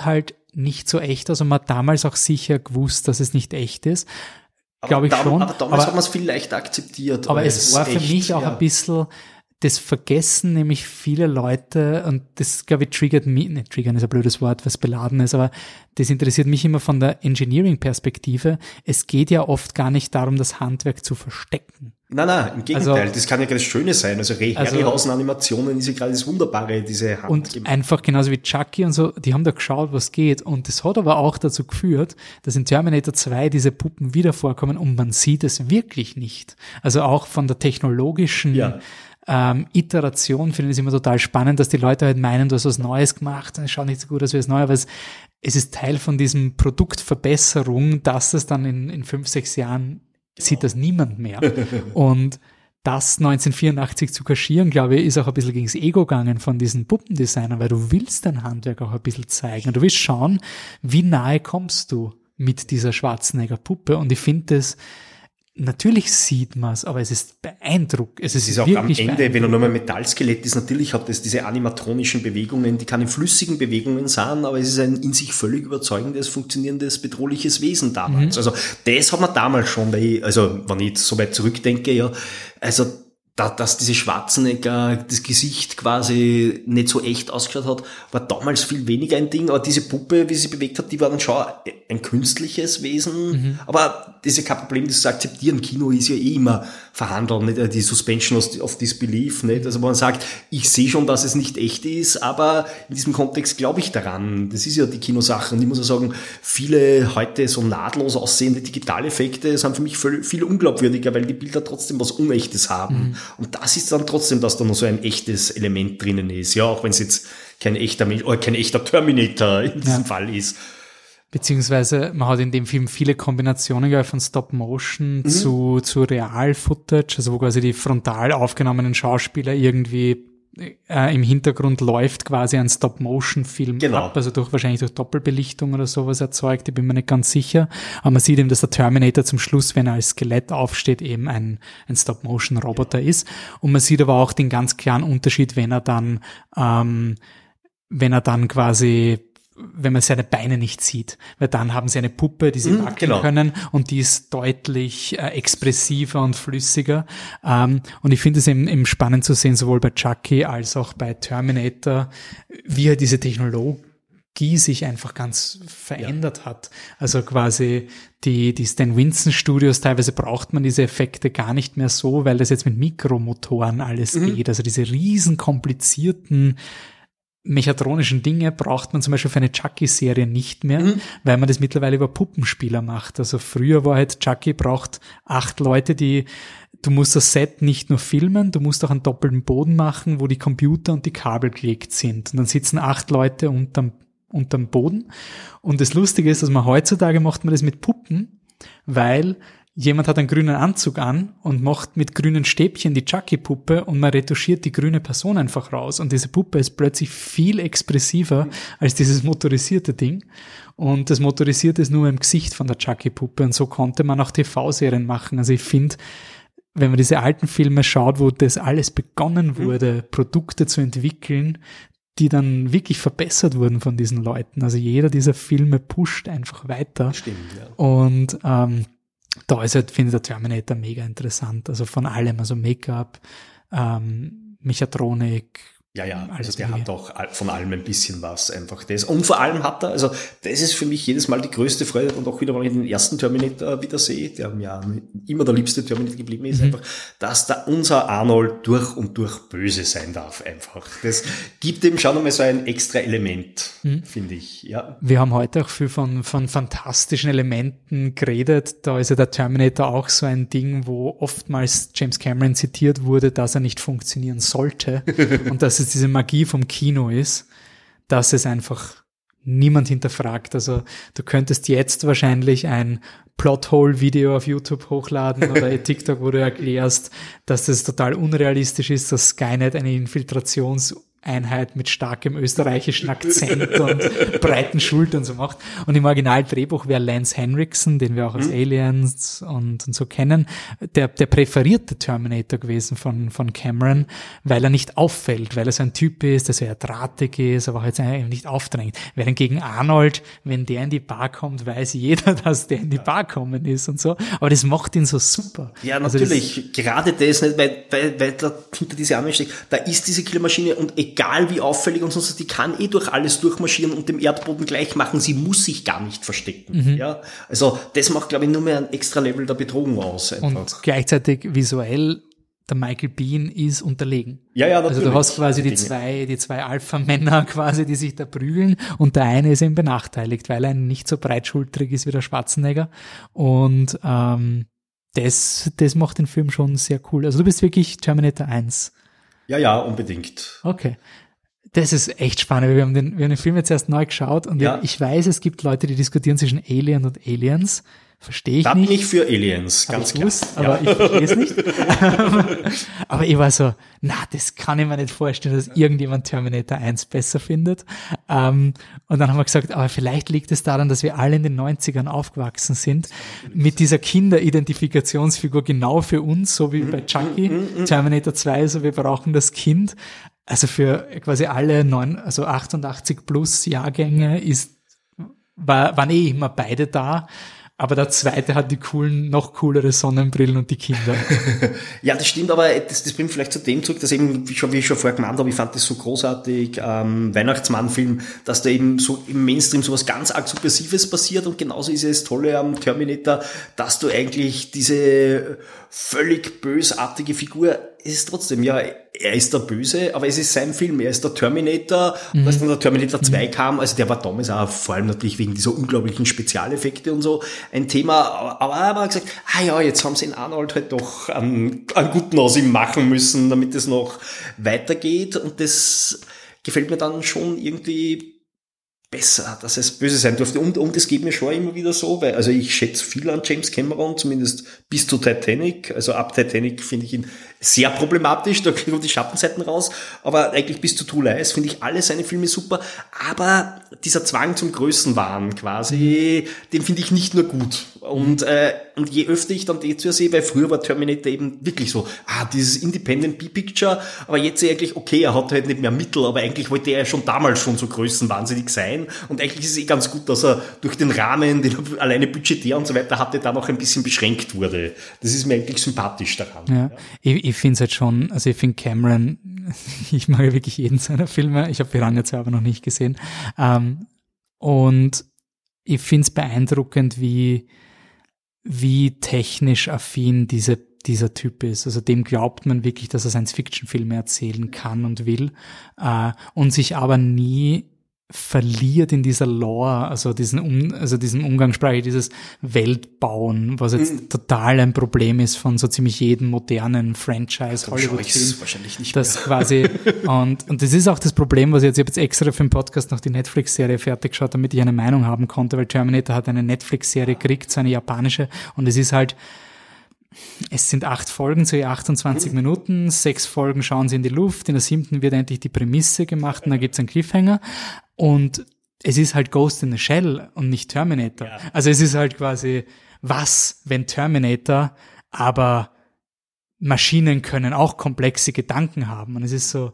nicht so echt aus und man hat damals auch sicher gewusst, dass es nicht echt ist. Glaube ich da, schon. Aber damals aber, hat man es viel leichter akzeptiert. Aber es war für echt, mich auch ja. ein bisschen das vergessen nämlich viele Leute, und das, glaube ich, triggert mich, nicht triggern ist ein blödes Wort, was beladen ist, aber das interessiert mich immer von der Engineering-Perspektive. Es geht ja oft gar nicht darum, das Handwerk zu verstecken. Nein, nein, im Gegenteil, also, das kann ja gerade das Schöne sein. Also Harryhausen-Animationen ist ja gerade das Wunderbare, diese Hand. Und einfach genauso wie Chucky und so, die haben da geschaut, was geht. Und das hat aber auch dazu geführt, dass in Terminator zwei diese Puppen wieder vorkommen und man sieht es wirklich nicht. Also auch von der technologischen ja. ähm, Iteration finde ich es immer total spannend, dass die Leute halt meinen, du hast was Neues gemacht und es schaut nicht so gut aus wie das Neue, aber es, es ist Teil von diesem Produktverbesserung, dass es dann in, in fünf, sechs Jahren sieht das niemand mehr. Und das neunzehnhundertvierundachtzig zu kaschieren, glaube ich, ist auch ein bisschen gegen das Ego gegangen von diesen Puppendesignern, weil du willst dein Handwerk auch ein bisschen zeigen. Und du willst schauen, wie nahe kommst du mit dieser Schwarzenegger-Puppe. Und ich finde das, natürlich sieht man es, aber es ist beeindruckend. Es ist, es ist auch am Ende, wenn er nur ein Metallskelett ist, natürlich hat es diese animatronischen Bewegungen, die keine flüssigen Bewegungen sein, aber es ist ein in sich völlig überzeugendes, funktionierendes, bedrohliches Wesen damals. Mhm. Also das hat man damals schon, weil ich, also wenn ich jetzt so weit zurückdenke, ja, also da, dass diese Schwarzenegger, das Gesicht quasi nicht so echt ausgeschaut hat, war damals viel weniger ein Ding, aber diese Puppe, wie sie bewegt hat, die war dann schon ein künstliches Wesen, mhm. aber das ist ja kein Problem, das zu akzeptieren. Kino ist ja eh immer verhandeln, nicht? Die Suspension of Disbelief, nicht? Also wo man sagt, ich sehe schon, dass es nicht echt ist, aber in diesem Kontext glaube ich daran. Das ist ja die Kinosache. Und ich muss ja sagen, viele heute so nahtlos aussehende Digitaleffekte sind für mich viel, viel unglaubwürdiger, weil die Bilder trotzdem was Unechtes haben. Mhm. Und das ist dann trotzdem, dass da noch so ein echtes Element drinnen ist. Ja, auch wenn es jetzt kein echter Mensch, oder kein echter Terminator in diesem ja. Fall ist. Beziehungsweise man hat in dem Film viele Kombinationen von Stop-Motion mhm. zu, zu Real-Footage, also wo quasi die frontal aufgenommenen Schauspieler irgendwie äh, im Hintergrund läuft quasi ein Stop-Motion-Film genau. ab, also durch wahrscheinlich durch Doppelbelichtung oder sowas erzeugt, ich bin mir nicht ganz sicher. Aber man sieht eben, dass der Terminator zum Schluss, wenn er als Skelett aufsteht, eben ein, ein Stop-Motion-Roboter ja. ist. Und man sieht aber auch den ganz klaren Unterschied, wenn er dann, ähm, wenn er dann quasi wenn man seine Beine nicht sieht, weil dann haben sie eine Puppe, die sie mm, wackeln genau. können und die ist deutlich äh, expressiver und flüssiger. Ähm, und ich finde es eben, eben spannend zu sehen, sowohl bei Chucky als auch bei Terminator, wie er diese Technologie sich einfach ganz verändert ja. hat. Also quasi die, die Stan Winston Studios, teilweise braucht man diese Effekte gar nicht mehr so, weil das jetzt mit Mikromotoren alles mm. geht. Also diese riesen komplizierten mechatronischen Dinge braucht man zum Beispiel für eine Chucky-Serie nicht mehr, mhm. weil man das mittlerweile über Puppenspieler macht. Also früher war halt Chucky braucht acht Leute, die, du musst das Set nicht nur filmen, du musst auch einen doppelten Boden machen, wo die Computer und die Kabel gelegt sind. Und dann sitzen acht Leute unterm, unterm Boden. Und das Lustige ist, dass man heutzutage macht man das mit Puppen, weil jemand hat einen grünen Anzug an und macht mit grünen Stäbchen die Chucky-Puppe und man retuschiert die grüne Person einfach raus. Und diese Puppe ist plötzlich viel expressiver als dieses motorisierte Ding. Und das Motorisierte ist nur im Gesicht von der Chucky-Puppe. Und so konnte man auch T V-Serien machen. Also ich finde, wenn man diese alten Filme schaut, wo das alles begonnen wurde, mhm. Produkte zu entwickeln, die dann wirklich verbessert wurden von diesen Leuten. Also jeder dieser Filme pusht einfach weiter. Stimmt, ja. Und ähm, da ist halt, finde ich, der Terminator mega interessant. Also von allem, also Make-up, ähm, Mechatronik. Ja, ja, also der hat auch von allem ein bisschen was, einfach das. Und vor allem hat er, also das ist für mich jedes Mal die größte Freude und auch wieder, wenn ich den ersten Terminator wieder sehe, der mir ja immer der liebste Terminator geblieben ist, mhm. einfach, dass da unser Arnold durch und durch böse sein darf, einfach. Das gibt dem schon einmal so ein extra Element, mhm. finde ich, ja. Wir haben heute auch viel von, von fantastischen Elementen geredet. Da ist ja der Terminator auch so ein Ding, wo oftmals James Cameron zitiert wurde, dass er nicht funktionieren sollte und dass es diese Magie vom Kino ist, dass es einfach niemand hinterfragt. Also du könntest jetzt wahrscheinlich ein Plothole-Video auf YouTube hochladen oder TikTok, wo du erklärst, dass das total unrealistisch ist, dass Skynet eine Infiltrations- Einheit mit starkem österreichischen Akzent und breiten Schultern so macht. Und im Originaldrehbuch wäre Lance Henriksen, den wir auch aus mhm. Aliens und, und so kennen, der, der präferierte Terminator gewesen von, von Cameron, weil er nicht auffällt, weil er so ein Typ ist, der sehr drahtig ist, aber halt eben nicht aufdrängt. Während gegen Arnold, wenn der in die Bar kommt, weiß jeder, dass der in die Bar kommen ist und so. Aber das macht ihn so super. Ja, natürlich. Also das, gerade das nicht, weil, weil, weil da hinter diese Arme steckt, da ist diese Killermaschine und egal wie auffällig und sonst, die kann eh durch alles durchmarschieren und dem Erdboden gleich machen. Sie muss sich gar nicht verstecken. Mhm. Ja, also das macht, glaube ich, nur mehr ein extra Level der Bedrohung aus. Einfach. Und gleichzeitig visuell, der Michael Biehn ist unterlegen. Ja, ja, natürlich. Also du hast quasi die zwei, die zwei Alpha-Männer quasi, die sich da prügeln und der eine ist eben benachteiligt, weil er nicht so breitschultrig ist wie der Schwarzenegger. Und ähm, das, das macht den Film schon sehr cool. Also du bist wirklich Terminator eins. Ja, ja, unbedingt. Okay. Das ist echt spannend. Wir haben den, wir haben den Film jetzt erst neu geschaut und ja. ich weiß, es gibt Leute, die diskutieren zwischen Alien und Aliens. Verstehe ich da nicht. bin ich für Aliens, Hab ganz ich klar. Gewusst, aber ja. ich verstehe es nicht. Aber ich war so, na, das kann ich mir nicht vorstellen, dass irgendjemand Terminator eins besser findet. Und dann haben wir gesagt, aber vielleicht liegt es daran, dass wir alle in den neunzigern aufgewachsen sind, mit dieser Kinderidentifikationsfigur genau für uns, so wie bei Chucky, Terminator zwei, so wir brauchen das Kind. Also für quasi alle neun, also achtundachtzig plus Jahrgänge ist, war, waren eh immer beide da. Aber der zweite hat die coolen, noch coolere Sonnenbrillen und die Kinder. Ja, das stimmt, aber das, das bringt vielleicht zu dem zurück, dass eben, wie, schon, wie ich schon vorher gemeint habe, ich fand das so großartig, ähm, Weihnachtsmann-Film, dass da eben so im Mainstream sowas ganz arg Subversives passiert und genauso ist ja das Tolle am Terminator, dass du eigentlich diese völlig bösartige Figur, es ist trotzdem, ja, er ist der Böse, aber es ist sein Film, er ist der Terminator, mhm. und als dann der Terminator zwei mhm. kam, also der war damals auch vor allem natürlich wegen dieser unglaublichen Spezialeffekte und so ein Thema, aber er hat gesagt, ah ja, jetzt haben sie in Arnold halt doch einen, einen guten aus ihm machen müssen, damit es noch weitergeht und das gefällt mir dann schon irgendwie besser, dass es böse sein durfte. Und, und es geht mir schon immer wieder so, weil, also ich schätze viel an James Cameron, zumindest bis zu Titanic. Also ab Titanic finde ich ihn sehr problematisch, da kriegen wir die Schattenseiten raus. Aber eigentlich bis zu True Lies finde ich alle seine Filme super. Aber dieser Zwang zum Größenwahn quasi, den finde ich nicht nur gut. Und, äh, und je öfter ich dann die zu sehe, weil früher war Terminator eben wirklich so, ah, dieses Independent B-Picture, aber jetzt sehe ich eigentlich, okay, er hat halt nicht mehr Mittel, aber eigentlich wollte er schon damals schon so größenwahnsinnig sein. Und eigentlich ist es eh ganz gut, dass er durch den Rahmen, den er alleine budgetär und so weiter hatte, da noch ein bisschen beschränkt wurde. Das ist mir eigentlich sympathisch daran. Ja, ja. Ich, ich finde es halt schon, also ich finde Cameron, ich mag ja wirklich jeden seiner Filme, ich habe Piranha zwei aber noch nicht gesehen. Ähm, und ich finde es beeindruckend, wie wie technisch affin diese, dieser Typ ist. Also dem glaubt man wirklich, dass er Science-Fiction-Filme erzählen kann und will, äh, und sich aber nie verliert in dieser Lore, also diesen, um, also diesen Umgangssprache, dieses Weltbauen, was jetzt mhm. total ein Problem ist von so ziemlich jedem modernen Franchise Hollywood-Film. Wahrscheinlich nicht das mehr. quasi, und, und das ist auch das Problem, was ich jetzt, ich habe jetzt extra für den Podcast noch die Netflix-Serie fertig geschaut, damit ich eine Meinung haben konnte, weil Terminator hat eine Netflix-Serie gekriegt, so eine japanische, und es ist halt, es sind acht Folgen, so achtundzwanzig mhm. Minuten, sechs Folgen schauen sie in die Luft, in der siebten wird endlich die Prämisse gemacht und dann gibt's einen Cliffhanger und es ist halt Ghost in the Shell und nicht Terminator. Ja. Also es ist halt quasi, was, wenn Terminator, aber Maschinen können auch komplexe Gedanken haben und es ist so,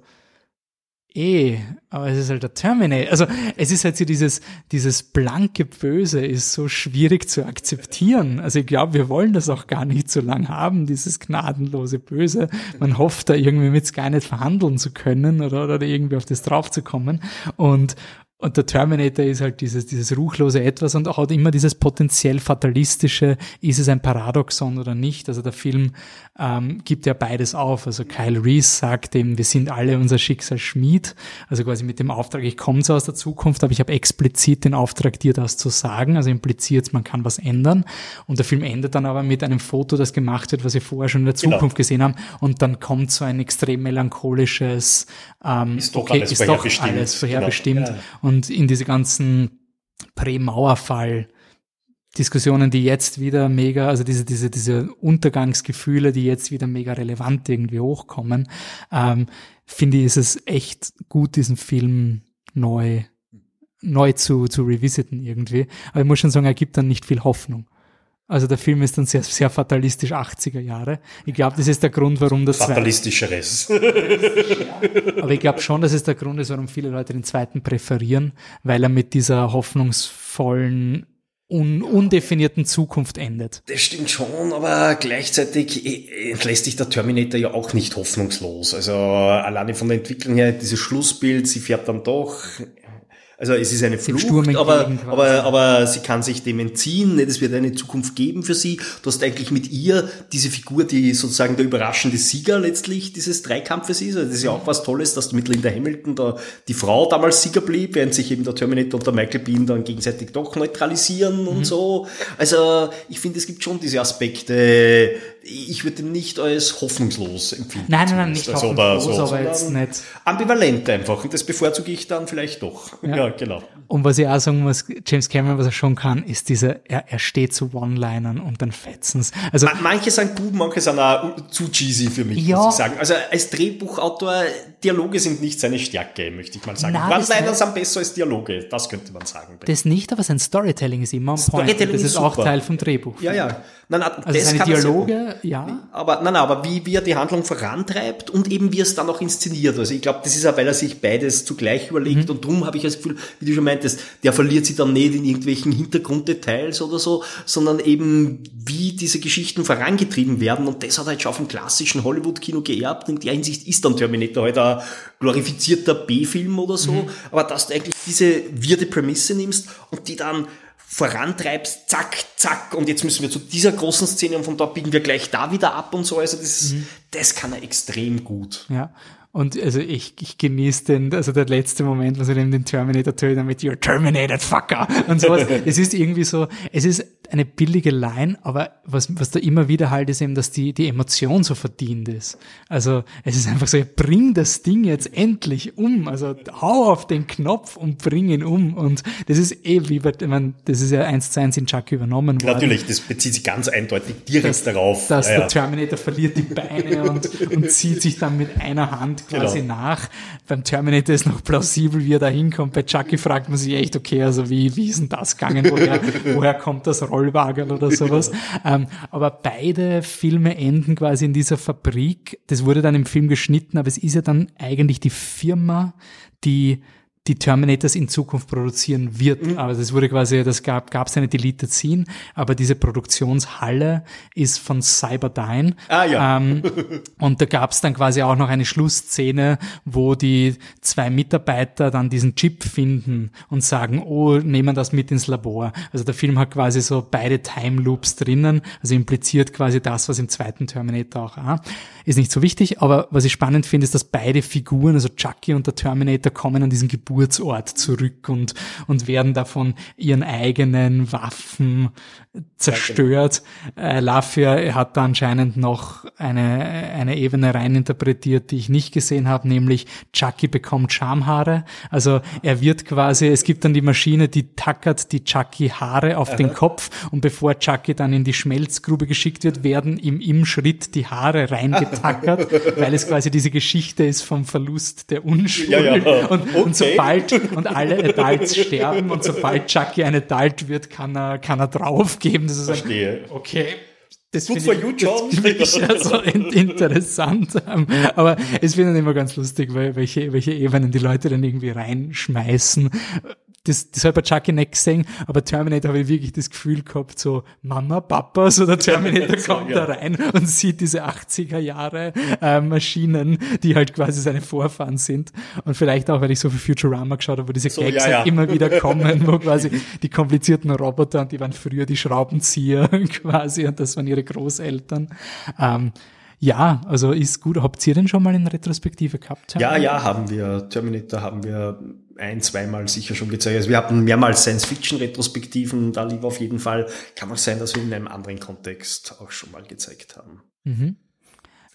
eh, aber es ist halt der Terminator. Also es ist halt so dieses, dieses blanke Böse ist so schwierig zu akzeptieren. Also ich glaube, wir wollen das auch gar nicht so lang haben, dieses gnadenlose Böse. Man hofft da irgendwie mit gar nicht verhandeln zu können oder, oder irgendwie auf das draufzukommen. Und Und der Terminator ist halt dieses, dieses ruchlose Etwas und auch immer dieses potenziell fatalistische, ist es ein Paradoxon oder nicht? Also der Film ähm, gibt ja beides auf. Also Kyle Reese sagt eben, wir sind alle unser Schicksal Schmied. Also quasi mit dem Auftrag, ich komme zwar aus der Zukunft, aber ich habe explizit den Auftrag, dir das zu sagen. Also impliziert, man kann was ändern. Und der Film endet dann aber mit einem Foto, das gemacht wird, was wir vorher schon in der Zukunft genau. gesehen haben. Und dann kommt so ein extrem melancholisches, ähm, ist doch okay, alles ist doch alles vorherbestimmt. Genau. Ja. Und in diese ganzen Prä-Mauerfall Diskussionen, die jetzt wieder mega, also diese, diese, diese Untergangsgefühle, die jetzt wieder mega relevant irgendwie hochkommen, ähm, finde ich, ist es echt gut, diesen Film neu, neu zu, zu revisiten irgendwie. Aber ich muss schon sagen, er gibt dann nicht viel Hoffnung. Also der Film ist dann sehr, sehr fatalistisch achtziger Jahre. Ich glaube, das ist der Grund, warum das Fatalistischeres. Aber ich glaube schon, dass es der Grund ist, warum viele Leute den zweiten präferieren, weil er mit dieser hoffnungsvollen, un- undefinierten Zukunft endet. Das stimmt schon, aber gleichzeitig entlässt sich der Terminator ja auch nicht hoffnungslos. Also alleine von der Entwicklung her, dieses Schlussbild, sie fährt dann doch... Also es ist eine Flucht, aber, aber, aber sie kann sich dem entziehen, es wird eine Zukunft geben für sie. Du hast eigentlich mit ihr diese Figur, die sozusagen der überraschende Sieger letztlich dieses Dreikampfes ist. Also das ist ja auch was Tolles, dass du mit Linda Hamilton da die Frau damals Sieger blieb, während sich eben der Terminator und der Michael Biehn dann gegenseitig doch neutralisieren mhm. und so. Also ich finde, es gibt schon diese Aspekte. Ich würde nicht als hoffnungslos empfinden. Nein, nein, nein, nicht also, hoffnungslos, so, aber jetzt nicht. Ambivalent einfach. Und das bevorzuge ich dann vielleicht doch. Ja. ja. Genau. Und was ich auch sagen muss, James Cameron, was er schon kann, ist dieser, er, er steht zu One-Linern und dann fetzen's. Also, manche sind gut, manche sind auch zu cheesy für mich, ja. muss ich sagen. Also als Drehbuchautor, Dialoge sind nicht seine Stärke, möchte ich mal sagen. Nein, One-Liner sind besser als Dialoge, das könnte man sagen. Das nicht, aber sein Storytelling ist immer ein Point. Das ist, ist auch Teil vom Drehbuch. Ja, ja. Nein, nein, also seine Dialoge, ja. Aber, nein, nein, aber wie, wie er die Handlung vorantreibt und eben wie er es dann auch inszeniert. Also ich glaube, das ist auch, weil er sich beides zugleich überlegt mhm. und drum habe ich das Gefühl, wie du schon meintest, der verliert sich dann nicht in irgendwelchen Hintergrunddetails oder so, sondern eben wie diese Geschichten vorangetrieben werden und das hat er halt schon vom klassischen Hollywood-Kino geerbt. In der Hinsicht ist dann Terminator halt ein glorifizierter B-Film oder so, mhm. aber dass du eigentlich diese wirde Prämisse nimmst und die dann vorantreibst, zack, zack, und jetzt müssen wir zu dieser großen Szene und von dort biegen wir gleich da wieder ab und so, also das, mhm. das kann er extrem gut. Ja. Und also ich, ich genieße den, also der letzte Moment, was er eben den Terminator tötet mit You're terminated, fucker und sowas. Es ist irgendwie so, es ist eine billige Line, aber was, was da immer wieder halt ist eben, dass die, die Emotion so verdient ist. Also es ist einfach so, bring das Ding jetzt endlich um. Also hau auf den Knopf und bring ihn um. Und das ist eh wie bei, ich meine, das ist ja eins zu eins in Chuck übernommen worden. Natürlich, das bezieht sich ganz eindeutig direkt dass, darauf. Dass ja, der ja. Terminator verliert die Beine und, und zieht sich dann mit einer Hand quasi genau. nach. Beim Terminator ist noch plausibel, wie er da hinkommt. Bei Chucky fragt man sich echt, okay, also wie, wie ist denn das gegangen? Woher, woher kommt das Rollwagen oder sowas? ähm, aber beide Filme enden quasi in dieser Fabrik. Das wurde dann im Film geschnitten, aber es ist ja dann eigentlich die Firma, die die Terminators in Zukunft produzieren wird. Mhm. Aber das wurde quasi, das gab gab es eine Deleted Scene, aber diese Produktionshalle ist von Cyberdyne. Ah ja. Ähm, und da gab es dann quasi auch noch eine Schlussszene, wo die zwei Mitarbeiter dann diesen Chip finden und sagen, oh, nehmen das mit ins Labor. Also der Film hat quasi so beide Time Loops drinnen, also impliziert quasi das, was im zweiten Terminator auch ah, ist nicht so wichtig, aber was ich spannend finde, ist, dass beide Figuren, also Chucky und der Terminator, kommen an diesen Geburtsort zurück und, und werden davon ihren eigenen Waffen zerstört. Äh, Lafia hat da anscheinend noch eine, eine Ebene reininterpretiert, die ich nicht gesehen habe, nämlich Chucky bekommt Schamhaare. Also er wird quasi, es gibt dann die Maschine, die tackert die Chucky Haare auf Aha. den Kopf und bevor Chucky dann in die Schmelzgrube geschickt wird, werden ihm im Schritt die Haare reingetackert, weil es quasi diese Geschichte ist vom Verlust der Unschuld. Ja, ja. Und, okay. und sobald, und alle Adults sterben und sobald Chucky ein Adult wird, kann er, kann er draufgehen. Das ist Verstehe. Ein, okay. Das Good for you, John. Das finde ich also interessant. Aber es wird dann immer ganz lustig, weil welche, welche Ebenen die Leute dann irgendwie reinschmeißen. Das, das habe ich bei Chucky nicht gesehen, aber Terminator habe ich wirklich das Gefühl gehabt, so Mama, Papa, so der Terminator kommt ja. da rein und sieht diese achtziger Jahre äh, Maschinen, die halt quasi seine Vorfahren sind. Und vielleicht auch, weil ich so viel Futurama geschaut habe, wo diese so, Gags ja, ja. halt immer wieder kommen, wo quasi die komplizierten Roboter, und die waren früher die Schraubenzieher quasi, und das waren ihre Großeltern. Ähm, Ja, also ist gut. Habt ihr denn schon mal in Retrospektive gehabt? Terminator? Ja, ja, haben wir. Terminator haben wir ein, zweimal sicher schon gezeigt. Also wir hatten mehrmals Science-Fiction-Retrospektiven, da lief auf jeden Fall. Kann auch sein, dass wir in einem anderen Kontext auch schon mal gezeigt haben. Mhm.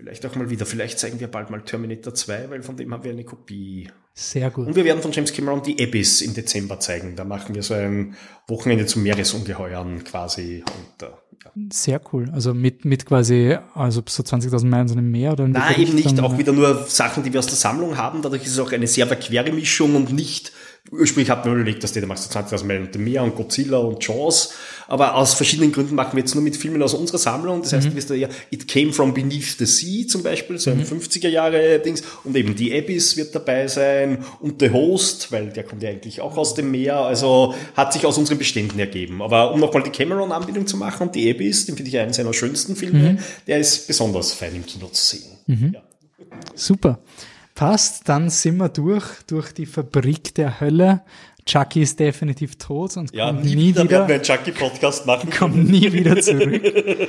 Vielleicht auch mal wieder. Vielleicht zeigen wir bald mal Terminator zwei, weil von dem haben wir eine Kopie. Sehr gut. Und wir werden von James Cameron die Abyss im Dezember zeigen. Da machen wir so ein Wochenende zum Meeresungeheuern quasi. Und, äh, ja. Sehr cool. Also mit, mit quasi, also so zwanzigtausend Meilen so einem Meer oder? Nein, eben nicht. Auch wieder nur Sachen, die wir aus der Sammlung haben. Dadurch ist es auch eine sehr verquere Mischung und nicht, ursprünglich hat man überlegt, dass der, da machst du zwanzigtausend Meilen und dem Meer und Godzilla und Jaws. Aber aus verschiedenen Gründen machen wir jetzt nur mit Filmen aus unserer Sammlung. Das heißt, mhm. du wirst da ja It Came From Beneath the Sea zum Beispiel, so ein mhm. fünfziger Jahre Dings. Und eben die Abyss wird dabei sein und The Host, weil der kommt ja eigentlich auch aus dem Meer. Also hat sich aus unseren Beständen ergeben. Aber um nochmal die Cameron-Anbindung zu machen und die Abyss, den finde ich einen seiner schönsten Filme, mhm. der ist besonders fein im Kino zu sehen. Mhm. Ja. Super. Passt, dann sind wir durch, durch die Fabrik der Hölle. Chucky ist definitiv tot und ja, kommt nie, nie wieder, wieder werden wir einen Chucky-Podcast machen. Kommt nie wieder zurück.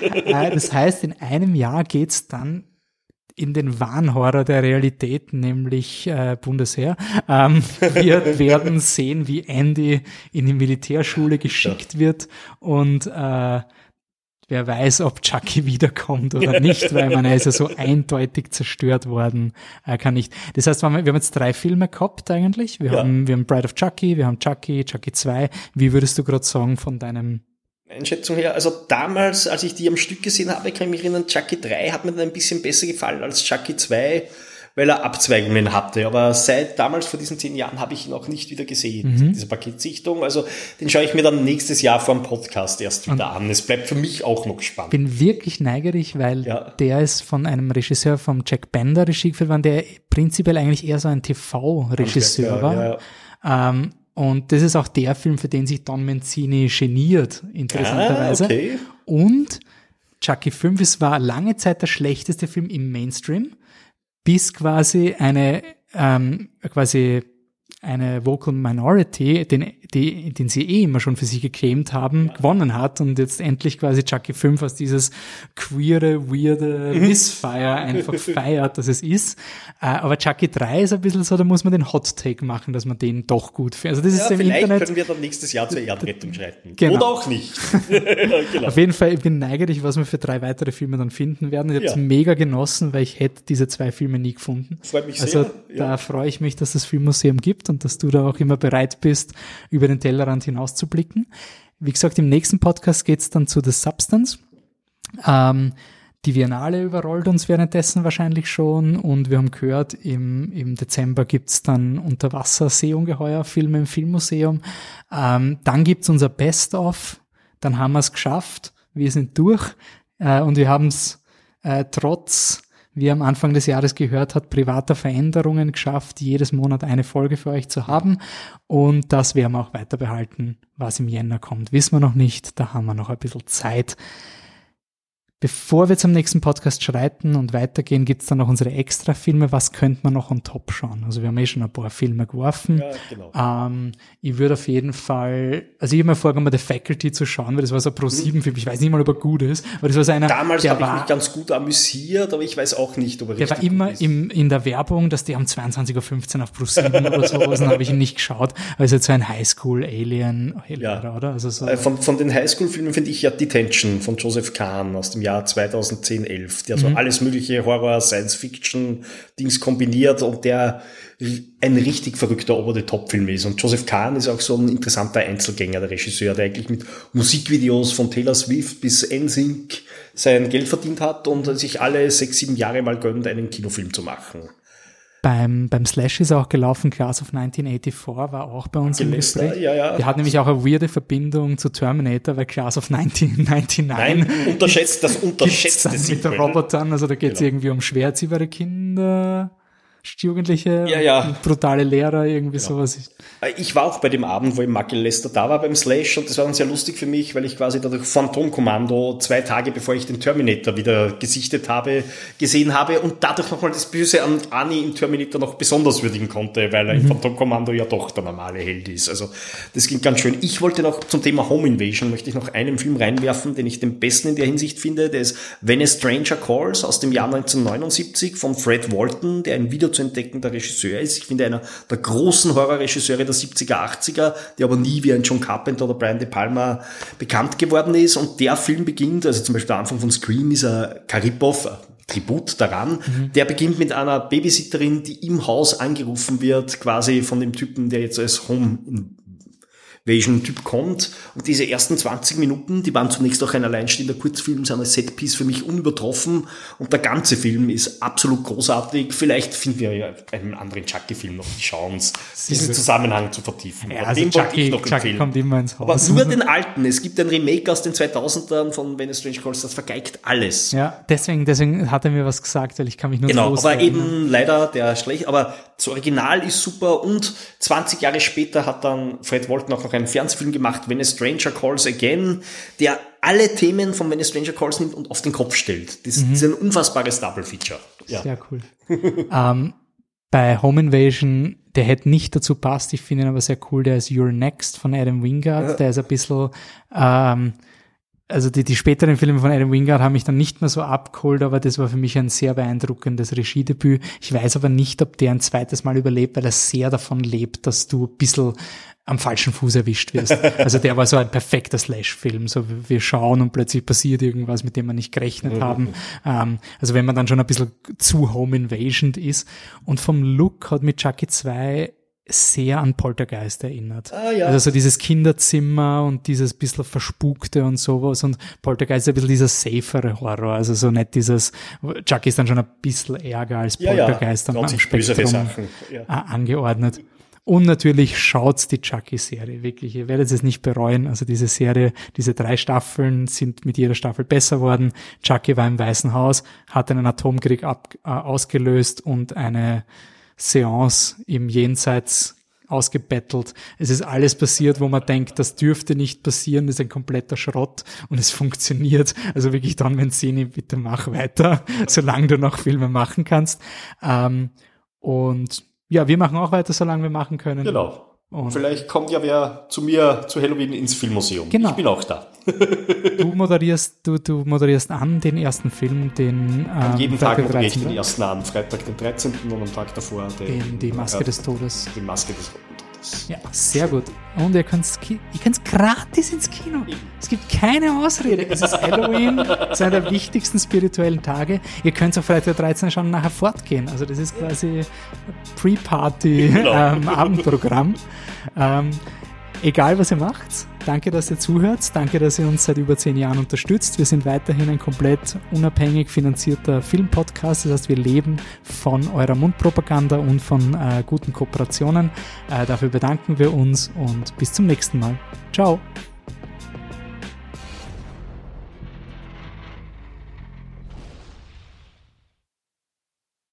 Das heißt, in einem Jahr geht's dann in den Wahnhorror der Realität, nämlich äh, Bundesheer. Ähm, wir werden sehen, wie Andy in die Militärschule geschickt ja. wird und äh, wer weiß, ob Chucky wiederkommt oder nicht, weil man er ist ja so eindeutig zerstört worden, er kann nicht. Das heißt, wir haben jetzt drei Filme gehabt eigentlich. Wir ja. haben, wir haben Bride of Chucky, wir haben Chucky, Chucky zwei. Wie würdest du gerade sagen von deinem Einschätzung her? Also damals, als ich die am Stück gesehen habe, kann ich mich erinnern, Chucky drei hat mir dann ein bisschen besser gefallen als Chucky zwei, weil er Abzweigungen hatte. Aber seit damals, vor diesen zehn Jahren, habe ich ihn auch nicht wieder gesehen, mhm. diese Paketsichtung. Also den schaue ich mir dann nächstes Jahr vor dem Podcast erst wieder Und an. Es bleibt für mich auch noch spannend. Ich bin wirklich neugierig, weil ja. der ist von einem Regisseur, vom Jack Bender Regie geführt worden, der prinzipiell eigentlich eher so ein T V-Regisseur war. Ja, ja. Ähm, und das ist auch der Film, für den sich Don Mancini geniert, interessanterweise. Ah, okay. Und Chucky fünf, es war lange Zeit der schlechteste Film im Mainstream, bis quasi eine ähm, quasi eine Vocal Minority, den, die, den sie eh immer schon für sich geclaimt haben, ja. gewonnen hat und jetzt endlich quasi Chucky fünf als dieses queere, weirde Missfire einfach feiert, dass es ist. Äh, aber Chucky drei ist ein bisschen so, da muss man den Hot Take machen, dass man den doch gut findet. Also das ja, ist im vielleicht Internet. Können wir dann nächstes Jahr zur Erdrettung schreiten. Genau. Oder auch nicht. Genau. Auf jeden Fall, ich bin neugierig, was wir für drei weitere Filme dann finden werden. Ich habe es ja. mega genossen, weil ich hätte diese zwei Filme nie gefunden. Freut mich also sehr. Also da ja. freue ich mich, dass das Filmmuseum gibt und dass du da auch immer bereit bist, über den Tellerrand hinauszublicken. Wie gesagt, im nächsten Podcast geht's dann zu The Substance. Ähm, die Biennale überrollt uns währenddessen wahrscheinlich schon und wir haben gehört, im, im Dezember gibt's dann Unterwasser-Seeungeheuer-Filme im Filmmuseum. Ähm, dann gibt's unser Best-of, dann haben wir's geschafft, wir sind durch äh, und wir haben's äh, trotz wie am Anfang des Jahres gehört hat, privater Veränderungen geschafft, jedes Monat eine Folge für euch zu haben. Und das werden wir auch weiter behalten. Was im Jänner kommt, wissen wir noch nicht. Da haben wir noch ein bisschen Zeit. Bevor wir zum nächsten Podcast schreiten und weitergehen, gibt's dann noch unsere Extra-Filme. Was könnte man noch on top schauen? Also wir haben eh schon ein paar Filme geworfen. Ja, genau. Ähm, ich würde auf jeden Fall, also ich habe mir vorgenommen, The Faculty zu schauen, weil das war so ein Pro sieben Film. Ich weiß nicht mal, ob er gut ist, aber das war so einer, damals habe ich war, mich ganz gut amüsiert, aber ich weiß auch nicht, ob er der richtig war immer gut ist. Im, in der Werbung, dass die um zweiundzwanzig Uhr fünfzehn auf Pro sieben oder sowas, und habe ich ihn nicht geschaut. Also jetzt so ein Highschool-Alien, ja. oder? Also so. Von, von den Highschool-Filmen finde ich ja Detention von Joseph Kahn aus dem Jahr zweitausendzehn, elf, der so mhm. alles mögliche Horror, Science-Fiction-Dings kombiniert und der ein richtig verrückter Over-the-Top-Film ist. Und Joseph Kahn ist auch so ein interessanter Einzelgänger, der Regisseur, der eigentlich mit Musikvideos von Taylor Swift bis N Sync sein Geld verdient hat und sich alle sechs, sieben Jahre mal gönnt, einen Kinofilm zu machen. Beim, beim Slash ist auch gelaufen, Class of neunzehnhundertvierundachtzig war auch bei uns im Gespräch. Ja, ja. Der hat nämlich auch eine weirde Verbindung zu Terminator, weil Class of neunzehnhundertneunundneunzig Nein, unterschätzt, das unterschätzte mit den Robotern, also da geht es genau. irgendwie um schwerziehbare Kinder, Jugendliche, ja, ja. brutale Lehrer, irgendwie genau. sowas. Ich war auch bei dem Abend, wo im Michael Lester da war beim Slash und das war dann sehr lustig für mich, weil ich quasi dadurch Phantomkommando zwei Tage bevor ich den Terminator wieder gesichtet habe, gesehen habe und dadurch nochmal das Böse an Arnie im Terminator noch besonders würdigen konnte, weil er mhm. im Phantomkommando ja doch der normale Held ist. Also das ging ganz schön. Ich wollte noch zum Thema Home Invasion, möchte ich noch einen Film reinwerfen, den ich den besten in der Hinsicht finde. Der ist When a Stranger Calls aus dem Jahr neunzehnhundertneunundsiebzig von Fred Walton, der ein wieder zu entdeckender Regisseur ist. Ich finde, einer der großen Horrorregisseure der siebziger, achtziger, der aber nie wie ein John Carpenter oder Brian De Palma bekannt geworden ist. Und der Film beginnt, also zum Beispiel der Anfang von Scream ist ein Karipov, Tribut daran. Mhm. Der beginnt mit einer Babysitterin, die im Haus angerufen wird, quasi von dem Typen, der jetzt als Home Invasion-Typ kommt. Und diese ersten zwanzig Minuten, die waren zunächst auch ein alleinstehender Kurzfilm, sind als Setpiece für mich unübertroffen. Und der ganze Film ist absolut großartig. Vielleicht finden wir ja einen anderen Chucky-Film noch die Chance, diesen gut. Zusammenhang zu vertiefen. Ja, also den wollte ich noch Chucky empfehlen. Kommt immer ins Haus. Aber nur den alten. Es gibt ein Remake aus den zweitausendern von When a Stranger Calls, das vergeigt alles. Ja, deswegen, deswegen hat er mir was gesagt, weil ich kann mich nur Genau, aber eben leider der schlecht, aber das Original ist super und zwanzig Jahre später hat dann Fred Walton auch noch einen Fernsehfilm gemacht, When a Stranger Calls Again, der alle Themen von When a Stranger Calls nimmt und auf den Kopf stellt. Das mhm. ist ein unfassbares Double-Feature. Ja. Sehr cool. ähm, bei Home Invasion, der hätte nicht dazu passt, ich finde ihn aber sehr cool, der ist You're Next von Adam Wingard, ja. Der ist ein bisschen, ähm, also die, die späteren Filme von Adam Wingard haben mich dann nicht mehr so abgeholt, aber das war für mich ein sehr beeindruckendes Regiedebüt. Ich weiß aber nicht, ob der ein zweites Mal überlebt, weil er sehr davon lebt, dass du ein bisschen am falschen Fuß erwischt wirst. Also der war so ein perfekter Slash-Film. So wir schauen und plötzlich passiert irgendwas, mit dem wir nicht gerechnet haben. Ähm, also wenn man dann schon ein bisschen zu Home Invasion ist. Und vom Look hat mich Chucky zwei sehr an Poltergeist erinnert. Ah, ja. Also so dieses Kinderzimmer und dieses bisschen Verspukte und sowas. Und Poltergeist ist ein bisschen dieser safere Horror. Also so nicht dieses, Chucky ist dann schon ein bisschen ärger als Poltergeist ja, ja. am Spektrum ja. angeordnet. Und natürlich schaut's die Chucky-Serie, wirklich. Ihr werdet es nicht bereuen. Also diese Serie, diese drei Staffeln sind mit jeder Staffel besser worden. Chucky war im Weißen Haus, hat einen Atomkrieg ab, äh, ausgelöst und eine Seance im Jenseits ausgebettelt. Es ist alles passiert, wo man denkt, das dürfte nicht passieren, das ist ein kompletter Schrott und es funktioniert. Also wirklich dann, wenn Szene, bitte mach weiter, solange du noch Filme machen kannst. Ähm, und ja, wir machen auch weiter, solange wir machen können. Genau. Und vielleicht kommt ja wer zu mir zu Halloween ins Filmmuseum. Genau. Ich bin auch da. Du moderierst, du, du moderierst an den ersten Film, den ähm, jeden Tag moderiere ich den ersten an, Freitag den dreizehnten und am Tag davor den, den die Maske äh, des Todes. Die Maske des Todes. Ja, sehr gut. Und ihr könnt ihr könnt's gratis ins Kino. Es gibt keine Ausrede. Es ist Halloween, es ist einer der wichtigsten spirituellen Tage. Ihr könnt auch Freitag der dreizehnten schon nachher fortgehen. Also das ist quasi Pre-Party genau. ähm, Abendprogramm. Ähm, egal, was ihr macht, danke, dass ihr zuhört. Danke, dass ihr uns seit über zehn Jahren unterstützt. Wir sind weiterhin ein komplett unabhängig finanzierter Filmpodcast. Das heißt, wir leben von eurer Mundpropaganda und von äh, guten Kooperationen. Äh, dafür bedanken wir uns und bis zum nächsten Mal. Ciao.